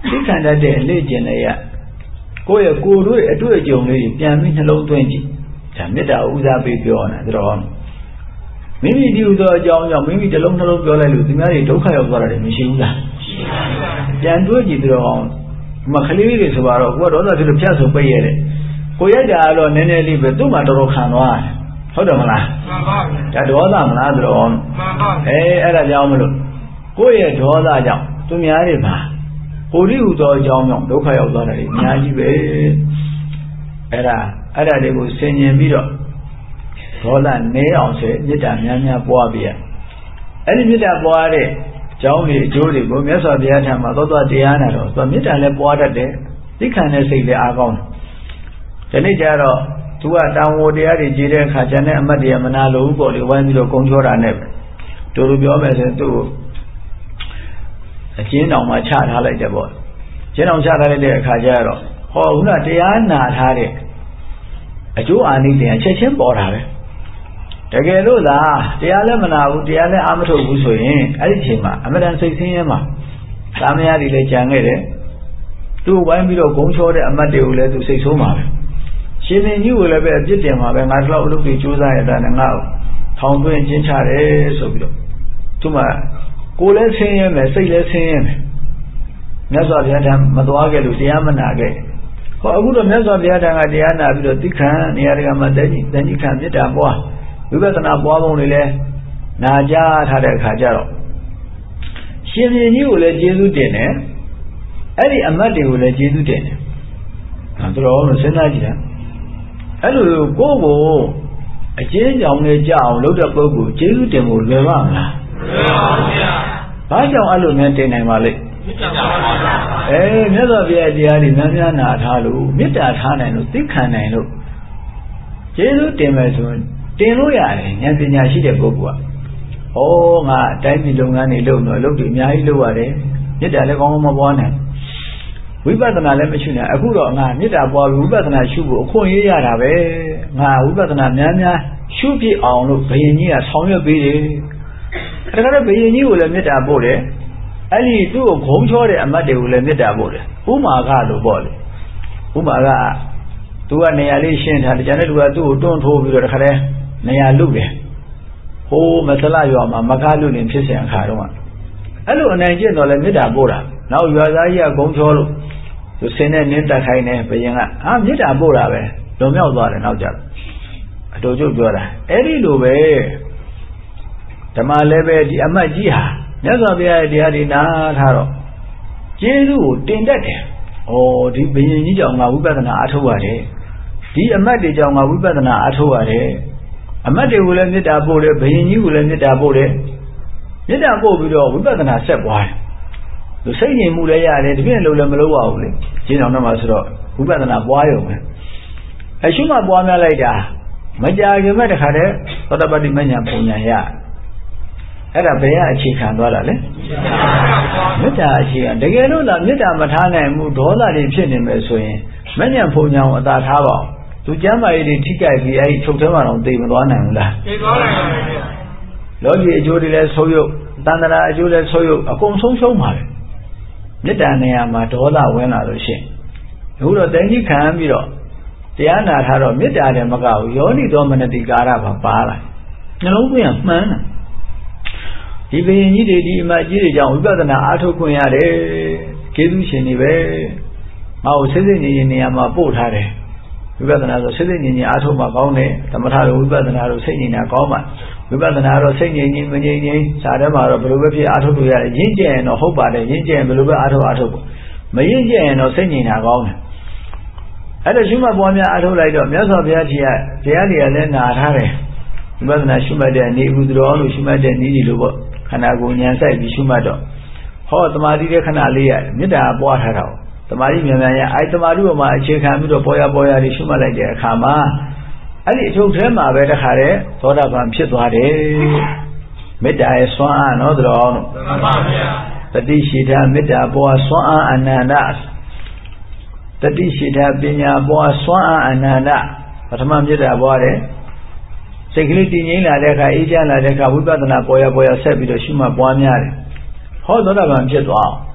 သိခံတတ်တဲ့အလေ့ကျင့်လိုက်ရကိုယ့်ရဲ့ကိုယ်တို့ရဲ့အတွေ့အကြုံလေးပြန်ပြီးနှလုံးသွင်းကြည့်ဒါမေတ္တာဥစားပေးပြောနေတာတော့မိမိဒီဥသောအကြောင်းကြောင့်မိမိတစ်လုံးနှလုံးပြောလိုက်လို့သူများတွေဒုက္ခရောက်သွားတယ်မရှိဘူးလားရှိပါဘူးပြန်တွေးကြည့်တော့မခလေးတွေဆိုတော့ကိုယ်ကတော့ဖြစ်လို့ဖြတ်ဆိုပိတ်ရတယ်ကိုရိုက်တာကတော့နည်းနည်းလေးပဲသူ့မှာတော်တော်ခံသွားတယ်ဟုတ်တယ်မလားမှန်ပါဗျာဒါဒေါသမလားဆိုတော့မှန်ပါအဲအဲ့ဒါကြောင့်မလို့ကိုယ့်ရဲ့ဒေါသကြောင့်သူများတွေပါကိုရိဟုသောအကြောင်းကြောင့်ဒုက္ခရောက်သွားတယ်အများကြီးပဲအဲ့ဒါအဲ့ဒါတွေကိုဆင်ញင်ပြီးတော့ဒေါသနည်းအောင်ဆိုမေတ္တာများများပွားပြရအဲ့ဒီမေတ္တာပွားတဲ့အကြောင်းတွေအကျိုးတွေကိုမြတ်စွာဘုရားထံမှာသောသောတရားနာတော့သူမေတ္တာလည်းပွားတတ်တယ်သိခံတဲ့စိတ်လည်းအားကောင်းတယ်ဒီနေ့ကျတော့သူကတောင်ဝတရားတွေကြည်တဲ့အခါကျန်တဲ့အမတ်တရားမနာလို့ပေါ့လေဝိုင်းပြီးတော့ကုံချောတာနဲ့ပဲတို့လိုပြောမယ်ဆိုရင်သူ့အကျဉ်းတောင်မှာချထားလိုက်တယ်ပေါ့ကျဉ်းတောင်ချထားလိုက်တဲ့အခါကျတော့ဟောခုနတရားနာထားတဲ့အကျိုးအာနိသင်ချက်ချင်းပေါ်တာပဲတကယ်လို့သာတရားလည်းမနာဘူးတရားလည်းအာမထုတ်ဘူးဆိုရင်အဲ့ဒီအချိန်မှာအမတန်စိတ်ဆင်းရဲမှာသာမယားတွေလည်းကြံခဲ့တယ်သူ့ဝိုင်းပြီးတော့ဂုံချောတဲ့အမတ်တွေကိုလည်းသူစိတ်ဆိုးမှာပဲရှင်မင်းကြီးကိုလည်းပဲအပြစ်တင်မှာပဲငါတို့အလုပ်တွေကြိုးစားရတဲ့နဲ့ငါ့ကိုထောင်သွင်းကျင်းချတယ်ဆိုပြီးတော့သူ့မှာကိုယ်လည်းဆင်းရဲမယ်စိတ်လည်းဆင်းရဲမယ်မြတ်စွာဘုရားထံမသွားခဲ့လို့တရားမနာခဲ့ဟောအခုတော့မြတ်စွာဘုရားထံကတရားနာပြီးတော့သိခံနေရာတကာမှာတည်တည်ခံမေတ္တာပွားဝိပဿနာပွားပုံတွေလည်းနာကြားထားတဲ့အခါကျတော့ရှင်မင်းကြီးကိုလည်းကျေးဇူးတင်တယ်အဲ့ဒီအမတ်တွေကိုလည်းကျေးဇူးတင်တယ်ဒါတော့လို့စဉ်းစားကြည့်တာအဲ့လိုကိုယ့်ကိုအကျဉ်းကြောင်နဲ့ကြအောင်လုပ်တဲ့ပုဂ္ဂိုလ်ကျေးဇူးတင်ဖို့လွယ်ပါမလားလွယ်ပါဘူးဗျာဘာကြောင့်အဲ့လိုများတင်နိုင်ပါလိမ့်မေတ္တာပါဗျာအဲမြတ်စွာဘုရားတရားတွေများများနာထားလို့မေတ္တာထားနိုင်လို့သိခံနိုင်လို့ကျေးဇူးတင်မယ်ဆိုရင်တင်လို့ရတယ်ဉာဏ်ပညာရှိတဲ့ပုဂ္ဂိုလ်ကဩငါအတိုင်းပြည်လုပ်ငန်းတွေလုပ်တော့လုပ်တွေအများကြီးလုပ်ရတယ်မေတ္တာလည်းကောင်းကောင်းမပွားနိုင်ဝိပဿနာလည်းမရှိနိုင်အခုတော့ငါမေတ္တာပွားပြီးဝိပဿနာရှုဖို့အခွင့်အရေးရတာပဲငါဝိပဿနာများများရှုပြအောင်လို့ဘုရင်ကြီးကဆောင်ရွက်ပေးတယ်ဒါကြတော့ဘုရင်ကြီးကိုလည်းမေတ္တာပို့တယ်အဲ့ဒီသူ့ကိုဂုံချောတဲ့အမတ်တွေကိုလည်းမေတ္တာပို့တယ်ဥမာကလို့ပေါ့လေဥမာကသူကနေရာလေးရှင်းထားတယ်ကျန်တဲ့လူကသူ့ကိုတွန်းထိုးပြီးတော့တခါတည်းနေရာလုတယ်ဟိုးမဆလရွာမှာမကားလုနေဖြစ်စဉ်အခါတော့အဲ့လိုအနိုင်ကျင့်တော့လည်းမေတ္တာပို့တာနောက်ရွာသားကြီးကဂုံချောလို့သူဆင်းနဲ့နင်းတက်ခိုင်းတယ်ဘုရင်ကအာမေတ္တာပို့တာပဲလွန်မြောက်သွားတယ်နောက်ကြတော့အတူတူပြောတာအဲ့ဒီလိုပဲဓမ္မလည်းပဲဒီအမတ်ကြီးဟာမြတ်စွာဘုရားရဲ့တရားတွေနားထားတော့ကျေးဇူးကိုတင်တတ်တယ်။ဩဒီဘုရင်ကြီးကြောင့်ငါဝိပဿနာအားထုတ်ရတယ်။ဒီအမတ်တွေကြောင့်ငါဝိပဿနာအားထုတ်ရတယ်။အမတ်တွေကိုလည်းမေတ္တာပို့တယ်ဘုရင်ကြီးကိုလည်းမေတ္တာပို့တယ်။မေတ္တာပို့ပြီးတော့ဝိပဿနာဆက်ပွားတယ်။သူစိတ်ငြိမ်မှုလည်းရတယ်ဒီပြင်လို့လည်းမလုပ်ရဘူးလေ။ကျင်းအောင်တော့မှဆိုတော့ဝိပဿနာပွားရုံပဲ။အရှုမှပွားများလိုက်တာမကြာခင်မဲ့တခါတည်းသောတပတ္တိမဉ္ဇဉ်ပုံညာရအဲ့ဒါဘယ်ကအခြေခံသွားတာလဲမေတ္တာအခြေခံတကယ်လို့လားမေတ္တာမထားနိုင်ဘူးဒေါသတွေဖြစ်နေမယ်ဆိုရင်မဉ္ဇဉ်ပုံညာကိုအသာထားပါအောင်သူကျမ်းမာရေးတွေထိကြိုက်ပြီးအဲ့ဒီချုပ်ထဲမှာတော့သိမသွားနိုင်ဘူးလားသိသွားနိုင်ပါဘူးလောကီအကျိုးတွေလည်းဆုံးယုတ်တဏ္ဍာအကျိုးလည်းဆုံးယုတ်အကုန်ဆုံးရှုံးပါပဲမေတ္တာနေရာမှာဒေါသဝင်လာလို့ရှိရင်အခုတော့တန်ကြီးခံပြီးတော့တရားနာထားတော့မေတ္တာလည်းမကဘူးယောနိသောမနတိကာရပါပါလာနှလုံးသွင်းမှန်းတာဒီဘုရင်ကြီးတွေဒီအမကြီးတွေကြောင့်ဝိပဿနာအားထုတ်ခွင့်ရတယ်ကျေးဇူးရှင်တွေပဲငါ့ကိုစိတ်စိတ်ငြိမ်ငြိမ်နေရာမှာပို့ထားတယ်ဝိပဿနာဆိုစိတ်စိတ်ငြိမ်ငြိမ်အားထုတ်မှကောင်းတယ်သမထလိုဝိပဿနာလိုစိတ်ငြိမ်တာကောင်းမှဝိပဿနာတော့စိတ်ငြိမ်ငြိမ်မငြိမ်ငြိမ်စာထဲမှာတော့ဘယ်လိုပဲဖြစ်အားထုတ်လို့ရတယ်ရင့်ကျက်ရင်တော့ဟုတ်ပါတယ်ရင့်ကျက်ရင်ဘယ်လိုပဲအားထုတ်အားထုတ်ပေါ့မရင့်ကျက်ရင်တော့စိတ်ငြိမ်တာကောင်းတယ်အဲ့ဒါရှုမှတ်ပွားများအားထုတ်လိုက်တော့မြတ်စွာဘုရားကြီးကတရားတွေကလည်းနာထားတယ်ဝိပဿနာရှုမှတ်တဲ့နေဥဒရောလို့ရှုမှတ်တဲ့နည်းကြီးလို့ပေါ့ခန္ဓာကိုယ်ဉာဏ်ဆိုင်ပြီးရှုမှတ်တော့ဟောတမာတိတဲ့ခဏလေးရမေတ္တာပွားထားတာတမာတိမြန်မြန်ရအဲတမာတိပေါ်မှာအခြေခံပြီးတော့ပေါ်ရပေါ်ရလေးရှုမှတ်လိုက်တဲ့အခါမှာအဲ့ဒီအချုပ်ထဲမှာပဲတခါတည်းသောတာပန်ဖြစ်သွားတယ်မေတ္တာရဲ့စွမ်းအားနော်တော်အောင်မှန်ပါဗျာတတိရှိတာမေတ္တာပွားစွမ်းအားအနန္တတတိရှိတာပညာပွားစွမ်းအားအနန္တပထမမေတ္တာပွားတယ်စိတ်ကလေးတည်ငြိမ်လာတဲ့အခါအေးချမ်းလာတဲ့အခါဝိပဿနာပေါ်ရပေါ်ရဆက်ပြီးတော့ရှုမှတ်ပွားများတယ်ဟောသောတာပန်ဖြစ်သွားအောင်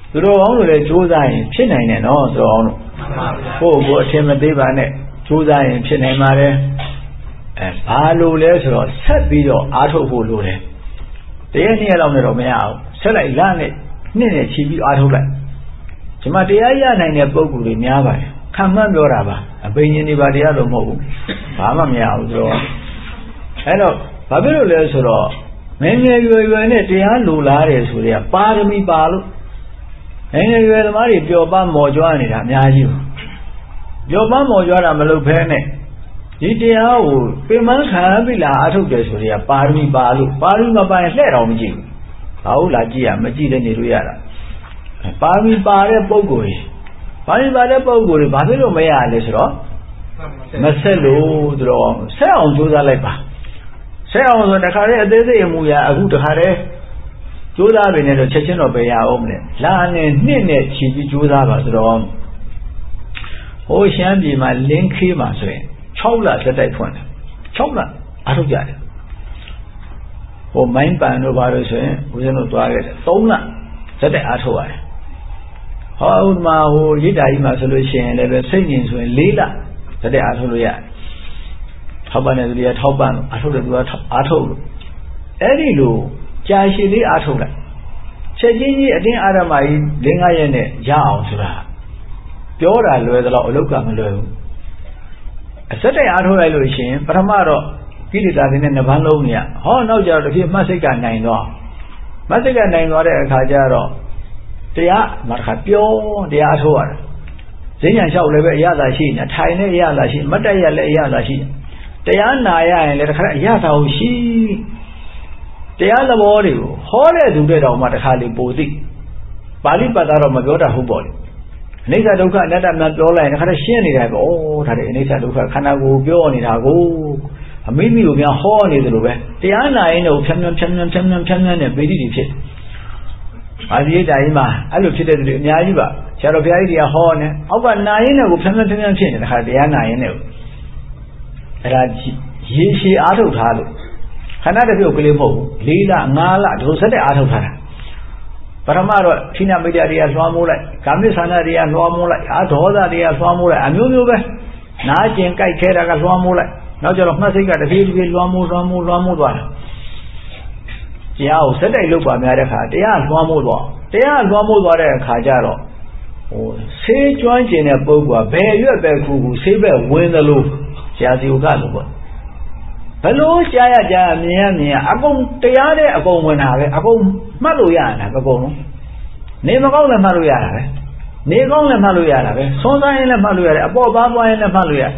သူတော်ကောင်းတို့လည်းကြိုးစားရင်ဖြစ်နိုင်တယ်နော်သူတော်ကောင်းတို့ကိုယ့်ကိုယ်အထင်မသေးပါနဲ့ကြိုးစားရင်ဖြစ်နိုင်ပါတယ်အဲဘာလို့လဲဆိုတော့ဆက်ပြီးတော့အားထုတ်ဖို့လိုတယ်တရက်နှစ်ရက်လောက်နဲ့တော့မရအောင်ဆက်လိုက်လနဲ့နှစ်နဲ့ချီပြီးအားထုတ်လိုက်ဒီမှာတရားရနိုင်တဲ့ပုံကူတွေများပါတယ်ခံမှန်းပြောတာပါအပိညာဉ်တွေပါတရားတော့မဟုတ်ဘူးဘာမှမရဘူးဆိုတော့အဲ့တော့ဘာဖြစ်လို့လဲဆိုတော့ငယ်ငယ်ရွယ်ရွယ်နဲ့တရားလိုလားတယ်ဆိုတဲ့ပါရမီပါလို့ငယ်ငယ်ရွယ်သမားတွေပျော်ပန်းမော်ကြွားနေတာအများကြီးပျော်ပန်းမော်ကြွားတာမလုပ်ဘဲနဲ့ဒီတရားကိုပြင်ပန်းခံပြီလားအထုတ်တယ်ဆိုတဲ့ပါရမီပါလို့ပါရမီမပိုင်လှဲ့တော်မကြည့်ဘူးဘာဟုတ်လားကြည့်ရမကြည့်လည်းနေလို့ရတာပါရမီပါတဲ့ပုံကိုယ်ပါရမီပါတဲ့ပုံကိုယ်တွေဘာဖြစ်လို့မရလဲဆိုတော့မဆက်လို့သူတော်ဆက်အောင်ကြိုးစားလိုက်ပါဆက်အောင်ဆိုတခါတည်းအသေးစိတ်အမူအရာအခုတခါတည်းကြိုးစားပြီနဲ့တော့ချက်ချင်းတော့ပဲရအောင်မလဲလာနဲ့နှစ်နဲ့ချီပြီးကြိုးစားပါဆိုတော့ဟိုရှမ်းပြည်မှာလင်းခေးမှာဆိုရင်၆လစက်တိုက်ဖွင့်တယ်၆လအားထုတ်ကြတယ်ဟိုမိုင်းပန်တို့ဘာလို့ဆိုရင်ဦးဇင်းတို့သွားခဲ့တယ်၃လစက်တိုက်အားထုတ်ရတယ်ဟောဥဒ္ဓမာဟိုရိတ်တာကြီးမှာဆိုလို့ရှိရင်လည်းပဲစိတ်ငြိမ်ဆိုရင်၄လစက်တိုက်အားထုတ်လို့ရတယ်ထောက်ပံ့တဲ့သူတွေကထောက်ပံ့လို့အားထုတ်တဲ့သူကအားထုတ်လို့အဲ့ဒီလိုကြာရှည်လေးအားထုတ်လိုက်ချက်ချင်းကြီးအတင်းအာရမကြီး၄-၅ရက်နဲ့ရအောင်ဆိုတာပြောတာလွယ်သလောက်အလုပ်ကမလွယ်ဘူးအစက်တိုက်အားထုတ်လိုက်လို့ရှိရင်ပထမတော့ကိလေသာတွေနဲ့နှစ်ပန်းလုံးနေရဟောနောက်ကျတော့တစ်ပြည့်မှတ်စိတ်ကနိုင်သွားမှတ်စိတ်ကနိုင်သွားတဲ့အခါကျတော့တရားမှာတစ်ခါပြောတရားအားထုတ်ရတယ်ဈဉ္ညာလျှောက်လည်းပဲအရသာရှိနေထိုင်လည်းအရသာရှိမတ်တက်ရလည်းအရသာရှိတရားနာရရင်လည်းတစ်ခါအရသာကိုရှိတရားသဘောတွေကိုဟောတဲ့သူတွေတောင်မှတစ်ခါလေပိုသိပါဠိပတ်သားတော့မပြောတတ်ဘူးပေါ့လေအနိစ္စဒုက္ခအနတ္တများပြောလိုက်ရင်တစ်ခါတည်းရှင်းနေတယ်ပေါ့ဩဒါတွေအနိစ္စဒုက္ခခန္ဓာကိုယ်ပြောနေတာကိုအမိမိကိုများဟောနေသလိုပဲတရားနာရင်တော့ဖြန်းဖြန်းဖြန်းဖြန်းဖြန်းဖြန်းဖြန်းဖြန်းနဲ့ပေတိတွေဖြစ်ပါဠိတိုင်းမှာအဲ့လိုဖြစ်တဲ့သူတွေအများကြီးပါဆရာတော်ဘုရားကြီးတွေကဟောနေအောက်ကနာရင်လည်းကိုဖြန်းဖြန်းဖြန်းဖြန်းဖြစ်နေတခါတရားနာရင်လည်းအဲ့ဒါရေရှည်အားထုတ်ထားလို့ခန္ဓာတစ်ပြုတ်ကလေးမဟုတ်ဘူး၄လ၅လဒီလိုဆက်တဲ့အားထုတ်ထားတာပထမတော့ခိနမိတ်တရားလွှမ်းမိုးလိုက်ကာမိသန္တာတရားလွှမ်းမိုးလိုက်အာဒေါသတရားလွှမ်းမိုးလိုက်အမျိုးမျိုးပဲနားကျင်ကြိုက်ခဲတာကလွှမ်းမိုးလိုက်နောက်ကျတော့မှတ်စိတ်ကတစ်ပြေးတစ်ပြေးလွှမ်းမိုးလွှမ်းမိုးလွှမ်းမိုးသွားတာတရားကိုဆက်တိုက်လုပ်ပါများတဲ့ခါတရားလွှမ်းမိုးသွားတရားလွှမ်းမိုးသွားတဲ့အခါကျတော့ဟိုဆေးကျွမ်းကျင်တဲ့ပုဂ္ဂိုလ်ကဘယ်ရွက်ပဲခုခုဆေးပဲဝင်သလိုဆရာစီကလို့ပေါ့ဘလို့ကြားရကြားမြင်ရမြင်ရအကုန်တရားတဲ့အကုန်ဝင်တာပဲအကုန်မှတ်လို့ရတာအကုန်လုံးနေမကောင်းလည်းမှတ်လို့ရတာပဲနေကောင်းလည်းမှတ်လို့ရတာပဲဆွမ်းစားရင်လည်းမှတ်လို့ရတယ်အပေါ်ပါသွားရင်လည်းမှတ်လို့ရ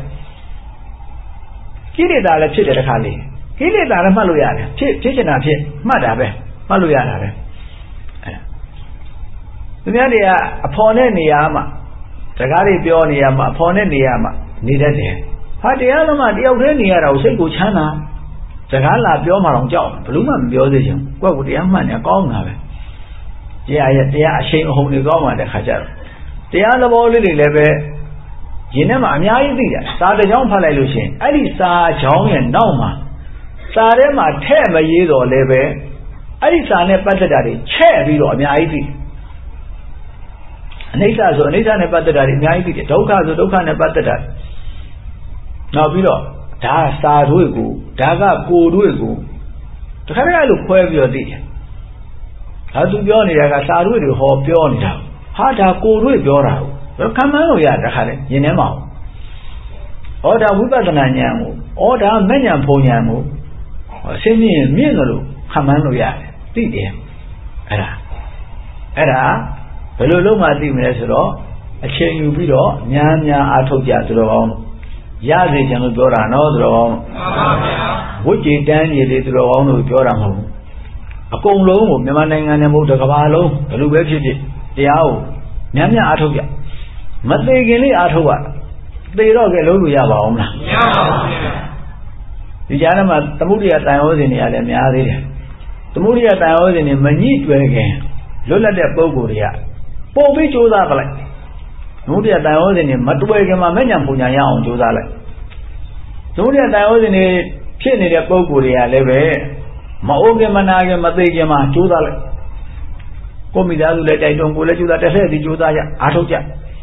ကိလေသာလည်းဖြစ်တယ်တစ်ခါလေကိလေသာလည်းမှတ်လို့ရတယ်ဖြစ်ဖြစ်ချင်တာဖြစ်မှတ်တာပဲမှတ်လို့ရတာပဲအဲသူများတွေကအဖော်နဲ့နေရမှာစကားတွေပြောနေရမှာအဖော်နဲ့နေရမှာနေတတ်တယ်ဟာတရားသမားတယောက်တည်းနေရတာကိုစိတ်ကိုချမ်းသာစကားလာပြောမှတော့ကြောက်ဘလို့မှမပြောသေးချင်ကိုယ့်ကိုတရားမှန်နေကောင်းတာပဲတရားရဲ့တရားအရှိန်အဟုန်တွေကောင်းမှတဲ့ခါကျတော့တရားသဘောလေးတွေလည်းပဲရင်ထဲမှာအများကြီးသိတယ်စာတစ်ကြောင်းဖတ်လိုက်လို့ရှိရင်အဲ့ဒီစာကြောင်းရဲ့နောက်မှာစာထဲမှာထဲ့မရေးတော့လည်းပဲအဲ့ဒီစာနဲ့ပတ်သက်တာတွေချဲ့ပြီးတော့အများကြီးသိအနိစ္စဆိုအနိစ္စနဲ့ပတ်သက်တာတွေအများကြီးသိတယ်ဒုက္ခဆိုဒုက္ခနဲ့ပတ်သက်တာနောက်ပြီးတော့ဒါစာတို့ကိုဒါကကိုတို့ကိုတခါတည်းအဲ့လိုခွဲပြီးတော့သိတယ်ဒါသူပြောနေတာကစာတို့တွေဟောပြောနေတာဟာဒါကိုတို့ပြောတာကိုခံမှန်းလို့ရတခါတည်းရင်ထဲမှာဟောဒါဝိပဿနာဉာဏ်ကိုဩဒါမဲ့ဉာဏ်ဖုံဉာဏ်ကိုအရှင်းမြင်မြင်လို့ခံမှန်းလို့ရတယ်သိတယ်အဲ့ဒါအဲ့ဒါဘယ်လိုလုပ်မှသိမလဲဆိုတော့အချိန်ယူပြီးတော့များများအားထုတ်ကြသူတော်ကောင်းရစေချင်လို့ပြောတာနော်သူတော်ကောင်းမှန်ပါဗျာဝိจิตတန်းကြီးတွေသူတော်ကောင်းတို့ပြောတာမဟုတ်ဘူးအကုန်လုံးကိုမြန်မာနိုင်ငံနဲ့မဟုတ်တကမ္ဘာလုံးဘယ်လိုပဲဖြစ်ဖြစ်တရားကိုများများအားထုတ်ကြမသေးခင်လေးအားထုတ်ရသေတော့ကဲလုံးလို့ရပါအောင်မလားမရပါဘူးဗျာဒီကြားထဲမှာသမုဒိယတန်ရောစဉ်တွေကလည်းများသေးတယ်သမုဒိယတန်ရောစဉ်တွေမညှိတွယ်ခင်လွတ်လပ်တဲ့ပုံကိုယ်တွေကပို့ပြီးကြိုးစားပလိုက်သမုဒိယတန်ရောစဉ်တွေမတွယ်ခင်မှာမဲ့ညာပူညာရအောင်ကြိုးစားလိုက်သမုဒိယတန်ရောစဉ်တွေဖြစ်နေတဲ့ပုံကိုယ်တွေကလည်းပဲမအိုးခင်မနာခင်မသေးခင်မှာကြိုးစားလိုက်ကိုမိသားစုလည်းတိုက်တွန်းကိုလည်းကြိုးစားတစ်ဆက်စီကြိုးစားကြအားထုတ်ကြ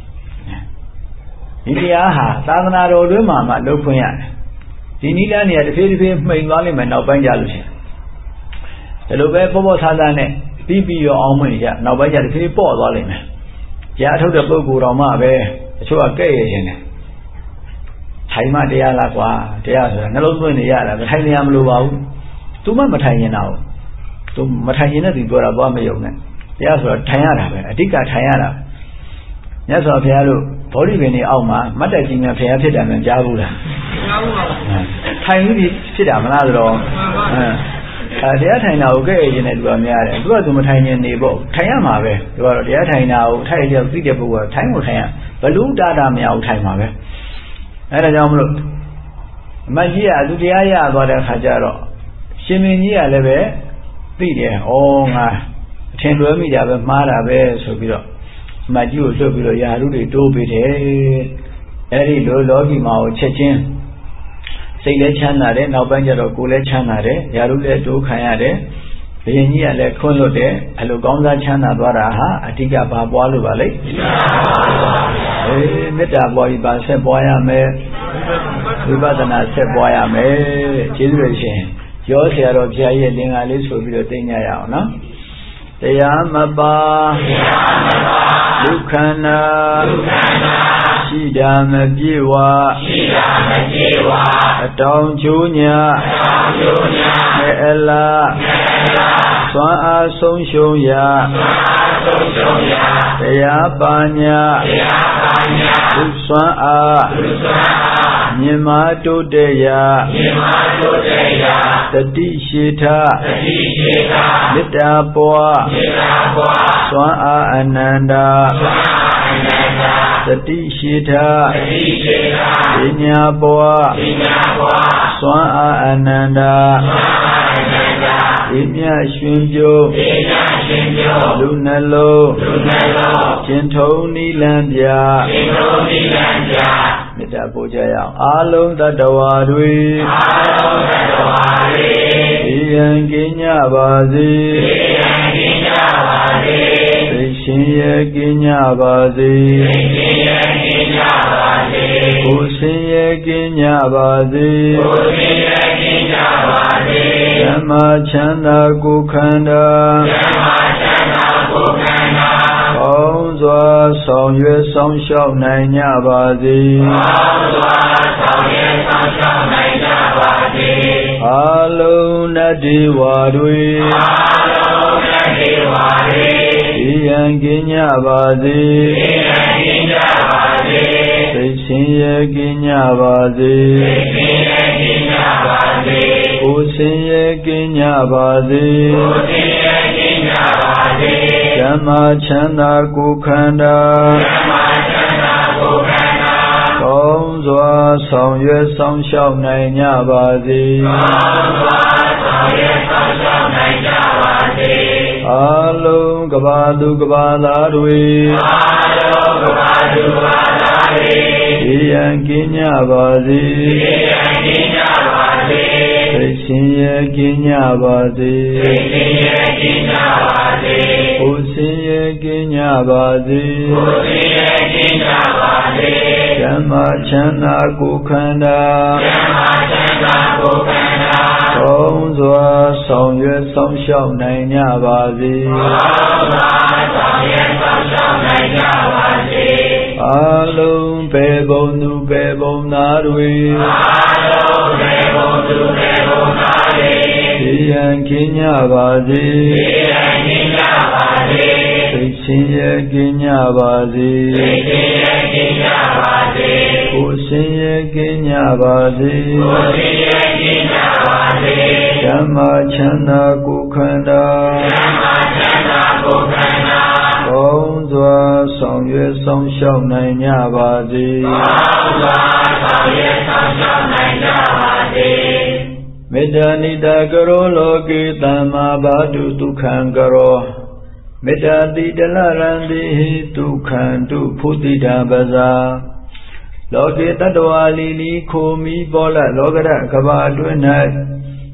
ဒီတရားဟာသာသနာတော်တွင်မှာမှလုပ်ခွင့်ရတယ်ဒီနိလန်းနေရာတစ်ဖြည်းဖြည်းမှိန်သွားလိမ့်မယ်နောက်ပိုင်းကြလို့ရှိရင်ဒီလိုပဲပေါ့ပေါ့ဆားဆားနဲ့ပြီးပြီးရောအောင်မွင့်ကြနောက်ပိုင်းကျတစ်ဖြည်းဖြည်းပေါ့သွားလိမ့်မယ်ကြားထုတ်တဲ့ပုဂ္ဂိုလ်တော်မှပဲအချို့ကကဲ့ရဲ့ခြင်းတယ်ထိုင်မှတရားလားကွာတရားဆိုတာနှလုံးသွင်းနေရတာမထိုင်နေရမလို့ပါဘူးသူမှမထိုင်ရင်တော့သူမထိုင်ရင်လည်းသူပြောတာဘာမယုံနဲ့တရားဆိုတာထိုင်ရတာပဲအဓိကထိုင်ရတာမြတ်စွာဘုရားတို့ဘောဓိပင်တွေအောက်မှာမတ်တက်ကြီးများဘုရားဖြစ်တယ်မကြားဘူးလားကြားဘူးပါထိုင်ပြီးဖြစ်တာမလားဆိုတော့အဲတရားထိုင်တာကိုကဲ့ရဲ့ခြင်းနဲ့သူကများတယ်သူကသူမထိုင်ရင်နေပေါ့ထိုင်ရမှာပဲသူကတော့တရားထိုင်တာကိုထိုင်ရသိတဲ့ပုဂ္ဂိုလ်ကထိုင်ကိုထိုင်ရဘလူးတာတာမရဘူးထိုင်မှာပဲအဲဒါကြောင့်မလို့အမကြီးကသူတရားရသွားတဲ့အခါကျတော့ရှင်မင်းကြီးကလည်းပဲသိတယ်ဩငါအထင်လွဲမိတာပဲမှားတာပဲဆိုပြီးတော့အမကြီးကိုလွှတ်ပြီးတော့ယာရုတွေတိုးပေးတယ်အဲဒီလိုလောကီမှာကိုချက်ချင်းစိတ်လည်းချမ်းသာတယ်နောက်ပိုင်းကျတော့ကိုယ်လည်းချမ်းသာတယ်ယာရုလည်းတိုးခံရတယ်ဘုရင်ကြီးကလည်းခွန်းလွတ်တယ်အလိုကောင်းစားချမ်းသာသွားတာဟာအဓိကဘာပွားလို့ပါလဲအေးမေတ္တာပွားပြီးပါဆက်ပွားရမယ်ဝိပဿနာဆက်ပွားရမယ်ကျေးဇူးတော်ရှင်ရောဆရာတော်ဘုရားရဲ့လင်္ကာလေးဆိုပြီးတော့သိညရအောင်နော်တရားမပါဒုက္ခနာရှိတာမပြေဝရှိတာမပြေဝအတောင်ကျိုးညာအတောင်ကျိုးညာမေအလားမေအလားသွမ်းအားဆုံးရှုံးရာသွမ်းအားဆုံးရှုံးရာတရားပါညာတရားပါညာသူသွမ်းအားသူသွမ်းအားမြင်မာတိုးတဲ့ရာမြင်မာတိုးတဲ့ရာတတိရှိထတတိရှိထမေတ္တာပွားမေတ္တာပွားသွမ်းအားအနန္တာသွမ်းအားအနန္တာတတိရှိထတတိရှိထပညာပွားပညာပွားသွမ်းအားအနန္တာသွမ်းအားအနန္တာပညာရှင်ပြုပညာရှင်ပြုလူနှလုံးလူနှလုံးကျင့်ထုံးနိလန်းပြကျင့်ထုံးနိလန်းပြမေတ္တာပို့ကြရအောင်အာလုံးတတ္တဝါတွေအာလုံးတတ္တဝါတွေဒီယံကင်းကြပါစေဒီယံကင်းကြပါစေသိရှင်ရဲ့ကင်းကြပါစေသိရှင်ရဲ့ကင်းကြပါစေကိုယ်ရှင်ရဲ့ကင်းကြပါစေကိုယ်ရှင်ရဲ့ကင်းကြပါစေဓမ္မချမ်းသာကိုခန္ဓာဓမ္မချမ်းသာကိုခန္ဓာကောင်းစွာဆောင်ရွက်ဆောင်ရှောက်နိုင်ကြပါစေကောင်းစွာဆောင်ရွက်ဆောင်ရှောက်နိုင်ကြပါစေအာလုံးနတ္တိဝါတွေအာလုံးနတ္တိဝါတွေဒီယံကင်းကြပါစေဒီယံကင်းကြပါစေသိရှင်ရဲ့ကင်းကြပါစေသိရှင်ရဲ့ကင်းကြပါစေကိုယ်ရှင်ရဲ့ကင်းကြပါစေကိုယ်ရှင်ရဲ့ကင်းကြပါစေဓမ္မချမ်းသာကိုခန္ဓာဓမ္မချမ်းသာကိုခန္ဓာကောင်းစွာဆောင်ရွက်ဆောင်ရှောက်နိုင်ကြပါစေကောင်းစွာဆောင်ရွက်ဆောင်ရှောက်နိုင်ကြပါစေအာလုံးကဘာသူကဘာသားတွေအာလုံးကဘာသူကဘာသားတွေဒီယံကင်းကြပါစေဒီယံကင်းကြပါစေသိရှင်ရဲ့ကင်းကြပါစေသိရှင်ရဲ့ကင်းကြပါစေကိုယ်ရှင်ရဲ့ကင်းကြပါစေကိုယ်ရှင်ရဲ့ကင်းကြပါစေဓမ္မချမ်းသာကိုခန္ဓာဓမ္မချမ်းသာကိုခန္ဓာကောင်းစွာဆောင်ရွက်ဆောင်ရှောက်နိုင်ကြပါစေကောင်းစွာဆောင်ရွက်ဆောင်ရှောက်နိုင်ကြပါစေအာလုံးပေဘုံသူပေဘုံသားတွေအာလုံးပေဘုံသူပေဘုံသားတွေဒီယံကင်းကြပါစေဒီယံကင်းကြပါစေသိရှင်ရဲ့ကင်းကြပါစေသိရှင်ရဲ့ကင်းကြပါစေကိုယ်ရှင်ရဲ့ကင်းကြပါစေကိုယ်ရှင်ရဲ့ကင်းကြပါစေဓမ္မချမ်းသာကိုခန္ဓာဓမ္မချမ်းသာကိုခန္ဓာကောင်းစွာဆောင်ရွက်ဆောင်ရှောက်နိုင်ကြပါစေကောင်းစွာဆောင်ရွက်ဆောင်ရှောက်နိုင်ကြပါစေမေတ္တာနိတကရောလောကေသမ္မာဘာတုဒုက္ခံကရောမေတ္တာတိတလရံတိဒုက္ခံတုဖုတိတာပဇာလောကေတတ္တဝါလီလီခိုမီပေါ်လလောကရကဘာအတွင်း၌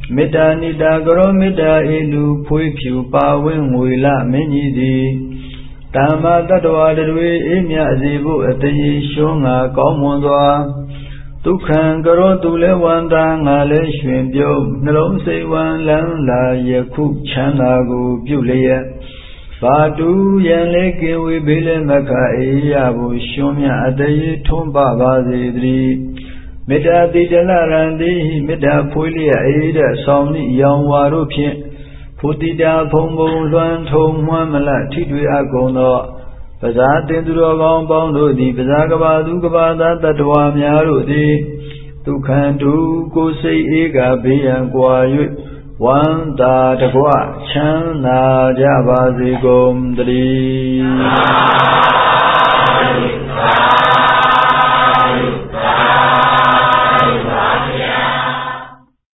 မေတ္တာနိတာကရောမေတ္တာအေလူဖွေးဖြူပါဝင်းငွေလမင်းကြီးသည်တမ္မာတတ္တဝါတွေအေးမြစေဖို့အတရေရှုံးငါကောင်းမွန်စွာဒုက္ခံကရောသူလဲဝန္တာငါလဲရွှင်ပြုံးနှလုံးစိတ်ဝမ်းလန်းလာယခုချမ်းသာကိုပြုလျက်ဘာတူရန်လဲကင်ဝေဘေးလဲမခအေးရဖို့ရှုံးမြအတရေထွန်းပပါစေတည်းမေတ္တာတိတလရန်တိမေတ္တာဖွေးလျက်အေးတဲ့ဆောင်သည့်ရောင်ဝါတို့ဖြင့်ဖုတိတာဖုံဖုံလွှမ်းထုံမှန်းမလထိတွေ့အကုန်သောပဇာတင်သူတော်ကောင်းပေါင်းတို့သည်ပဇာကဘာသူကဘာသာတတ္တဝါများတို့သည်ဒုက္ခံတုကိုယ်စိတ်အေးကဘေးရန်ကွာ၍ဝန္တာတကွချမ်းသာကြပါစေကုန်သတည်း